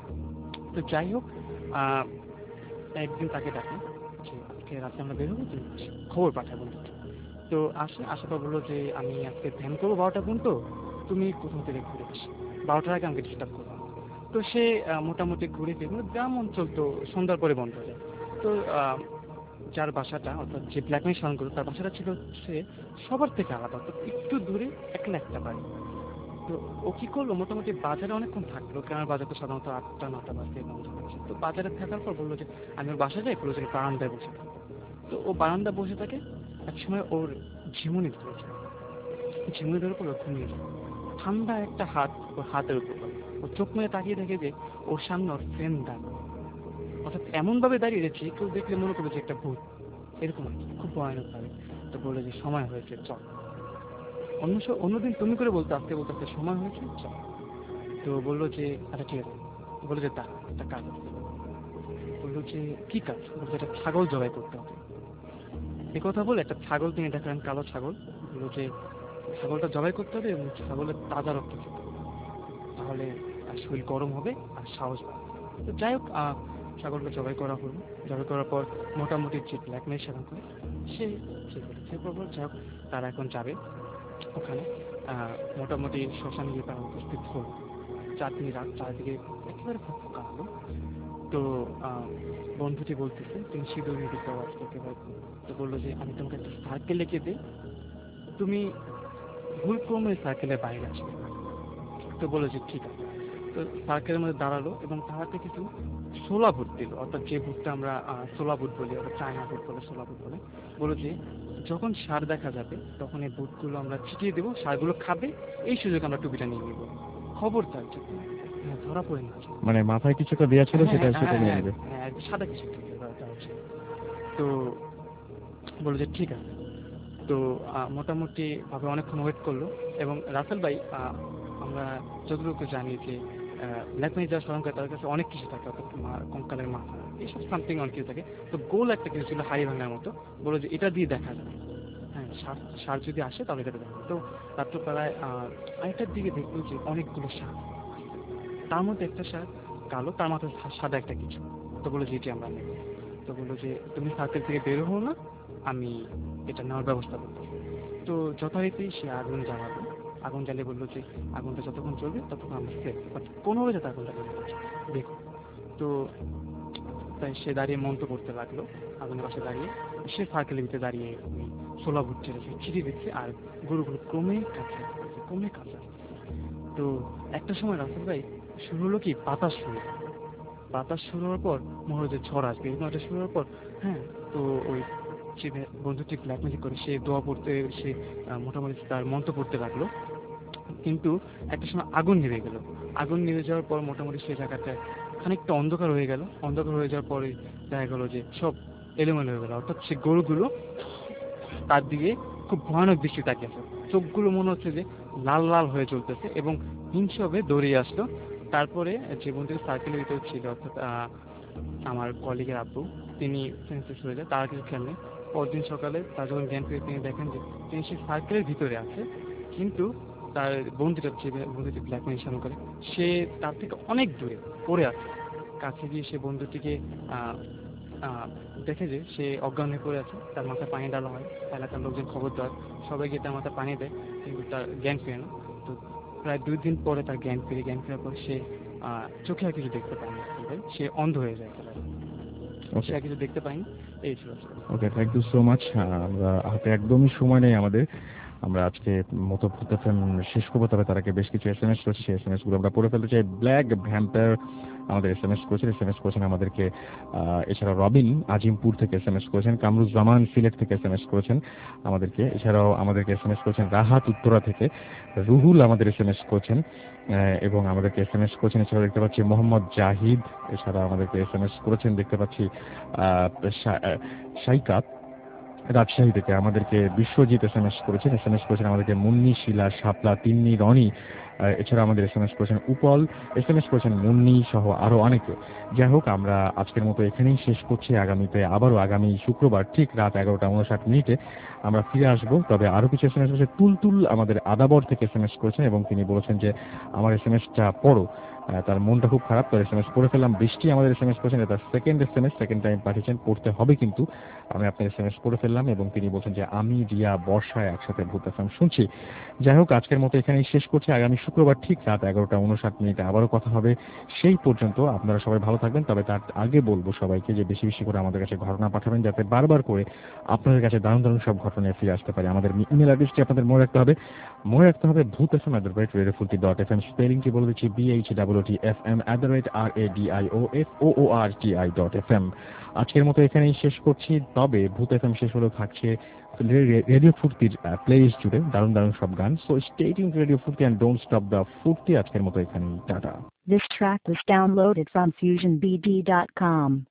তো যাই হোক, আহ, একদিন তাকে ডাকে যে আজকে রাতে আমরা বের হবো, তুমি আসো। খবর পাঠায় বন্ধুকে। তো আসে, আসার পর বললো যে আমি আজকে ধ্যান করবো বারোটা পর্যন্ত, তুমি কোথাও থেকে ঘুরে আসো, বারোটার আগে আমাকে ডিস্টার্ব করবো না। তো সে আহ, মোটামুটি ঘুরে ফিরে, মানে গ্রাম অঞ্চল তো সন্ধ্যার পরে বন্ধ হয়ে যায়। তো আহ, যার বাসাটা অর্থাৎ যে ব্ল্যাকমেল সাউন্ড করতো তার বাসাটা ছিল সে সবার থেকে আলাদা, তো একটু দূরে একলা একটা বাড়ি। তো ও কি করলো, মোটামুটি বাজারে অনেকক্ষণ থাকলো, কারণ বাজার তো সাধারণত আটটা নটা বাজে বন্ধ হয়ে যায়। তো বাজারে থাকার পর বললো যে আমি ওর বাসায় যাই, প্রয়োজনে বারান্দায় বসে থাকবো। তো ও বারান্দা বসে থাকে, এক সময় ওর ঝিমুনি ধরে যায়, ঝিমুনি ধরে পড়ে ও ঘুমিয়ে যায়। ঠান্ডা একটা হাত ওর হাতের উপর পড়ে। ও চোখ মেরে তাকিয়ে দেখে যে ওর সামনে ওর ফ্রেন্ড দাঁড়িয়ে, অর্থাৎ এমন ভাবে দাঁড়িয়ে রয়েছে কেউ দেখলে মনে করবে যে একটা ভূত, এরকম আর কি, খুব ভয়ানক ভাবে। তো বলে যে সময় হয়েছে চল। অন্য স- অন্যদিন তুমি করে বলতে, আজকে বলতে আজকে সময় হয়েছে চল। তো বললো যে আচ্ছা ঠিক আছে। বললো যে দাঁড়া, একটা কাজ আছে। বললো যে কি কাজ। বললো যে একটা ছাগল জবাই করতে হবে। এ কথা বলে একটা ছাগল তিনি দেখালেন, কালো ছাগল। বললো যে ছাগলটা জবাই করতে হবে এবং ছাগলের তাজা রক্ত খেতে হবে, তাহলে আর শরীর গরম হবে আর সাহস বাড়বে। তো যাই হোক, আহ, ছাগলটা জবাই করা হলো। জবাই করার পর মোটামুটি যে ব্ল্যাকমেল সাধন করে সে ঠিক হলো। এরপর পর যাই হোক, তারা এখন যাবে ওখানে। আহ, মোটামুটি শ্মশানে গিয়ে তারা উপস্থিত হল। চারদিন রাত, চারদিকে একেবারে ফাঁকা হলো। তো আহ, বন্ধুটি বলতেছে তিনি সিঁদুর নিতে আওয়াজ করতে পারবেন। তো বললো যে আমি তোমাকে একটা সার্কেল লিখে দিই, তুমি ভুল ক্রমে সার্কেলের বাইরে আসবে। তো বললো যে ঠিক আছে। তো সার্কেলের মধ্যে দাঁড়ালো এবং তাহাতে কিছু ছোলা ভুট দিল, অর্থাৎ যে ভুটটা আমরা আহ, ছোলা ভুট বলি, অর্থাৎ চায়না ভুট বলে, ছোলা ভুট বলে। বললো যে যখন সার দেখা যাবে তখন এই ভুটগুলো আমরা ছিটিয়ে দেবো, সারগুলো খাবে, এই সুযোগ আমরা টুপিটা নিয়ে নিব। খবরদার যাতে হ্যাঁ, ধরা পড়ে না যায়। মানে মাথায় কিছু একটা দেওয়া ছিল, হ্যাঁ, সেটা হ্যাঁ, সেটা নিয়ে হ্যাঁ, নেবে। হ্যাঁ, সাদা কিছু একটা দেওয়া হচ্ছে। তো বললো যে ঠিক আছে। তো আহ, মোটামুটি ভাবে অনেকক্ষণ ওয়েট করলো এবং রাসেল ভাই, আহ, আমরা যতটুকু জানি যে ব্ল্যাক ম্যাজিক যারা স্মরণ করে তাদের কাছে অনেক কিছু থাকে, অর্থাৎ মা- কঙ্কালের মাথা, এইসব সামথিং অনেক কিছু থাকে। তো গোল একটা কিছু ছিল হাড়ি ভাঙার মতো, বলো যে এটা দিয়ে দেখা যাবে, হ্যাঁ সার সার যদি আসে তাহলে এটা দেখা যাবে। তো রাত্রবেলায় আহ, আরেকটার দিকে দেখলো যে অনেকগুলো সার, তার মধ্যে একটা সার কালো, তার মাথায় সা- সাদা একটা কিছু। তো বলো যে এটি আমরা নেব। তো বললো যে তুমি সার্কেল থেকে বের হও না, আমি এটা নেওয়ার ব্যবস্থা করবো। তো যথারীতি সে আগুন জ্বালালো। আগুন জ্বালিয়ে বললো যে আগুনটা যতক্ষণ চলবে ততক্ষণ আমরা সেফ, বাট কোনোভাবে যাতে আগুনটা লেগে না যায়, দেখো। তো তাই সে দাঁড়িয়ে মন্ত্র করতে লাগলো আগুনের পাশে দাঁড়িয়ে। সে সার্কেলের ভিতরে দাঁড়িয়ে ওই ছোলা ভুট্টে রেখে ছিটি দিচ্ছে, আর গরুগুলো ক্রমে কাছে আসতেছে, ক্রমে কাছে আসতেছে। তো একটা সময় রাসেল ভাই শুরু হলো কি বাতাস শুরু হলো। বাতাস শুরু হওয়ার পর মনে হলো যে ঝড় আসবে, এরকম একটা শুরু হওয়ার পর হ্যাঁ, তো ওই যে বন্ধুটি ব্ল্যাক ম্যাজিক করে সে দোয়া পড়তে, সে আহ, মোটামুটি তার মন্ত্র পড়তে লাগলো। কিন্তু একটা সময় আগুন নিভে গেল। আগুন নিভে যাওয়ার পর মোটামুটি সেই জায়গাটায় খানিকটা অন্ধকার হয়ে গেল। অন্ধকার হয়ে যাওয়ার পরে দেখা গেল যে সব এলোমেলো হয়ে গেল, অর্থাৎ সে গরুগুলো তার দিকে খুব ভয়ানক দৃষ্টি তাকিয়ে আছে। চোখগুলো মনে হচ্ছে যে লাল লাল হয়ে চলতেছে এবং হিংস্রভাবে দৌড়িয়ে আসলো। তারপরে যে বন্ধুটি সার্কেলের ভিতরে ছিল, অর্থাৎ আহ, আমার কলিগের আব্বু, তিনি সেন্সলেস হয়ে যায়, তার কিছু খেয়াল নেই। পরদিন সকালে তার যখন জ্ঞান ফিরে তিনি দেখেন যে তিনি সেই সার্কেলের ভিতরে আছে, কিন্তু তার বন্ধুটা যে বন্ধুটি ব্ল্যাকমেইল সামনে করে সে তার থেকে অনেক দূরে পড়ে আছে। কাছে গিয়ে সে বন্ধুটিকে আহ, আহ, দেখে যে সে অজ্ঞান হয়ে পড়ে আছে, তার মাথায় পানি ডালা হয়, এলাকার লোকজন খবর দেওয়ার, সবাই গিয়ে তার মাথায় পানি দেয়, কিন্তু তার জ্ঞান ফিরে না। তো প্রায় দুই দিন পরে তার জ্ঞান ফিরে, জ্ঞান ফেরার পর সে আহ, চোখে আর কিছু দেখতে পায়নি, সে অন্ধ হয়ে যায়, সে আর কিছু দেখতে পায়নি। এই ছিল। Okay, thank you so much. আমরা হাতে একদমই সময় নেই আমাদের, আমরা আজকে মতো ভূত এফএম শেষ করবো, তবে তার আগে বেশ কিছু এস এম এস রয়েছে, সেই এস এম এস গুলো আমরা পড়ে ফেলতে চাই। ব্ল্যাক ভ্যাম্পায়ার আমাদের এস এম এস করেছেন, এস এম এস করেছেন আমাদেরকে। আহ, এছাড়া রবিন আজিমপুর থেকে এস এম এস করেছেন, কামরুজ্জামান সিলেট থেকে এস এম এস করেছেন আমাদেরকে। এছাড়াও আমাদেরকে এস এম এস করেছেন রাহাত উত্তরা থেকে, রুহুল আমাদের এস এম এস করেছেন এবং আমাদেরকে এস এম এস করেছেন। এছাড়াও দেখতে পাচ্ছি মোহাম্মদ জাহিদ, এছাড়া আমাদেরকে এস এম এস করেছেন দেখতে পাচ্ছি আহ শাইকাত রাজশাহী থেকে, আমাদেরকে বিশ্বজিৎ এস এম এস করেছেন, এস এম এস করেছেন আমাদেরকে মুন্নি, শিলা, শাপলা, তিন্নি, রনি। এছাড়া আমাদের এস এম এস করেছেন উপল, এস এম এস করেছেন মুন্নি সহ আরো অনেকে। যাই হোক, আমরা আজকের মতো এখানেই শেষ করছি। আগামীতে আবারও আগামী শুক্রবার ঠিক রাত এগারোটা উনষাট মিনিটে আমরা ফিরে আসবো। তবে আরো কিছু এস এম এস করেছে। তুলতুল আমাদের আদাবর থেকে এস এম এস করেছেন এবং তিনি বলেছেন যে আমার এস এম এসটা পড়ো, তার মনটা খুব খারাপ, তার এস এম এস পড়ে ফেললাম। বৃষ্টি আমাদের এস এম এস করেছেন, তার second S M S, second time পাঠিয়েছেন, পড়তে হবে কিন্তু আমি আপনার এস এম এস পড়ে ফেললাম এবং তিনি বলছেন যে আমি রিয়া বর্ষায় একসাথে ভূত এফএম শুনছি। যাই হোক, আজকের মতো এখানেই শেষ করছি। আগামী শুক্রবার ঠিক রাত এগারোটা উনষাট মিনিটে আবারও কথা হবে। সেই পর্যন্ত আপনারা সবাই ভালো থাকবেন। তবে তার আগে বলবো সবাইকে যে বেশি বেশি করে আমাদের কাছে ঘটনা পাঠাবেন, যাতে বারবার করে আপনাদের কাছে দারুণ দারুণ সব ঘটনায় ফিরে আসতে পারে। আমাদের ইমেল অ্যাড্রেসটি আপনাদের মনে রাখতে হবে, মনে রাখতে হবে Bhoot FM at the rate radiofoorti dot F M. স্পেলিংটি বলে দিচ্ছি, B H double T F M at the rate R A D I O F O O R T I dot F M. আজকের মতো এখানেই শেষ করছি। তবে ভূত এফএম শেষ হলেও থাকছে রেডিও ফুর্তির প্লে লিস্ট জুড়ে দারুণ দারুণ সব গান। So stay tuned radio Foorti and don't stop the Foorti. আজকের মতো এখানেই tata. This track was downloaded from fusion b d dot com.